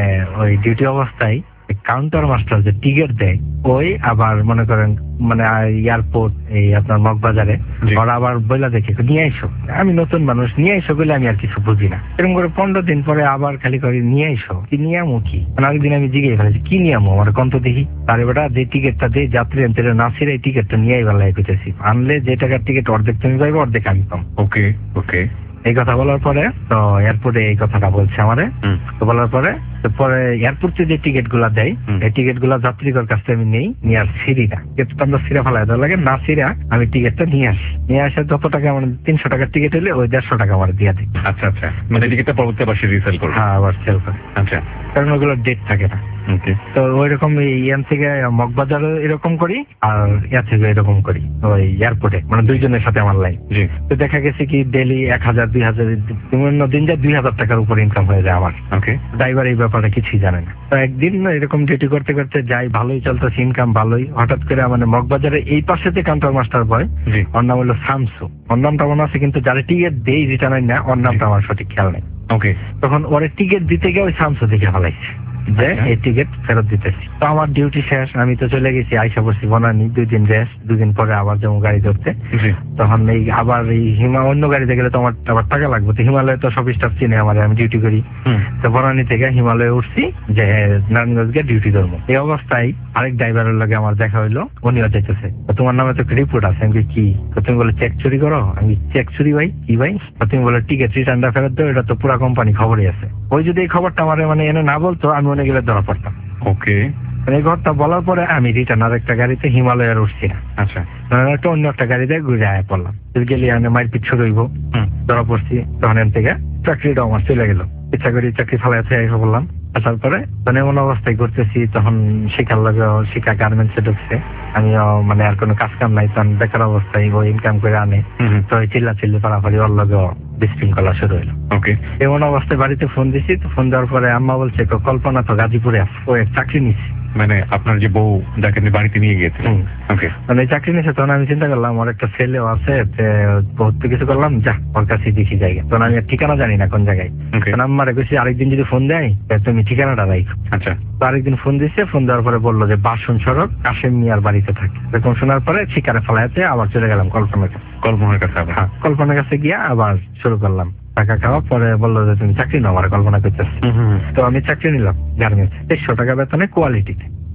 ওই ডিউটি অবস্থায় কাউন্টার মাস্টার যে টিকিট দেয়, ওই আবার মনে করেন মানে এয়ারপোর্ট এই আপনার মগবাজারে ওরা আবার বইলা দেখে নিয়ে আইসো। আমি নতুন মানুষ, নিয়ে আইসো বলে আমি আর কিছু বুঝি না। এরকম করে 15 দিন পরে আবার খালি করে নিয়ে আইসো, কি নিয়ে আমো কি? আরেকদিন আমি জিজ্ঞেস ফেলেছি কি নিয়ে আমো, আমার কন্ত দেখি। আরে বেটা যে টিকিটটা দেয় যাত্রী আনতে নাসির, এই টিকিটটা নিয়ে আইবার লাগে কইতেছি। আনলে যে টাকার টিকিট অর্ধেক তুমি পাইবে, অর্ধেক আমি পাম। ওকে ওকে। এই কথা বলার পরে তো এয়ারপোর্টে এই কথাটা বলছে আমারে। তো বলার পরে এয়ারপোর্টে যে টিকিট গুলা দেয়, এই টিকিট গুলা যাত্রীদের কাছ থেকে আমি নেই, নিয়ে আর সিঁড়ি না, টিকিটটা আমরা সিরা ফেলাই দেওয়া লাগে না, সিরা আমি টিকিটটা নিয়ে আসি। নিয়ে আসে যত টাকা মানে 300 টাকার টিকিট হলে ওই 150 টাকা আমার দিয়ে দিই। আচ্ছা আচ্ছা, মানে টিকিটটা পরবর্তী আবার রিসেল করবে? হ্যাঁ, আবার সেল করে। আচ্ছা, কারণ ওইগুলো ডেট থাকে না। তো ওইরকম ইয়ান থেকে মগবাজার এরকম করি, আর ইয়া থেকে এরকম করি ওই এয়ারপোর্টে, মানে দুইজনের সাথে আমার লাইন। তো দেখা গেছে কি ডেলি 1000 2000 বিভিন্ন দিন যা 2000 টাকার উপর ইনকাম হয়ে যায় আমার। ড্রাইভার এই ব্যাপারে কিছুই জানে না। তো একদিন এরকম ডিউটি করতে করতে যাই, ভালোই চলতেছে, ইনকাম ভালোই। হঠাৎ করে মানে মগবাজারে এই পাশে যে কাউন্টার মাস্টার বয়, ওর নাম হলো শামসু। ওর নামটা মনে আছে, কিন্তু যারা টিকিট দেই রিটার্ন না, ওর নামটা আমার সঠিক খেয়াল নেই। তখন ওরে টিকিট দিতে গিয়ে ওই শামসু দেখে ফেলাইছে যে এই টিকিট ফেরত দিতেছি। তো আমার ডিউটি শেষ, আমি তো চলে গেছি, আইসা পড়ছি বনানী। 2 দিন রেস্ট, 2 দিন পরে আবার যেমন গাড়ি ধরতে। তখন এই আবার এই অন্য গাড়িতে গেলে তো আমার আবার টাকা লাগবে। তো হিমালয়ে তো সব স্টাফ চিনে আমার, আমি ডিউটি করি। তো বনানী থেকে হিমালয়ে উঠছি যে নারায়ণগঞ্জকে ডিউটি ধরবো। এই অবস্থায় আরেক ড্রাইভারের লগে আমার দেখা হইলো, উনিও যেতেছে। তোমার নামে তো রিপোর্ট আছে। আমি কি? তুমি বলে চেক চুরি করো? আমি চেক চুরি ভাই কি ভাই? তুমি বলে টিকিট রিটার্নটা ফেরত দাও, এটা তো পুরা কোম্পানি খবরই আছে। ওই যদি এই খবরটা আমার মানে এনে না বলতো, আমি মনে গেলে ধরা পড়তাম। ওকে। এই ঘরটা বলার পরে আমি রিটার্ন আর একটা গাড়িতে হিমালয়ের উঠছি না। আচ্ছা, একটা অন্য একটা গাড়িতে ঘুরে আয়া পড়লাম। গেলে মারপিট শুরু হইব, ধরা পড়ছি। তখন এর থেকে চাকরিটা আমার চলে গেল। ইচ্ছা করি চাকরি ফালাইতে এসে বললাম। আসার পরে তখন এমন অবস্থায় করতেছি, তখন শিখার লগে শিখা গার্মেন্টসে ঢুকছে। আমিও মানে আর কোনো কাজ কাম নাই, তখন বেকার অবস্থায় ও ইনকাম করে আনে। তো চিল্লা চিল্লি পাড়াপাড়ি ওর লগে বিশৃঙ্খলা শুরু হইলো। এমন অবস্থায় বাড়িতে ফোন দিছি। তো ফোন দেওয়ার পরে আম্মা বলছে কল্পনা তো গাজীপুরে আছে, ও এক চাকরি নিচ্ছে। মানে আপনার যে বউ যাকে আপনি বাড়িতে নিয়ে গিয়েছিলেন, মানে চাকরি নিয়েছে। তখন আমি চিন্তা করলাম ওর একটা ছেলেও আছে, বহুত কিছু করলাম, যা ওর কাছে দেখি জায়গা। তখন আমি ঠিকানা জানি না কোন জায়গায়। আম্মারে কইছি আরেকদিন যদি ফোন দেয় তুমি ঠিকানাটা রাখো। আচ্ছা। তো আরেকদিন ফোন দিচ্ছে। ফোন দেওয়ার পরে বললো যে বাসন সড়ক কাশেম মিয়ার বাড়িতে থাকে। এরকম শোনার পরে শিকারে ফেলাইতে আবার চলে গেলাম কল্পনার কাছে। হ্যাঁ, কল্পনার কাছে গিয়া আবার শুরু করলাম টাকা খাওয়া। পরে বললো যে তুমি চাকরি নাও, আমার কল্পনা করতেছি। তো আমি চাকরি নিলাম গার্মেন্টস, 100 টাকা বেতনে কোয়ালিটিতে।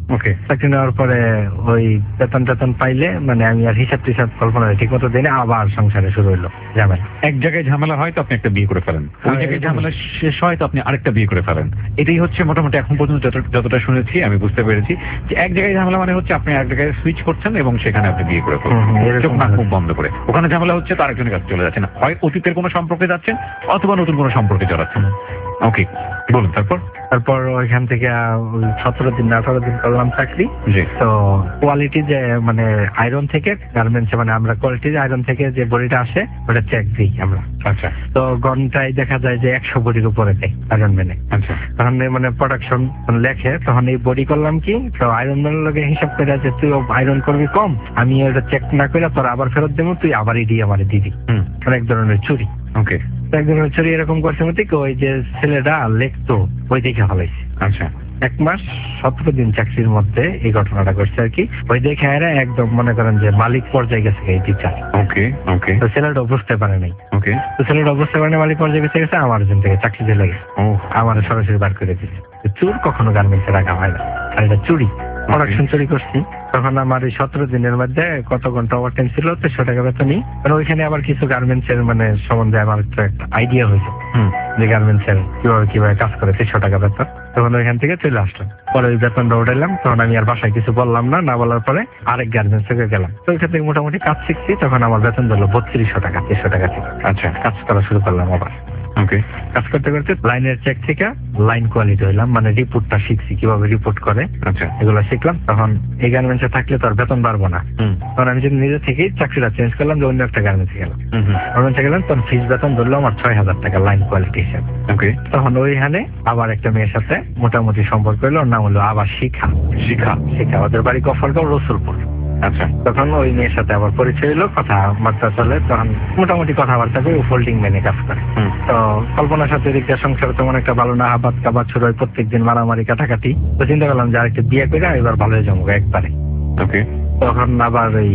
ওকে। চাকরি নেওয়ার পরে ওই বেতন টেতন পাইলে মানে আমি আর হিসাব টিসাব কল্পনা ঠিক মতো দিনে আবার সংসারে শুরু হইলো ঝামেলা। এক জায়গায় ঝামেলা হয় তো আপনি একটা বিয়ে করে ফেলেন, ওই হ্যাঁ, জায়গায় এরকম। ঝামেলা শেষ হয় তো আপনি আরেকটা বিয়ে করে ফেলেন। এটাই হচ্ছে মোটামুটি এখন পর্যন্ত যতটা শুনেছি আমি বুঝতে পেরেছি যে এক জায়গায় ঝামেলা মানে হচ্ছে আপনি এক জায়গায় সুইচ করছেন এবং সেখানে আপনি বিয়ে করে ফেলছেন, এরকম চোখ নাক হয়। মুখ বন্ধ করে। ওখানে ঝামেলা হচ্ছে তো আরেকজনের কাছে চলে যাচ্ছেন, হয় অতীতের কোনো সম্পর্কে যাচ্ছেন অথবা নতুন কোনো সম্পর্কে জড়াচ্ছেন। ওকে, বলুন তারপর। তারপর ওইখান থেকে 17 দিন 18 দিন করলাম চাকরি। জি। তো কোয়ালিটি যে মানে আয়রন থেকে গার্মেন্টস মানে আমরা কোয়ালিটি আয়রন থেকে যে বডিটা আসে ওটা চেক দিই আমরা। আচ্ছা তো ঘন্টায় দেখা যায় যে 100 বডির উপরে দেয় আয়রন ম্যানে। আচ্ছা তখন মানে প্রোডাকশন লেখে, তখন এই বডি করলাম কি তো আয়রন ম্যানের লগে হিসাব করে যে তুই আয়রন করবি কম, আমি এটা চেক না করে তোর আবার ফেরত দেবো, তুই আবার এডি আমার দিবি। হুম। এক ধরনের চুরি। ওকে। এক ধরনের চুরি এরকম করছে মতে কি ওই যে ছেলেটা লেখতো ওই দেখে ফেলাইছে। আচ্ছা 1 মাস 17 দিন চাকরির মধ্যে এই ঘটনাটা ঘটছে আর কি। ওই দেখে এরা একদম মনে করেন যে মালিক পর্যায়ে গেছে এই টিচার। ওকে। ওকে। তো ছেলেটা বুঝতে পারে নাই। ওকে। তো ছেলেটা বুঝতে পারে নাই, মালিক পর্যায়ে গেছে আমার জন থেকে চাকরি দিয়ে লাগে ও আমার সরাসরি বার করে দিচ্ছে। তো চোর কখনো গার্মেন্টসে রাখা হয় না, আর এটা চুরি। প্রোডাকশন চুরি করছি। তখন আমার এই 17 দিনের মধ্যে কত ঘন্টা ওভারটাইম ছিল 300 টাকা বেতনই। মানে ওইখানে আবার কিছু গার্মেন্টস এর মানে সম্বন্ধে আমার একটা আইডিয়া হয়েছে হুম। যে গার্মেন্টস এর কিভাবে কাজ করে 300 টাকা বেতন। তখন ওইখান থেকে চলে আসলাম। পরে ওই বেতনটা উঠাইলাম, তখন আমি আর বাসায় কিছু বললাম না, না বলার পরে আরেক গার্মেন্টস থেকে গেলাম। তো ওইখান থেকে মোটামুটি কাজ শিখছি। তখন আমার বেতন ধরলো 3200 টাকা 300 টাকা থেকে। আচ্ছা কাজ করা শুরু করলাম আবার। ওকে। কাজ করতে করতে লাইনের চেক থেকে লাইন কোয়ালিটি হইলাম, মানে রিপোর্টটা শিখছি কিভাবে রিপোর্ট করে আচ্ছা এগুলো শিখলাম। তখন এই গার্মেন্টসে থাকলে তো আর বেতন বাড়বো না, হুম তখন আমি যদি নিজে থেকেই চাকরিটা চেঞ্জ করলাম, যে অন্য একটা গার্মেন্টসে গেলাম। হুম হুম। গার্মেন্টসে গেলাম তখন ফিস বেতন ধরলো আমার 6000 টাকা লাইন কোয়ালিটি হিসাবে। ওকে। তখন ওইখানে আবার একটা মেয়ের সাথে মোটামুটি সম্পর্ক হলো, ওর নাম হলো আবার শিখা। শিখা। শিখা ওদের বাড়ি গফরগাঁও রসুলপুর। আচ্ছা তখন ওই মেয়ের সাথে আবার পরিচয় হলো, কথাবার্তা চলে। তখন মোটামুটি কথাবার্তা করে ফোল্ডিং ম্যানে কাজ করে। হুম। তো কল্পনার সাথে এদিকটা সংসার তেমন একটা ভালো না, হাবাদ কাবাদ শুরু হয়, প্রত্যেকদিন মারামারি কাটাকাটি। তো চিন্তা করলাম যে আরেকটা বিয়ে করে এবার ভালোই জমবো একবারে। ওকে। তখন আবার ওই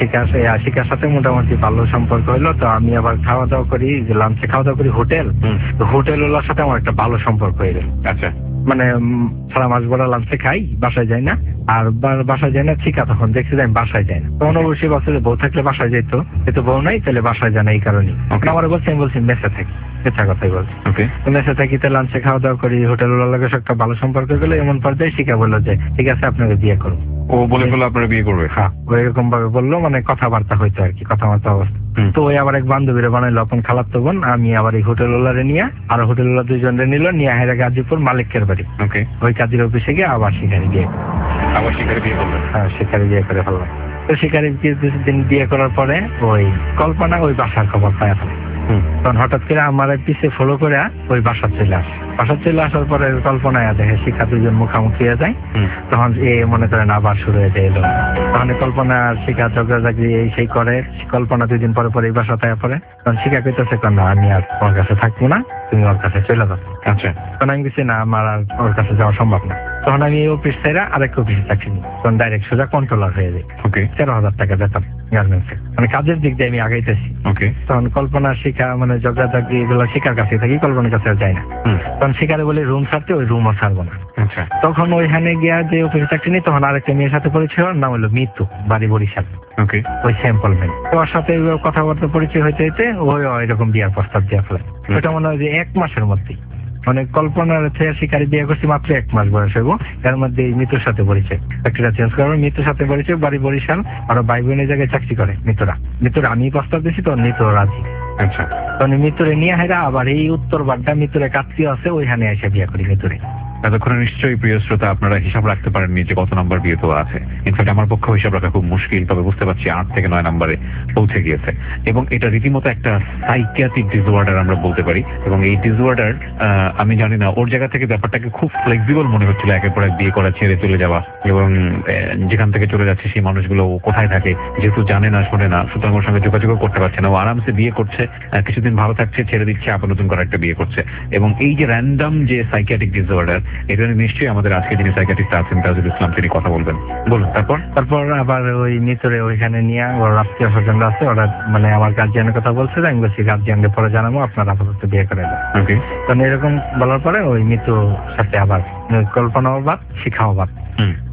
শিখার সাথে মোটামুটি ভালো সম্পর্ক হলো। তো আমি আবার খাওয়া দাওয়া করি, যে লাঞ্চে খাওয়া দাওয়া করি হোটেল। হুম। তো হোটেলওয়ালার সাথে আমার একটা ভালো সম্পর্ক হয়ে গেল। আচ্ছা মানে সারা মাস ভরা লাঞ্চে খাই, বাসায় যাই না। আর বাসায় যাই না শিখা তখন দেখছি যে আমি বাসায় যাই না। তখন অবশ্যই বলছে যে বউ থাকলে বাসায় যেত, যেহেতু বউ নাই তাহলে বাসায় যায় না, এই কারণে Okay. আমার বলছি, আমি বলছি মেসে থাকি, মিথ্যা কথাই বলছি। ওকে। তো মেসে থাকি, তো লাঞ্চে খাওয়া দাওয়া করি, হোটেলওয়ালার লগে একটা ভালো সম্পর্ক গেলো। এমন পর্যায়ে শিখা বললো যে ঠিক আছে আপনাকে বিয়ে করবো। ও বলে ফেললো আপনারা বিয়ে করবে? হ্যাঁ, ওই এরকম ভাবে বললো, মানে কথাবার্তা হইতো আর কি, কথাবার্তা অবস্থা। হুম। তো ওই আবার এক বান্ধবীরা বানাইলো আপন খালাতো বোন, আমি আবার এই হোটেলওয়ালারে নিয়ে আর হোটেলওয়ালা 2 জনরে নিল, নিয়ে হেরা গাজীপুর মালিকের বাড়ি। ওকে। ওই কাজের অফিসে গিয়ে আবার শিকারি বিয়ে করলাম। আবার শিকারে বিয়ে করলেন? হ্যাঁ, শিকারি বিয়ে করে ফেললাম। তো শিকারি কিছুদিন বিয়ে করার পরে ওই কল্পনা ওই বাসার খবর পায় ফেলে। হুম। তখন হঠাৎ করে আমার পিছে ফলো করে ওই বাসা চলে আসে। বাসা চলে আসার পরে কল্পনায় দেখে শিখা 2 জন মুখামুখি হয়ে যায়। হুম। তখন এ মনে করেন আবার শুরু হয়ে যায় এলো। তখন কল্পনা আর শিখা ঝগড়াঝাগড়ি এই সেই করে। কল্পনা 2 দিন পরে পরে এই বাসাতে পরে। তখন শিখা কইতেছে না আমি আর ওর কাছে থাকবো না, তুমি ওর কাছে চলে যাও। আচ্ছা তখন আমি কিছু না, আমার আর ওর কাছে যাওয়া সম্ভব না। তখন আমি এই অফিস ছেড়ে আরেক অফিসে চাকরি নিই। তখন ডাইরেক্ট সোজা কন্ট্রোলার হয়ে যাই। ওকে। 13,000 টাকা বেতন গার্মেন্টসে, মানে কাজের দিক দিয়ে আমি আগাইতেছি। ওকে। তখন কল্পনা শিখা মানে ঝগড়াঝাগড়ি এগুলো শিখার কাছে থাকি, কল্পনার কাছে আর যাই না। হুম। তখন শিকারে বলে রুম ছাড়তে, ওই রুমও ছাড়বো না। আচ্ছা তখন ওইখানে গিয়া যে অফিসে চাকরি নিই, তখন আরেকটা মেয়ের সাথে পরিচয়, ওর নাম হলো মিতু, বাড়ি বরিশাল। ওকে। ওই স্যাম্পল মেয়ে। ওর সাথে কথাবার্তা পরিচয় হইতে হইতে ওই এরকম বিয়ার প্রস্তাব দিয়ে ফেলে। ওটা মনে হয় যে 1 মাসের মধ্যেই, মানে কল্পনার থেকে শিকারি বিয়ে করছি মাত্র 1 মাস বয়স হইব, এর মধ্যে এই মিতুর সাথে পরিচয়। চাকরিটা চেঞ্জ করবো, মিতুর সাথে পরিচয়, বাড়ি বরিশাল। আর ভাই বোনের জায়গায় চাকরি করে মিতুরা আমি প্রস্তাব দিয়েছি, তো মিতু রাজি। আচ্ছা তখন মিতুরে নিয়ে হেরা আবার এই উত্তর বাড্ডা মিতুরে কাত্রীয় আছে, ওইখানে এসে বিয়ে করি মিতুরে। এতক্ষণে নিশ্চয়ই প্রিয় শ্রোতা আপনারা হিসাব রাখতে পারেননি যে কত নাম্বার বিয়ে তো আছে। ইনফ্যাক্ট আমার পক্ষে হিসাব রাখা খুব মুশকিল, তবে বুঝতে পারছি 8 থেকে 9 নাম্বারে পৌঁছে গিয়েছে। এবং এটা রীতিমতো একটা সাইকিয়াট্রিক ডিসঅর্ডার আমরা বলতে পারি। এবং এই ডিসঅর্ডার আমি জানি না, ওর জায়গা থেকে ব্যাপারটাকে খুব ফ্লেক্সিবল মনে হচ্ছিল, একের পর এক বিয়ে করা, ছেড়ে চলে যাওয়া। এবং যেখান থেকে চলে যাচ্ছে সেই মানুষগুলো কোথায় থাকে যেহেতু জানে না, শোনে না, সুতরাং ওর সঙ্গে যোগাযোগ করতে পারছে না। ও আরামসে বিয়ে করছে, কিছুদিন ভালো থাকছে, ছেড়ে দিচ্ছে, আবার নতুন করে একটা বিয়ে করছে। এবং এই যে র্যান্ডম যে সাইকিয়াট্রিক ডিসঅর্ডার, এটা নিশ্চয়ই আমাদের আজকে যিনি সাইকিয়াট্রিস্ট আছেন তাজুল ইসলাম, তিনি কথা বলবেন। বলুন তারপর। আবার ওই মিতুরে ওইখানে নিয়ে ওর আত্মীয় স্বজনরা আছে, ওরা মানে আমার গার্জিয়ানের কথা বলছে, আমি বলছি গার্জিয়ানকে পরে জানাবো, আপনার আপাতত বিয়ে করে দেন। ওকে। তখন এরকম বলার পরে ওই মিতুর সাথে আবার কল্পনাও বাদ, শিখাও বাদ। হুম।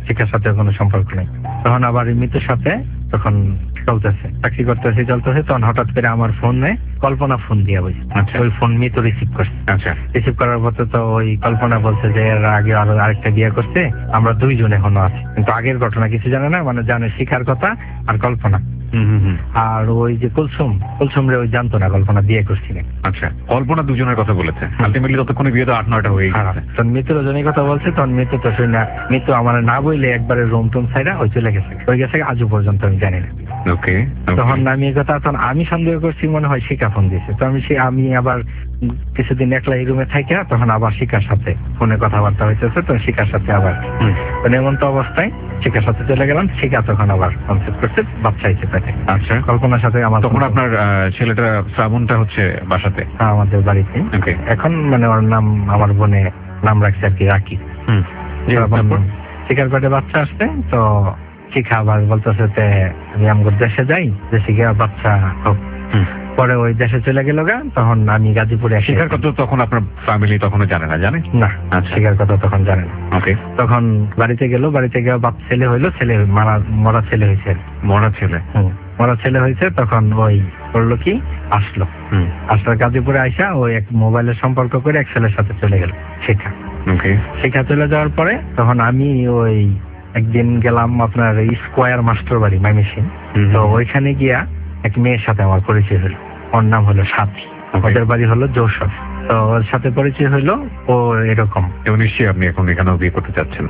শিক্ষার সাথে কোনো সম্পর্ক নেই। তখন আবার এই মৃত্যুর সাথে তখন চলতেছে, চাকরি চলতেছে। তখন হঠাৎ করে আমার ফোনে কল্পনা ফোন দিয়া বলছে। আচ্ছা। ওই ফোন মৃত্যু রিসিভ করছে। আচ্ছা। রিসিভ করার পর তো ওই কল্পনা বলছে যে এর আগে আরো আরেকটা বিয়ে করছে, আমরা দুইজন এখনো আছি, কিন্তু আগের ঘটনা কিছু জানে না, মানে জানে শিখার কথা আর কল্পনা। আর ওই যে কুলসুম রে ওই জানতো না কল্পনা বিয়ে করছিলেন। আচ্ছা, কল্পনা দুজনের কথা বলেছে। আলটিমেটলি ততক্ষণে বিয়ে তো 8-9টা হয়ে গেছে। তখন মৃত্যু রজনীর কথা বলছে, তখন মৃত্যু তো শুনে না, মৃত্যু আমার না বইলে একবারে রুম টুম ছাইরা ওই চলে গেছে, আজও পর্যন্ত আমি জানি না। ওকে। তখন আমি এই কথা, তখন আমি সন্দেহ করছি মনে হয় শিখা ফোন দিয়েছে। তো আমি আবার কিছুদিন একলা এই রুমে থাকি, তখন আবার শিখার সাথে ফোনে কথাবার্তা হইতেছে, তখন শিখার সাথে আবার এমন তো অবস্থায় শিখার সাথে চলে গেলাম। শিখা তখন আবার কনসেপ্ট করছে, বাচ্চা হয়েছে পেটে। আচ্ছা। কল্পনার সাথে আমার তখন আপনার ছেলেটা শ্রাবণটা হচ্ছে বাসাতে? আমাদের বাড়িতে। এখন মানে ওর নাম আমার বোনে নাম রাখছে আর কি, রাখি। শিখার পেটে বাচ্চা আসছে, তো শিখা আবার বলতেছে আমি আমার দেশে যাই, দেশে গিয়ে বাচ্চা হোক। পরে ওই দেশে চলে গেল গা, তখন আমি গাজীপুরে। শিখার কথা তখন আপনার ফ্যামিলি তখনও জানে না? জানে না, শিখার কথা তখন জানে না। ওকে। তখন বাড়িতে গেল, বাড়িতে গিয়ে বাপ ছেলে হইলো, ছেলে মরা ছেলে হয়েছে। মরা ছেলে হয়েছে। তখন ওই করলো কি, আসলো গাজীপুরে আইসা ওই এক মোবাইলের সম্পর্ক করে এক ছেলের সাথে চলে গেল শিখা চলে যাওয়ার পরে তখন আমি ওই একদিন গেলাম আপনার স্কোয়ার মাস্টার বাড়ি ময়মনসিংহ। তো ওইখানে গিয়া এক মেয়ের সাথে আমার পরিচয় হলো, ওর নাম হলো সাথী, ওদের বাড়ি হলো যশোর। তো ওর সাথে পরিচয় হইলো, ও এরকম। নিশ্চয়ই আপনি এখন এখানেও বিয়ে করতে চাচ্ছেন?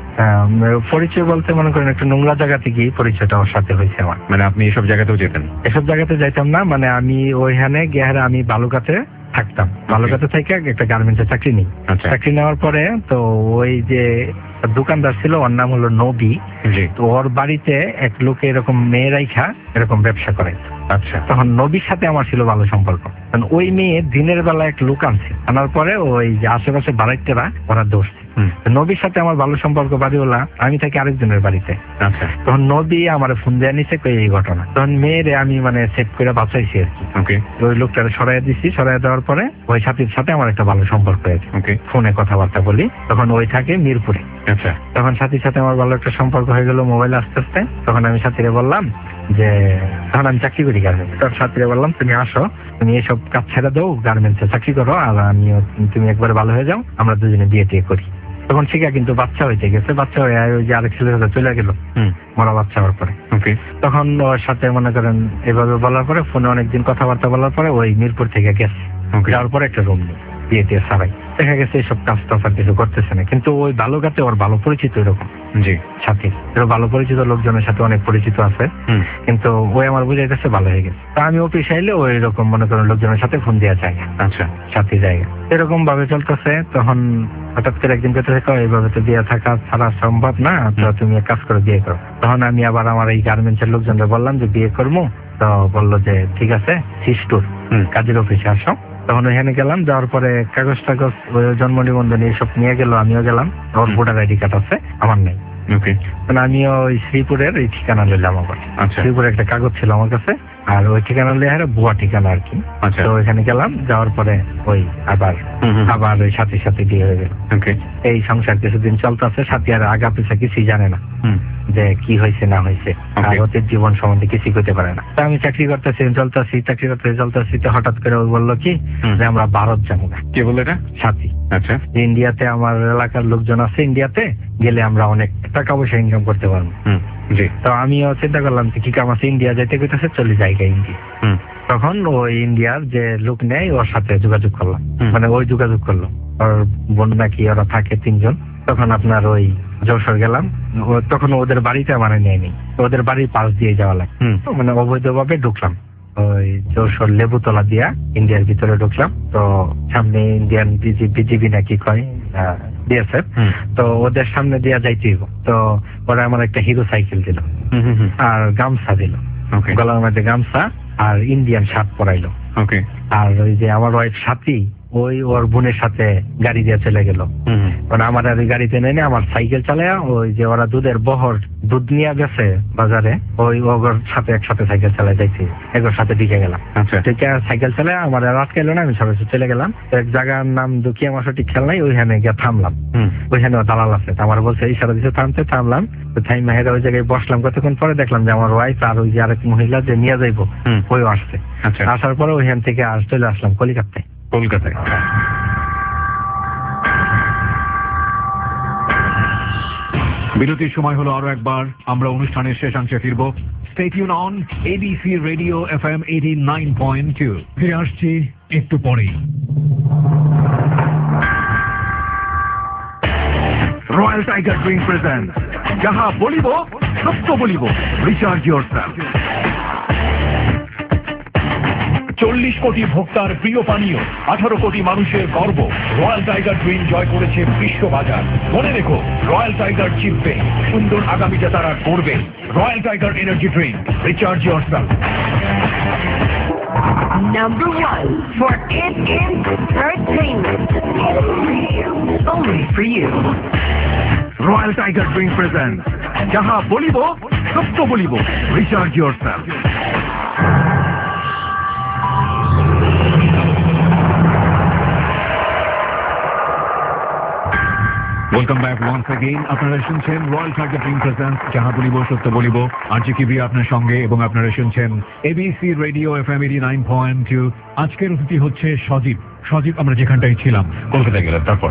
পরিচয় বলতে মনে করেন একটা নোংরা জায়গা থেকেই পরিচয়টা ওর সাথে হয়েছে আমার। মানে আপনি এসব জায়গাতেও যেতেন? এসব জায়গাতে যাইতাম না, মানে আমি ওইখানে গিয়ে আমি বালুকাতে থাকতাম। বালুকাতে থেকে একটা গার্মেন্টসে চাকরি নিই। চাকরি নেওয়ার পরে তো ওই যে দোকানদার ছিল, ওর নাম হলো নবী। তো ওর বাড়িতে এক লোকে এরকম মেয়ে রাইখা এরকম ব্যবসা করে। আচ্ছা। তখন নবীর সাথে আমার ছিল ভালো সম্পর্ক। ওই মেয়ে দিনের বেলা এক লোক আনছে, আনার পরে ওই যে আশেপাশে বাড়াইতেরা ওরা ধরছে। নবীর সাথে আমার ভালো সম্পর্ক, বাড়িওয়ালা, আমি থাকি আরেকজনের বাড়িতে। তখন নবী আমার ফোন দেয়া নিছে এই ঘটনা। তখন মেয়েরে আমি মানে সেভ করে বাঁচাইছি আর কি। ওই লোকটারে সরাই দিছি, সরাই দেওয়ার পরে ওই সাথীর সাথে আমার একটা ভালো সম্পর্ক হয়েছে, ফোনে কথাবার্তা বলি। তখন ওই থাকে মিরপুরে। তখন সাথীর সাথে আমার ভালো একটা সম্পর্ক হয়ে গেল মোবাইলে আস্তে আস্তে। তখন আমি সাথীরে বললাম যে, তখন আমি চাকরি করি গার্মেন্টস। তখন সাথীরে বললাম তুমি আসো, তুমি এসব কাজ ছেড়ে দাও, গার্মেন্টসে চাকরি করো, আর আমিও, তুমি একবার ভালো হয়ে যাও, আমরা দুজনে বিয়ে টিয়ে করি। তখন শিখা কিন্তু বাচ্চা হইতে গেছে, বাচ্চা হয়ে ওই যে আরেক ছেলের সাথে চলে গেল মরা বাচ্চা হওয়ার পরে। তখন ওর সাথে মনে করেন এভাবে বলার পরে ফোনে অনেকদিন কথাবার্তা বলার পরে ওই মিরপুর থেকে গেছে, যাওয়ার পরে একটা রুম নেই, বিয়ে টিয়ে সারাই। দেখা গেছে এইসব কাজ টাজ আর কিছু করতেছে না, কিন্তু ওই বালুকাতে ওর ভালো পরিচিত এরকম সাথে, ভালো পরিচিত লোকজনের সাথে অনেক পরিচিত আছে, কিন্তু ওই আমার বুঝাইতেছে ভালো হয়ে গেছে। তা আমি অফিস আইলে ওই এরকম মনে করেন লোকজনের সাথে ফোন দেওয়া জায়গা। আচ্ছা। সাথে জায়গা এরকম ভাবে চলতেছে। তখন হঠাৎ করে একদিন পেতে থাকা, এইভাবে তো বিয়ে থাকা ছাড়া সম্ভব না, তো তুমি এক কাজ করে বিয়ে করো। তখন আমি আবার আমার এই গার্মেন্টসের লোকজনকে বললাম যে বিয়ে করবো। তো বললো যে ঠিক আছে, সিস্টুর কাজের অফিসে আসো। তখন ওইখানে গেলাম, যাওয়ার পরে কাগজ টাগজ জন্ম নিবন্ধন এইসব নিয়ে গেল, আমিও গেলাম। ওর ভোটার আইডি কার্ড আছে, আমার নেই। আমিও ওই শ্রীপুরের এই ঠিকানা নিলাম আবার। শ্রীপুরে একটা কাগজ ছিল আমার কাছে, আর ওই ঠিকানা নিয়ে ভুয়া ঠিকানা আর কি। তো ওইখানে গেলাম, যাওয়ার পরে ওই আবার ওই সাথে সাথে বিয়ে হয়ে গেল। এই সংসার কিছুদিন চলতেছে, সাথে আর আগা পিছা কিছুই জানে না যে কি হয়েছে না হয়েছে, আর ওদের জীবন সম্বন্ধে কিছু করতে পারে না। তো আমি চাকরি করতেছি, চলতেছি, তো হঠাৎ করে ওই বললো কি যে আমরা ভারত যাবো। কে বলে এটা? সাথী। আচ্ছা। ইন্ডিয়াতে আমার এলাকার লোকজন আছে, ইন্ডিয়াতে গেলে আমরা অনেক টাকা পয়সা ইনকাম করতে পারবো। তো আমিও চিন্তা করলাম কি কাম আছে, ইন্ডিয়া যাইতে কইতেছে, চলে জায়গা ইন্ডিয়া। তখন ওই ইন্ডিয়ার যে লোক নেয় ওর সাথে যোগাযোগ করলাম, মানে ওই যোগাযোগ করলো, ওর বোন নাকি ওরা থাকে 3 জন। তখন আপনার ওই যশোর গেলাম, তখন ওদের বাড়িতে আমার নেয়নি, ওদের বাড়ির পাশ দিয়ে যাওয়া লাগে, মানে অবৈধভাবে ঢুকলাম। ওই যশোর লেবুতলা দিয়া ইন্ডিয়ার ভিতরে ঢুকলাম। তো সামনে ইন্ডিয়ান বিজিবি নাকি কয় বিএসএফ, তো ওদের সামনে দিয়া যাইতে হইব। তো ওরা আমার একটা হিরো সাইকেল দিল আর গামছা দিল, গলার মধ্যে গামছা আর ইন্ডিয়ান শার্ট পরাইলো। আর ওই যে আমার ওয়াইফ সাথী, ওই ওর বোনের সাথে গাড়ি দিয়ে চলে গেল। মানে আমার আর ওই গাড়িতে নেই, আমার সাইকেল চালায় ওই যে ওরা দুধের বহর দুধ নিয়ে গেছে বাজারে, ওই ওর সাথে একসাথে সাইকেল চালায় যাইছি, এগোর সাথে ঢুকে গেলাম। ঠিক আছে, সাইকেল চালায় আমার আর আটকে এলো না, আমি সবাই চলে গেলাম। এক জায়গার নাম দুকিয়া মাসা ঠিক খেয়াল নাই, ওইখানে গিয়ে থামলাম। ওইখানে দালাল আছে, আমার বলছে ইশারা দিচ্ছে থামতে, থামলাম। থাই মাহেরা ওই জায়গায় বসলাম। কতক্ষণ পরে দেখলাম যে আমার ওয়াইফ আর ওই যে আরেক মহিলা যে নিয়ে যাইবো ওই আসছে। আসার পরে ওইখান থেকে চলে আসলাম কলকাতায়। বিরতির সময় হলো আরো একবার, আমরা অনুষ্ঠানের শেষাংশে ফিরব। Stay tuned on ABC Radio FM 89.2। ফিরে আসছি একটু পরেই। রয়্যাল টাইগার ড্রিঙ্ক প্রেজেন্ট যাহা বলিব সত্য বলিব, রিচার্জ ইয়োরসেলফ। 40 কোটি ভোক্তার প্রিয় পানীয়, 18 কোটি মানুষের গর্ব, রয়্যাল টাইগার ড্রিঙ্ক জয় করেছে বিশ্ববাজার। মনে রেখো, রয়্যাল টাইগার জিতবে, সুন্দর আগামীতে তারা করবে। Royal Tiger energy drink, recharge yourself. Number 1 for entertainment. Only for you. Royal Tiger drink present যাহা বলিব সত্য বলিব, recharge yourself. Welcome back once again. আপনারা শুনছেন রয়্যাল টাইগার ড্রিঙ্ক প্রেজেন্ট যাহা বলিব সত্য বলিব। আরজি কিবি আপনার সঙ্গে, এবং আপনারা শুনছেন এবিসি রেডিও FM 89.2। আজকের অতিথি হচ্ছে সজীব। সজীব, আমরা যেখানটায় ছিলাম কলকাতায় গেলাম, তারপর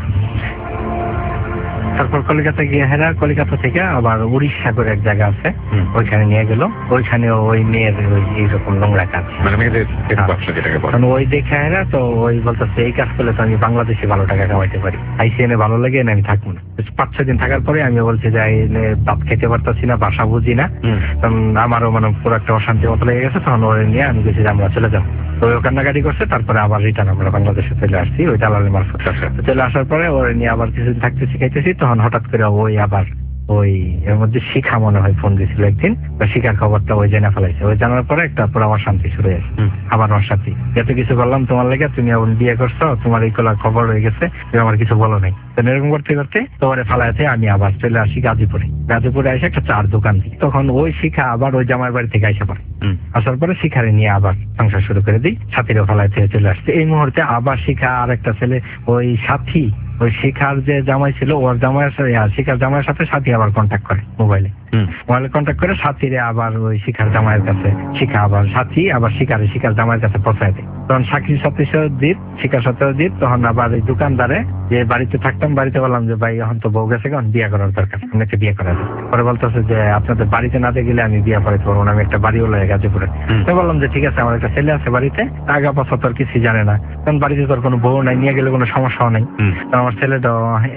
কলকাতা গিয়ে হেরা, কলকাতা থেকে আবার উড়িষ্যা করে এক জায়গা আছে, ওইখানে নিয়ে গেল। ওইখানে ওই মেয়ের এইরকম নোংরা কাজ, মানে মেয়েদের ব্যবসা যেটাকে বলে, ওই দেখে হেরা। তো ওই বলতেছে এই কাজ করলে তো আমি বাংলাদেশে ভালো টাকা কামাইতে পারি, আইসিএনে ভালো লাগে না, আমি থাকবো না। 5-6 দিন থাকার পরে আমি বলছি যে ভাত খেতে পারতাছি না, বাসা বুঝি না, তখন আমারও মানে পুরো একটা অশান্তি মতো লেগে গেছে। তখন ওরে নিয়ে আমি গেছি যে আমরা চলে যাবো। তো ওই কান্নাকাটি করছে, তারপরে আবার রিটার্ন আমরা বাংলাদেশে চলে আসছি ওই দালালের মারফত। চলে আসার পরে ওরে নিয়ে আবার কিছুদিন থাকতে শিখাইতেছি। তখন হঠাৎ করে ওই আবার ওই এর মধ্যে শিখা মনে হয় ফোন দিয়েছিল একদিন, শিখার খবরটা ওই জেনে ফেলাইছে। ওই জানার পরে একটা পুরো আমার শান্তি শুরু হয়েছে। আবার আমার সাথে এত কিছু করলাম তোমার লেগে, তুমি এখন বিয়ে করছো, তোমার এই কলার খবর হয়ে গেছে, তুমি আমার কিছু বলো নাই। এরকম করতে করতে তোমারে ফেলাইতে আমি আবার চলে আসি গাজীপুরে। গাজীপুরে এসে একটা চার দোকান দিই। তখন ওই শিখা আবার ওই জামাইয়ের বাড়ি থেকে আইসা পড়ে। আসার পরে শিখারে নিয়ে আবার সংসার শুরু করে দিই। সাথীরও ফেলাইতে চলে আসছে। এই মুহূর্তে আবার শিখা আর একটা ছেলে, ওই সাথী, ওই শিখার যে জামাই ছিল ওর জামাইয়ের সাথে, শিখার জামাইয়ের সাথে সাথী আবার কন্ট্যাক্ট করে মোবাইলে কন্ট্যাক্ট করে সাথীরে আবার ওই শিখার জামাইয়ের কাছে, শিখা আবার সাথী আবার শিখার জামাইয়ের কাছে পৌঁছায় দেয়। তখন সাক্ষীর সাথে জিত, শিখার সাথেও জিত। তখন আবার এই দোকানদারে যে বাড়িতে থাকতাম, বাড়িতে বললাম যে ভাই এখন তো বউ গেছে, এখন বিয়ে করার দরকার, আপনাকে বিয়ে করা যায়। পরে বলতেছে যে আপনাদের বাড়িতে না দিয়ে গেলে আমি বিয়ে করাতে পারবো না, আমি একটা বাড়িও লাগে গাজীপুরে। তো বললাম যে ঠিক আছে, আমার একটা ছেলে আছে বাড়িতে, আগা পাশা তোর কিছু জানে না, কারণ বাড়িতে তোর কোনো বউ নাই, নিয়ে গেলে কোনো সমস্যাও নেই। আমার ছেলেটা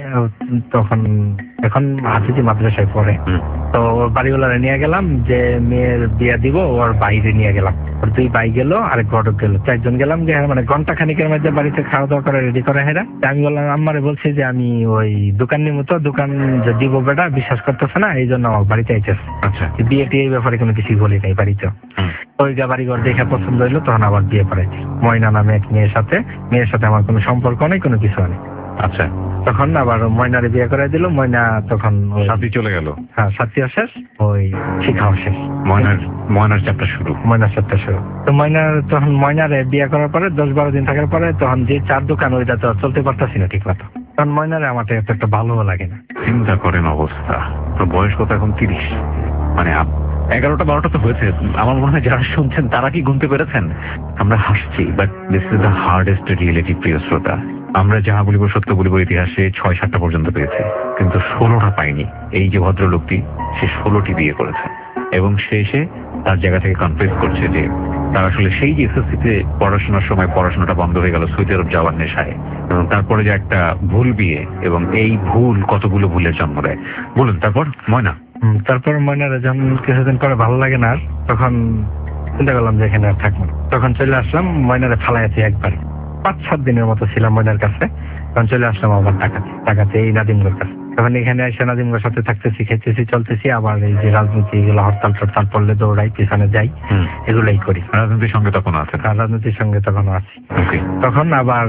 তখন এখন হাফিজি মাদ্রাসায় পড়ে। তো বাড়িওয়ালারে নিয়ে গেলাম যে মেয়ের বিয়ে দিব, ওর বাইরে নিয়ে গেলাম। ওর 2 ভাই গেল, আরেক ঘটক গেল, 4 জন গেলাম। যে মানে ঘন্টা খানিকের মধ্যে বাড়িতে খাওয়া দাওয়া করে রেডি করে হেরা। আমি বললাম আম্মারে বলছি যে আমি ওই দোকান নিমতো, দোকান যে দিব বেটা বিশ্বাস করতেছে না, এই জন্য আমার বাড়িতে আইতেছে। আচ্ছা, বিয়ে টিয়ে এই ব্যাপারে কোনো কিছু বলি নাই বাড়িতে। ওই বাড়ি ঘর দেখে পছন্দ হইলো, তখন আবার বিয়ে করাইছি ময়না নামে এক মেয়ের সাথে। মেয়ের সাথে আমার কোনো সম্পর্ক নেই, কোনো কিছু নেই। আচ্ছা, তখন আবার ময়নারে বিয়ে করাই দিল। ময়না তখন সাথী চলে গেল। হ্যাঁ, সাথীও শেষ, ওই শিখাও শেষ। ময়নার চ্যাপ্টার শুরু। ময়নার চ্যাপ্টার শুরু। তো তখন ময়নারে বিয়ে করার পরে 10-12 দিন থাকার পরে তখন যে 4 দোকান, ওইটা তো চলতে পারতাছি না ঠিক মতো। তখন ময়নারে আমার একটা ভালো লাগে না। চিন্তা করেন অবস্থা, তো বয়স কত এখন? 30। মানে 11টা-12টা তো হয়েছে। আমার মনে হয় যারা শুনছেন তারা কি গুনতে পেরেছেন? আমরা হাসছি, but this is the hardest reality, প্রিয় শ্রোতা। আমরা যাহা বলিব সত্য বলিব ইতিহাসে 6-7টা পর্যন্ত পেয়েছি, কিন্তু 16টা পাইনি। এই যে ভদ্রলোকটি, সে 16টি বিয়ে করেছে, এবং সে এসে তার জায়গা থেকে কনফেস করছে যে তার আসলে সেই যে এসএসসিতে পড়াশোনার সময় পড়াশোনাটা বন্ধ হয়ে গেল সৌদি আরব যাওয়ার নেশায়, এবং তারপরে যে একটা ভুল বিয়ে, এবং এই ভুল কতগুলো ভুলের জন্ম দেয়। বলুন তারপর ময়না। তারপর ময়নার যখন কিছুদিন পরে ভালো লাগে না, তখন চিন্তা করলাম যে এখানে আর থাকবো না। তখন চলে আসলাম ময়নারে ফালাইছি একবার। 5-7 দিনের মতো ছিলাম ময়নার কাছে। তখন চলে আসলাম আবার টাকাতে এই নাদিমগর কাছে। তখন এখানে এসে নাদিমগর সাথে থাকতেছি, খেতেছি, চলতেছি। আবার এই যে রাজনীতি এগুলো, হরতাল টরতাল পড়লে দৌড়াই, পিছনে যাই, এগুলাই করি। রাজনীতির সঙ্গে তখন আছে? রাজনীতির সঙ্গে তখনও আছি। তখন আবার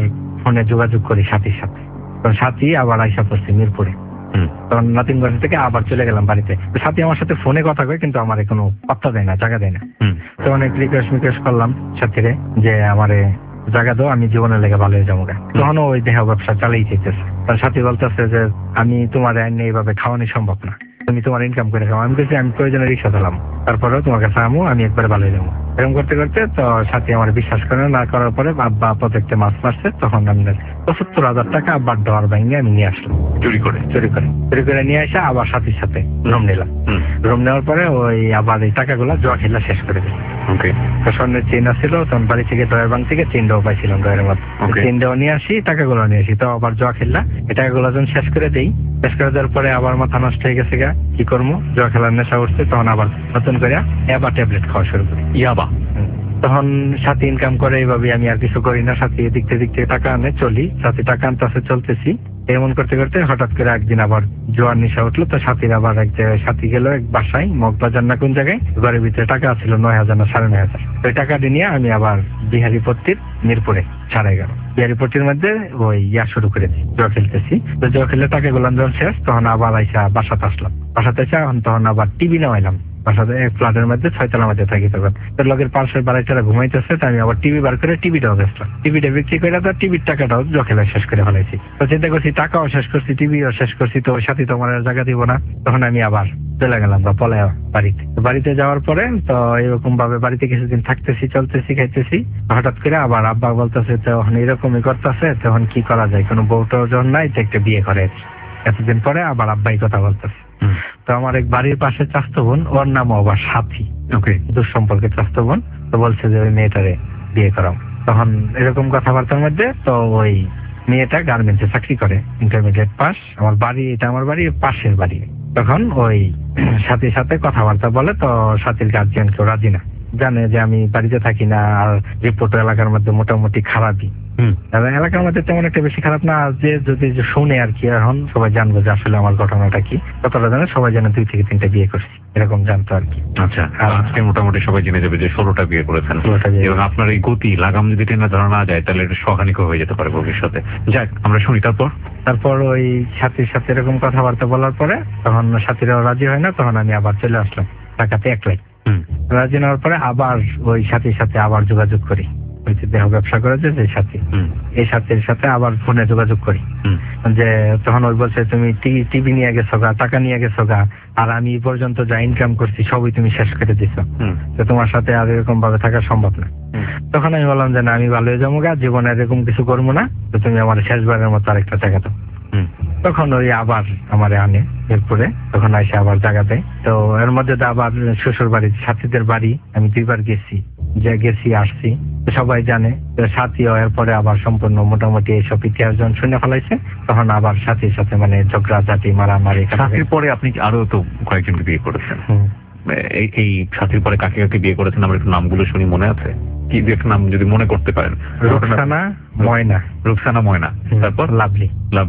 ফোনে যোগাযোগ করি সাথীর সাথে, তখন সাথী আবার আইসা পড়ছে মিরপুরে। তখন নাতিনগঞ্জ থেকে আবার চলে গেলাম বাড়িতে। সাথী আমার সাথে ফোনে কথা কয়, কিন্তু আমার কোনো পাত্তা দেয় না, জায়গা দেয় না। তো অনেক রিকোয়েস্ট করলাম সাথীরে যে আমারে জায়গা দাও, আমি জীবনের লেগে ভালো হয়ে যাবো। তখন ওই দেহ ব্যবসা চালিয়ে যেতেছে। তার সাথী বলতেছে যে আমি তোমার আইনে এইভাবে খাওয়ানো সম্ভব না, তুমি তোমার ইনকাম করে খাও। আমি বলছি আমি প্রয়োজনে রিক্সা চালাম, তারপরেও তোমার কাছে আমো, আমি একবারে ভালো হয়ে যাবো। এরকম করতে করতে তো সাথী আমার বিশ্বাস করে না, করার পরে আব্বা প্রত্যেকটা মাছ মারছে। তখন আমি ৭৫,০০০ টাকা আব্বার ডর ভেঙে আমি নিয়ে আসলাম, চুরি করে নিয়ে আসা আবার সাথীর সাথে রুম নিলাম। রুম নেওয়ার পরে ওই আবার এই টাকাগুলো জোয়া খেলা শেষ করে দিই। স্বর্ণের চেন আসছিল, তখন বাড়ি থেকে ড্রয়ের ব্যাংক থেকে চেনটাও পাইছিলাম ড্রয়ের মধ্যে, চেনটাও নিয়ে আসি, টাকাগুলো নিয়ে আসি। তো আবার জোয়া খেললা, এই টাকাগুলো যখন শেষ করে দেই, শেষ করে দেওয়ার পরে আবার মাথা নষ্ট হয়ে গেছে গা, কি করবো, জোয়া খেলার নেশা উঠছে। তখন আবার নতুন করে আবার ট্যাবলেট খাওয়া শুরু করি, ইয়াবা। তখন সাথী ইনকাম করে, এইভাবে আমি আর কিছু করি না। সাথী দিক থেকে টাকা আনে, চলি, সাথী টাকা আনতে চলতেছি। এমন করতে করতে হঠাৎ করে একদিন আবার জোয়ার নেশা উঠলো। তো সাথীর আবার এক জায়গায় সাথী গেল এক বাসায়, মগবাজার না কোন জায়গায়, ঘরের ভিতরে টাকা ছিল ৯,০০০ না ৯,৫০০। ওই টাকাটি নিয়ে আমি আবার বিহারীপট্টির মিরপুরে 11:30 বিহারীপট্টির মধ্যে ওই শুরু করেছি, জোয়া খেলতেছি। তো জোয়া খেললে টাকাগুলো যখন শেষ, তখন আবার আইসা বাসাতে আসলাম। বাসাতে এসে তখন আবার টিভি নেওয়াইলাম। বাসাতে ফ্ল্যাটের মধ্যে 6 তলার মধ্যে থাকি। তখন তোর লগের পাশের বাড়িটারা ঘুমাইতেছে, তো আমি আবার টিভি বার করে টিভিটাও বেচলাম। টিভিটা বিক্রি করে তো টিভির টাকাটাও জোয়া খেলা শেষ করে ফেলাইছি। তো চিন্তা করছি টাকাও শেষ করছি, টিভিও শেষ করছি, তো ওই সাথে তো আমার জায়গা দিব না। তখন আমি আবার চলে গেলাম বা পলায় বাড়িতে। বাড়িতে যাওয়ার পরে তো এরকম ভাবে বাড়িতে কিছুদিন থাকতেছি, চলতেছি, খাইতেছি। হঠাৎ করে আবার আব্বা বলতেছে তখন এরকমই করতেছে, তখন কি করা যায়, কোনো বউটাও যখন নাই, তো একটা বিয়ে করে। এতদিন পরে আবার আব্বাই কথা বলতেছে। তো আমার এক বাড়ির পাশে চাস্তো বোন, ওর নাম আবার সাথী, দুঃসম্পর্কে চাস্তো বোন। তো বলছে যে ওই মেয়েটারে বিয়ে করাও। তখন এরকম কথাবার্তার মধ্যে তো ওই মেয়েটা গার্মেন্টসে চাকরি করে, ইন্টারমিডিয়েট পাস। আমার বাড়ি, এটা আমার বাড়ি পাশের বাড়ি। তখন ওই সাথীর সাথে কথাবার্তা বলে, তো সাথীর গার্জিয়ান কেউ রাজি না, জানে যে আমি বাড়িতে থাকি না, আর রিপোর্ট এলাকার মধ্যে মোটামুটি খারাপই। এলাকার মধ্যে তেমন একটা বেশি খারাপ না, যে যদি শুনে আর কি, এখন সবাই জানবে যে আসলে আমার ঘটনাটা কি। কতটা জানে, সবাই জানে 2 থেকে 3টা বিয়ে করছি, এরকম জানতো আর কি। আচ্ছা, আজকে মোটামুটি সবাই জেনে যাবে যে 16টা বিয়ে করেছেন। এবং আপনার এই গতি লাগাম যদি টেনে ধরা না যায়, তাহলে এটা সহানিক হয়ে যেতে পারে ভবিষ্যতে। যাক, আমরা শুনি। তারপর ওই সাথীর সাথে এরকম কথাবার্তা বলার পরে তখন সাথীরাও রাজি হয় না। তখন আমি আবার চলে আসলাম ঢাকাতে একলাই। রাজি নেওয়ার পরে আবার ওই সাথীর সাথে আবার যোগাযোগ করি, দেহ ব্যবসা করেছে যে সাথী, এই সাথীর সাথে আবার ফোনে যোগাযোগ করি যে তখন ওই বলছে তুমি টিভি নিয়ে গেছো গা, টাকা নিয়ে গেছো গা, আর আমি পর্যন্ত যা ইনকাম করছি সবই তুমি শেষ করে দিছো, তো তোমার সাথে আর এরকম ভাবে থাকা সম্ভব না। তখন আমি বললাম যে না, আমি ভালো হয়ে যাবো গা, জীবনে এরকম কিছু করবো না, তো তুমি আমার শেষবারের মতো আরেকটা জায়গা দাও। তখন ওই আবার আমারে আনে এরপরে, তখন এসে আবার জায়গাতে। তো এর মধ্যে আবার শ্বশুর বাড়ি, সাথীদের বাড়ি আমি 2বার গেছি, যে গেছি আসছি, সবাই জানে। সাথী হওয়ার পরে আবার সম্পূর্ণ মোটামুটি এইসব ইতিহাস যখন শুনে ফেলাইছে, তখন আবার সাথীর সাথে মানে ঝগড়াঝাটি, মারামারি। সাথীর পরে আপনি আরো তো কয়েকজনকে বিয়ে করেছেন, এই সাথীর পরে কাকে কাকে বিয়ে করেছেন আমরা একটু নামগুলো শুনি, মনে আছে কি? একটা নাম যদি মনে করতে পারেন। রুকসানা ময়না, তারপর লাভলি।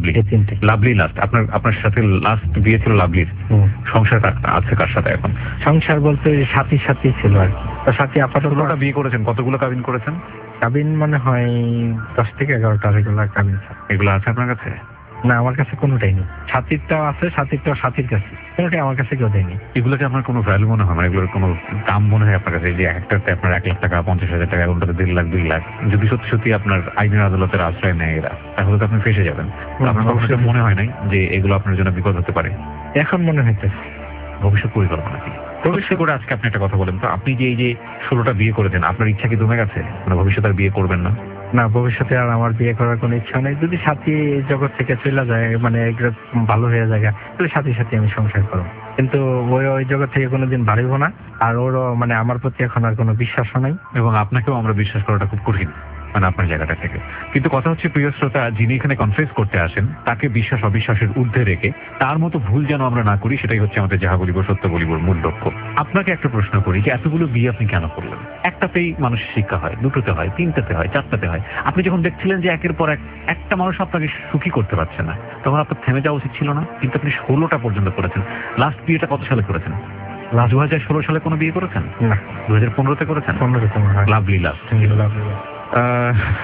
Lovely last. আপনার সাথে লাস্ট বিয়ে ছিল লাভলির। সংসার আছে কার সাথে এখন? সংসার বলতে সাথীর সাথে ছিল আর কি। তো সাথী আপাতত বিয়ে করেছেন, কতগুলো কাবিন করেছেন? কাবিন মনে হয় 10 থেকে 11টা রেগুলার কাবিন। এগুলো আছে আপনার কাছে? না, আমার কাছে কোনোটাই নেই। সাথীরটাও আছে, সাথীরটাও সাথীর কাছে, কোনোটাই আমার কাছে কেউ দেয়নি। এগুলোকে আপনার কোনো ভ্যালু মনে হয়? মানে এগুলোর কোনো দাম মনে হয় আপনার কাছে? যে একটাতে আপনার 1 লাখ টাকা, 50,000 টাকা, কোনটাতে 1.5 লাখ, 2 লাখ। যদি সত্যি সত্যি আপনার আইনের আদালতের আশ্রয় নেয় এরা, তাহলে তো আপনি ফেসে যাবেন। আপনার কখনো মনে হয় নাই যে এগুলো আপনার জন্য বিপদ হতে পারে? এখন মনে হইতেছে। ভবিষ্যৎ পরিকল্পনা কি? ভবিষ্যৎ করে আজকে আপনি একটা কথা বলেন তো, আপনি যে এই যে 16টা বিয়ে করেছেন, আপনার ইচ্ছা কি দমে গেছে? মানে ভবিষ্যতে আর বিয়ে করবেন না? না, ভবিষ্যতে আর আমার বিয়ে করার কোনো ইচ্ছা নেই। যদি সাথী জগৎ থেকে চলে যায়, মানে ভালো হয়ে যায়, তাহলে সাথে সাথে আমি সংসার করবো। কিন্তু ওই জগৎ থেকে কোনোদিন বাড়িব না। আর ওরও মানে আমার প্রতি এখন আর কোনো বিশ্বাসও নাই, এবং আপনাকেও আমরা বিশ্বাস করাটা খুব কঠিন, মানে আপনার জায়গাটা থেকে। কিন্তু কথা হচ্ছে, প্রিয় শ্রোতা, যিনি এখানে কনফেস করতে আসেন, তাকে বিশ্বাস অবিশ্বাসের ঊর্ধ্বে রেখে তার মতো ভুল যেন আমরা না করি, সেটাই হচ্ছে আমাদের যাহা বলিব সত্য বলিবর মূল লক্ষ্য। আপনাকে একটা প্রশ্ন করি, যে এতগুলো বিয়ে আপনি কেন করলেন? একটাতেই মানুষের শিক্ষা হয়, 2টোতে হয়, 3টাতে হয়, 4টাতে হয়। আপনি যখন দেখছিলেন যে একের পর একটা মানুষ আপনাকে সুখী করতে পারছে না, তখন আপনার থেমে যাওয়া উচিত ছিল না? কিন্তু আপনি 16টা পর্যন্ত করেছেন। লাস্ট বিয়েটা কত সালে করেছেন? 2016 সালে কোনো বিয়ে করেছেন? না। 2015-তে করেছেন? 15-তে। Lovely last.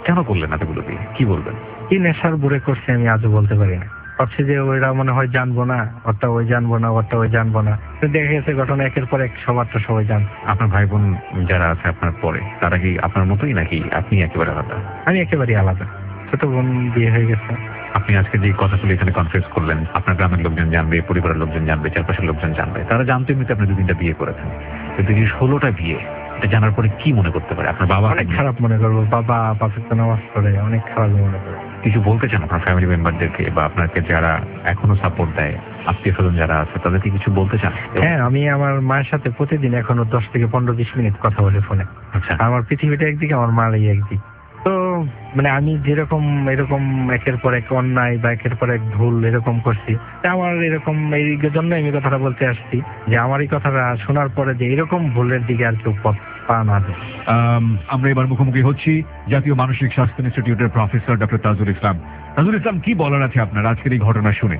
কেন করলেন এতগুলো বিয়ে? কি বলবেন? কি নেশার বুড়ে করছে আমি আজও বলতে পারি না। ভাবছি যে ওইরা মনে হয় জানবো না, ওটা ওই জানবো না, ওটা ওই জানবো না। তো দেখা গেছে ঘটনা একের পর এক সবারটা সবাই জান। আপনার ভাই বোন যারা আছে আপনার পরে, তারা কি আপনার মতোই নাকি আপনি একেবারে আলাদা? আমি একেবারেই আলাদা। ছোট বোন বিয়ে হয়ে গেছে। আপনি আজকে যে কথাগুলো এখানে কনফারেন্স করলেন, আপনার গ্রামের লোকজন জানবে, পরিবারের লোকজন জানবে, চারপাশের লোকজন জানবে, তারা জানতে এমনিতে আপনি 2-3টা বিয়ে করেছেন, কিন্তু এই 16টা বিয়ে এটা জানার পরে কি মনে করতে পারে? আপনার বাবা অনেক খারাপ মনে করবো। বাবা পাঁচক নামাজ পড়ে, অনেক খারাপ মনে করে। কিছু বলতে চান আপনার ফ্যামিলি মেম্বারদেরকে বা আপনাকে যারা এখনো সাপোর্ট দেয়, আত্মীয় স্বজন যারা আছে, তাদেরকে কিছু বলতে চান? হ্যাঁ, আমি আমার মায়ের সাথে প্রতিদিন এখনো 10 থেকে 15-20 মিনিট কথা বলি ফোনে। আচ্ছা, আমার পৃথিবীটা একদিকে, আমার মার এই একদিকে। তো মানে আমি যেরকম এরকম একের পর এক অন্যায় বা একের পর এক ভুল এরকম করছি, তা আমার এরকম এই জন্য আমি কথাটা বলতে আসছি যে আমার এই কথাটা শোনার পরে যে এরকম ভুলের দিকে আর কেউ পথ পা না দেয়। আমরা এবার মুখোমুখি হচ্ছি জাতীয় মানসিক স্বাস্থ্য ইনস্টিটিউটের প্রফেসর ডক্টর তাজুল ইসলাম। তাজুল ইসলাম, কি বলার আছে আপনার আজকের এই ঘটনা শুনে?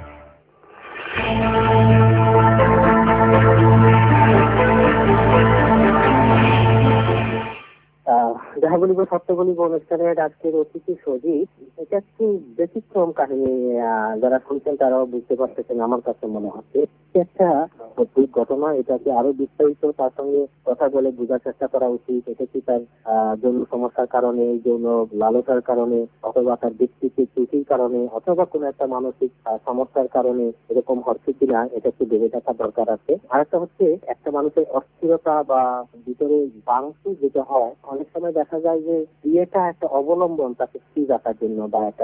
যাহা বলিব সত্য বলিব অনুষ্ঠানের আজকের অতিথি সজীব, এটা একটু ব্যতিক্রম কাহিনী। যারা শুনছেন তারাও বুঝতে পারতেছেন, আমার কাছে মনে হচ্ছে একটা অদ্ভুত ঘটনা। এটাকে আরো বিস্তারিত তার সঙ্গে কথা বলে বোঝার চেষ্টা করা উচিত। এটা কি তার যৌন সমস্যার কারণে, যৌন লালসার কারণে, অথবা তার ব্যক্তিত্বের ত্রুটির কারণে, অথবা কোনো একটা মানসিক সমস্যার কারণে এরকম হচ্ছে কিনা, এটা একটু ভেবে দেখার দরকার আছে। আরেকটা হচ্ছে, একটা মানুষের অস্থিরতা বা ভিতরে ভাঙচুর যেটা হয়, অনেক সময় দেখা যায় যে বিয়েটা একটা অবলম্বন তাকে স্থির রাখার জন্য বা একটা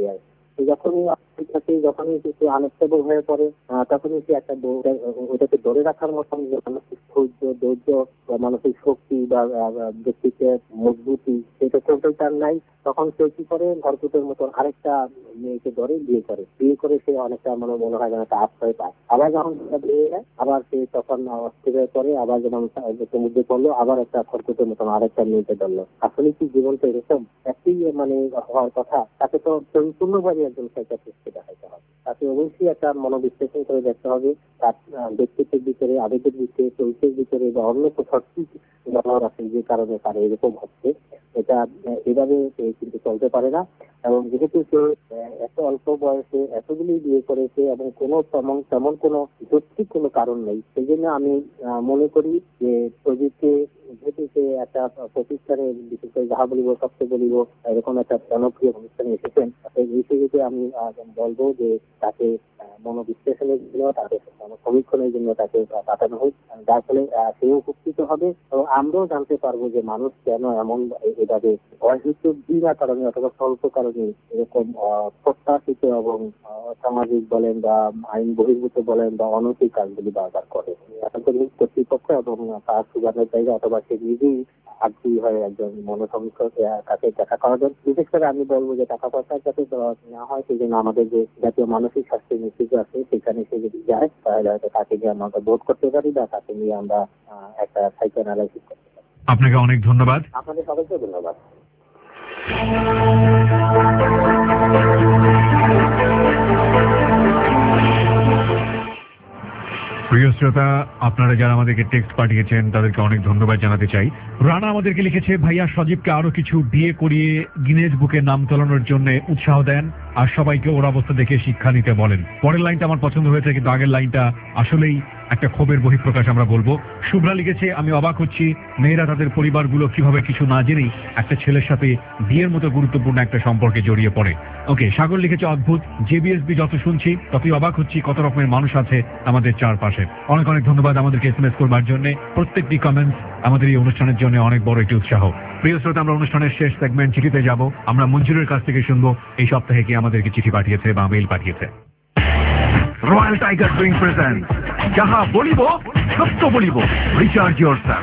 যখনই কিছু আনস্টেবল হয়ে পড়ে, তখনই সে একটা ওটাকে ধরে রাখার মতন যে মানসিক ধৈর্য বা মানসিক শক্তি বা ব্যক্তিত্বের মজবুতি, সেটা কেউ তার নাই। তখন সে কি করে, ঘরকুটের মতন আরেকটা মেয়েকে ধরে বিয়ে করে সে অনেকটা মনে হয় যেন একটা আশ্রয় পায়। আবার যখন বিয়ে যায়, আবার সে তখন অস্থির হয়ে পড়ে, আবার যেমন সমুদ্রে পড়লো, আবার একটা ঘরকুটের মতন আরেকটা মেয়েকে ধরলো। আসলে কি জীবনটা এরকম একই হওয়ার কথা? তাকে তো পরিপূর্ণভাবে একজন সাইকিয়াট্রিস্টকে দেখাইতে হবে। তাকে অবশ্যই একটা মনোবিশ্লেষণ করে দেখতে হবে তার ব্যক্তিত্বের ভিতরে, আবেগের ভিতরে, চরিত্রের ভিতরে বা অন্য কোথাও কি ব্যবহার আছে যে কারণে তার এরকম হচ্ছে। এটা এভাবে কিন্তু চলতে পারে না। এবং যেহেতু সে এত অল্প বয়সে এতগুলি বিয়ে করেছে এবং কোনো তেমন কোনো যৌক্তিক কোনো কারণ নেই, সেই জন্য আমি মনে করি যে প্রযুক্তি, যেহেতু সে একটা প্রতিষ্ঠানে, বিশেষ করে যাহা বলিব সত্য বলিব এরকম একটা জনপ্রিয় অনুষ্ঠানে এসেছেন, এই সুযোগে আমি বলবো যে তাকে মনোবিশ্লেষণের জন্য, তাকে সমীক্ষণের জন্য তাকে পাঠানো হোক, যার ফলে সেও উপকৃত হবে এবং আমরাও জানতে পারবো যে মানুষ কেন এমন এভাবে অহেতুক বিনা কারণে অথবা স্বল্প কারণে এরকম প্রত্যাশিত এবং সামাজিক বলেন বা আইন বহির্ভূত বলেন বা অনৈতিক কাজগুলি বারবার করে। আশা করি কর্তৃপক্ষ এবং তার সুগানের জায়গা অথবা সে নিজেই আগ্রহী হয়ে একজন মনোসমীক্ষক তাকে দেখা করাবেন। বিশেষ করে আমি বলবো যে টাকা পয়সা যাতে না হয়, সেই জন্য আমাদের যে জাতীয় মানসিক স্বাস্থ্য ইনস্টিটিউট আছে সেখানে সে যদি যায়, তাহলে হয়তো তাকে নিয়ে আমরা বোধ করতে পারি বা তাকে নিয়ে আমরা একটা সাইকো অ্যানালাইসিস করতে পারি। আপনাকে অনেক ধন্যবাদ। আপনাদের সবাইকে ধন্যবাদ। প্রিয় শ্রোতা, আপনারা যারা আমাদেরকে টেক্সট পাঠিয়েছেন তাদেরকে অনেক ধন্যবাদ জানাতে চাই। রানা আমাদেরকে লিখেছে, ভাইয়া সজীবকে আরো কিছু বিয়ে করিয়ে গিনেজ বুকে নাম তোলানোর জন্য উৎসাহ দেন আর সবাইকে ওর অবস্থা দেখে শিক্ষা নিতে বলেন। পরের লাইনটা আমার পছন্দ হয়েছে, কিন্তু আগের লাইনটা আসলেই একটা ক্ষোভের বহিঃপ্রকাশ আমরা বলবো। শুভ্রা লিখেছে, আমি অবাক হচ্ছি মেয়েরা তাদের পরিবারগুলো কিভাবে কিছু না জেনেই একটা ছেলের সাথে বিয়ের মতো গুরুত্বপূর্ণ একটা সম্পর্কে জড়িয়ে পড়ে। ওকে, সাগর লিখেছে, অদ্ভুত, জেবিএসবি যত শুনছি ততই অবাক হচ্ছি কত রকমের মানুষ আছে আমাদের চারপাশে। অনেক অনেক ধন্যবাদ আমাদেরকে এসএমএস করবার জন্য। প্রত্যেকটি কমেন্টস আমাদের এই অনুষ্ঠানের জন্য অনেক বড় একটি উৎসাহ। প্রিয় শ্রোতা, আমরা অনুষ্ঠানের শেষ সেগমেন্ট চিঠিতে যাব। আমরা মঞ্জুরের কাছ থেকে শুনবো এই সপ্তাহে কি আমাদেরকে চিঠি পাঠিয়েছে বা মেইল পাঠিয়েছে। রয়্যাল টাইগার ড্রিঙ্ক প্রেজেন্ট যাহা বলিব সত্য বলিব, রিচার্জ ইয়োরসেলফ।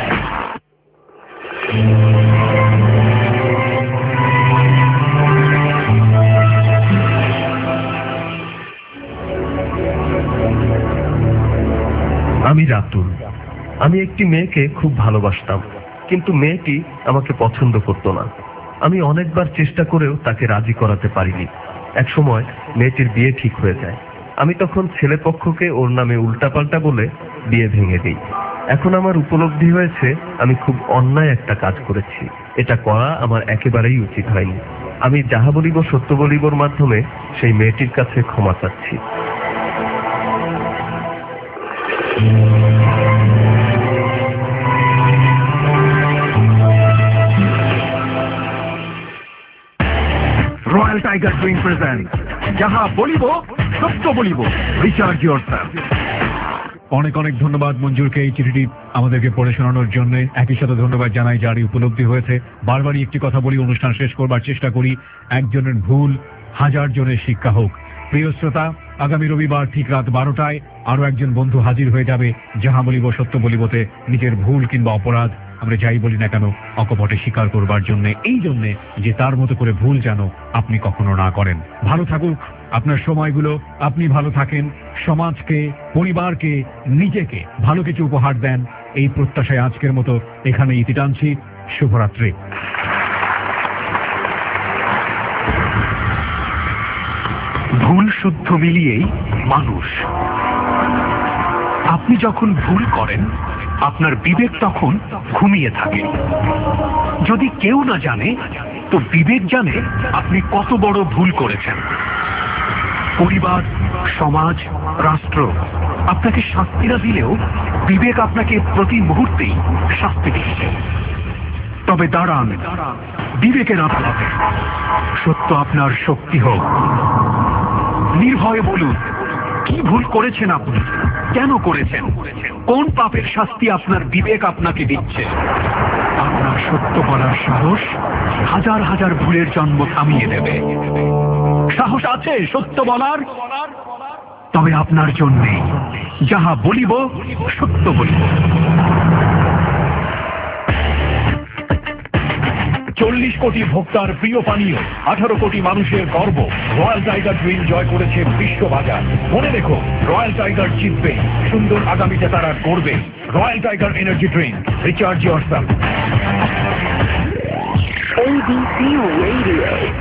আমি রাতুল। আমি একটি মেয়েকে খুব ভালোবাসতাম, কিন্তু মেয়েটি আমাকে পছন্দ করত না। আমি অনেকবার চেষ্টা করেও তাকে রাজি করাতে পারিনি। একসময় মেয়েটির বিয়ে ঠিক হয়ে যায়। আমি তখন ছেলেপক্ষকে ওর নামে উল্টাপাল্টা বলে বিয়ে ভেঙে দিই। এখন আমার উপলব্ধি হয়েছে আমি খুব অন্যায় একটা কাজ করেছি। এটা করা আমার একেবারেই উচিত হয়নি। আমি যাহা বলিব সত্য বলিবর মাধ্যমে সেই মেয়েটির কাছে ক্ষমা চাচ্ছি। রয়্যাল টাইগার ড্রিঙ্ক প্রেজেন্ট যাহা বলিব সত্য বলিব, রিচার্জ ইয়োরসেলফ। অনেক অনেক ধন্যবাদ মঞ্জুরকে এই চিঠিটি আমাদেরকে পড়ে শোনানোর জন্য। একই সাথে ধন্যবাদ জানাই যারই উপলব্ধি হয়েছে। বারবারই একটি কথা বলি, অনুষ্ঠান শেষ করবার চেষ্টা করি, একজনের ভুল হাজার জনের শিক্ষা হোক। প্রিয় শ্রোতা, আগামী রবিবার ঠিক রাত 12টায় আরো একজন বন্ধু হাজির হয়ে যাবে যাহা বলিব সত্য বলিবতে। নিজের ভুল কিংবা অপরাধ আমরা যাই বলি না কেন অকপটে স্বীকার করবার জন্য, এই জন্যে যে তার মতো করে ভুল যেন আপনি কখনো না করেন। ভালো থাকুক আপনার সময়গুলো, আপনি ভালো থাকেন, সমাজকে, পরিবারকে, নিজেকে ভালো কিছু উপহার দেন, এই প্রত্যাশায় আজকের মতো এখানে ইতি টানছি। শুভরাত্রি। ভুল শুদ্ধ মিলিয়েই মানুষ। আপনি যখন ভুল করেন আপনার বিবেক তখন ঘুমিয়ে থাকে। যদি কেউ না জানে তো বিবেক জানে আপনি কত বড় ভুল করেছেন। পরিবার, সমাজ, রাষ্ট্র আপনাকে শাস্তি না দিলেও বিবেক আপনাকে প্রতি মুহূর্তেই শাস্তি দিচ্ছে। তবে দাঁড়ান, বিবেকের আদালতে সত্য আপনার শক্তি হোক। নির্ভয়ে বলুন কি ভুল করেছেন আপনি, কেন করেছেন, কোন পাপের শাস্তি আপনার বিবেক আপনাকে দিচ্ছে। আপনার সত্য বলার সাহস হাজার হাজার ভুলের জন্ম থামিয়ে দেবে। সাহস আছে সত্য বলার? তবে আপনার জন্যে যাহা বলিব সত্য বলিব। 40 কোটি ভোক্তার প্রিয় পানীয়, 18 কোটি মানুষের গর্ব, রয়্যাল টাইগার ড্রিঙ্ক জয় করেছে বিশ্ববাজার। মনে রেখো, রয়্যাল টাইগার জিতবে, সুন্দর আগামীতে তারা করবে। Royal Tiger energy drink, recharge yourself. ABC Radio.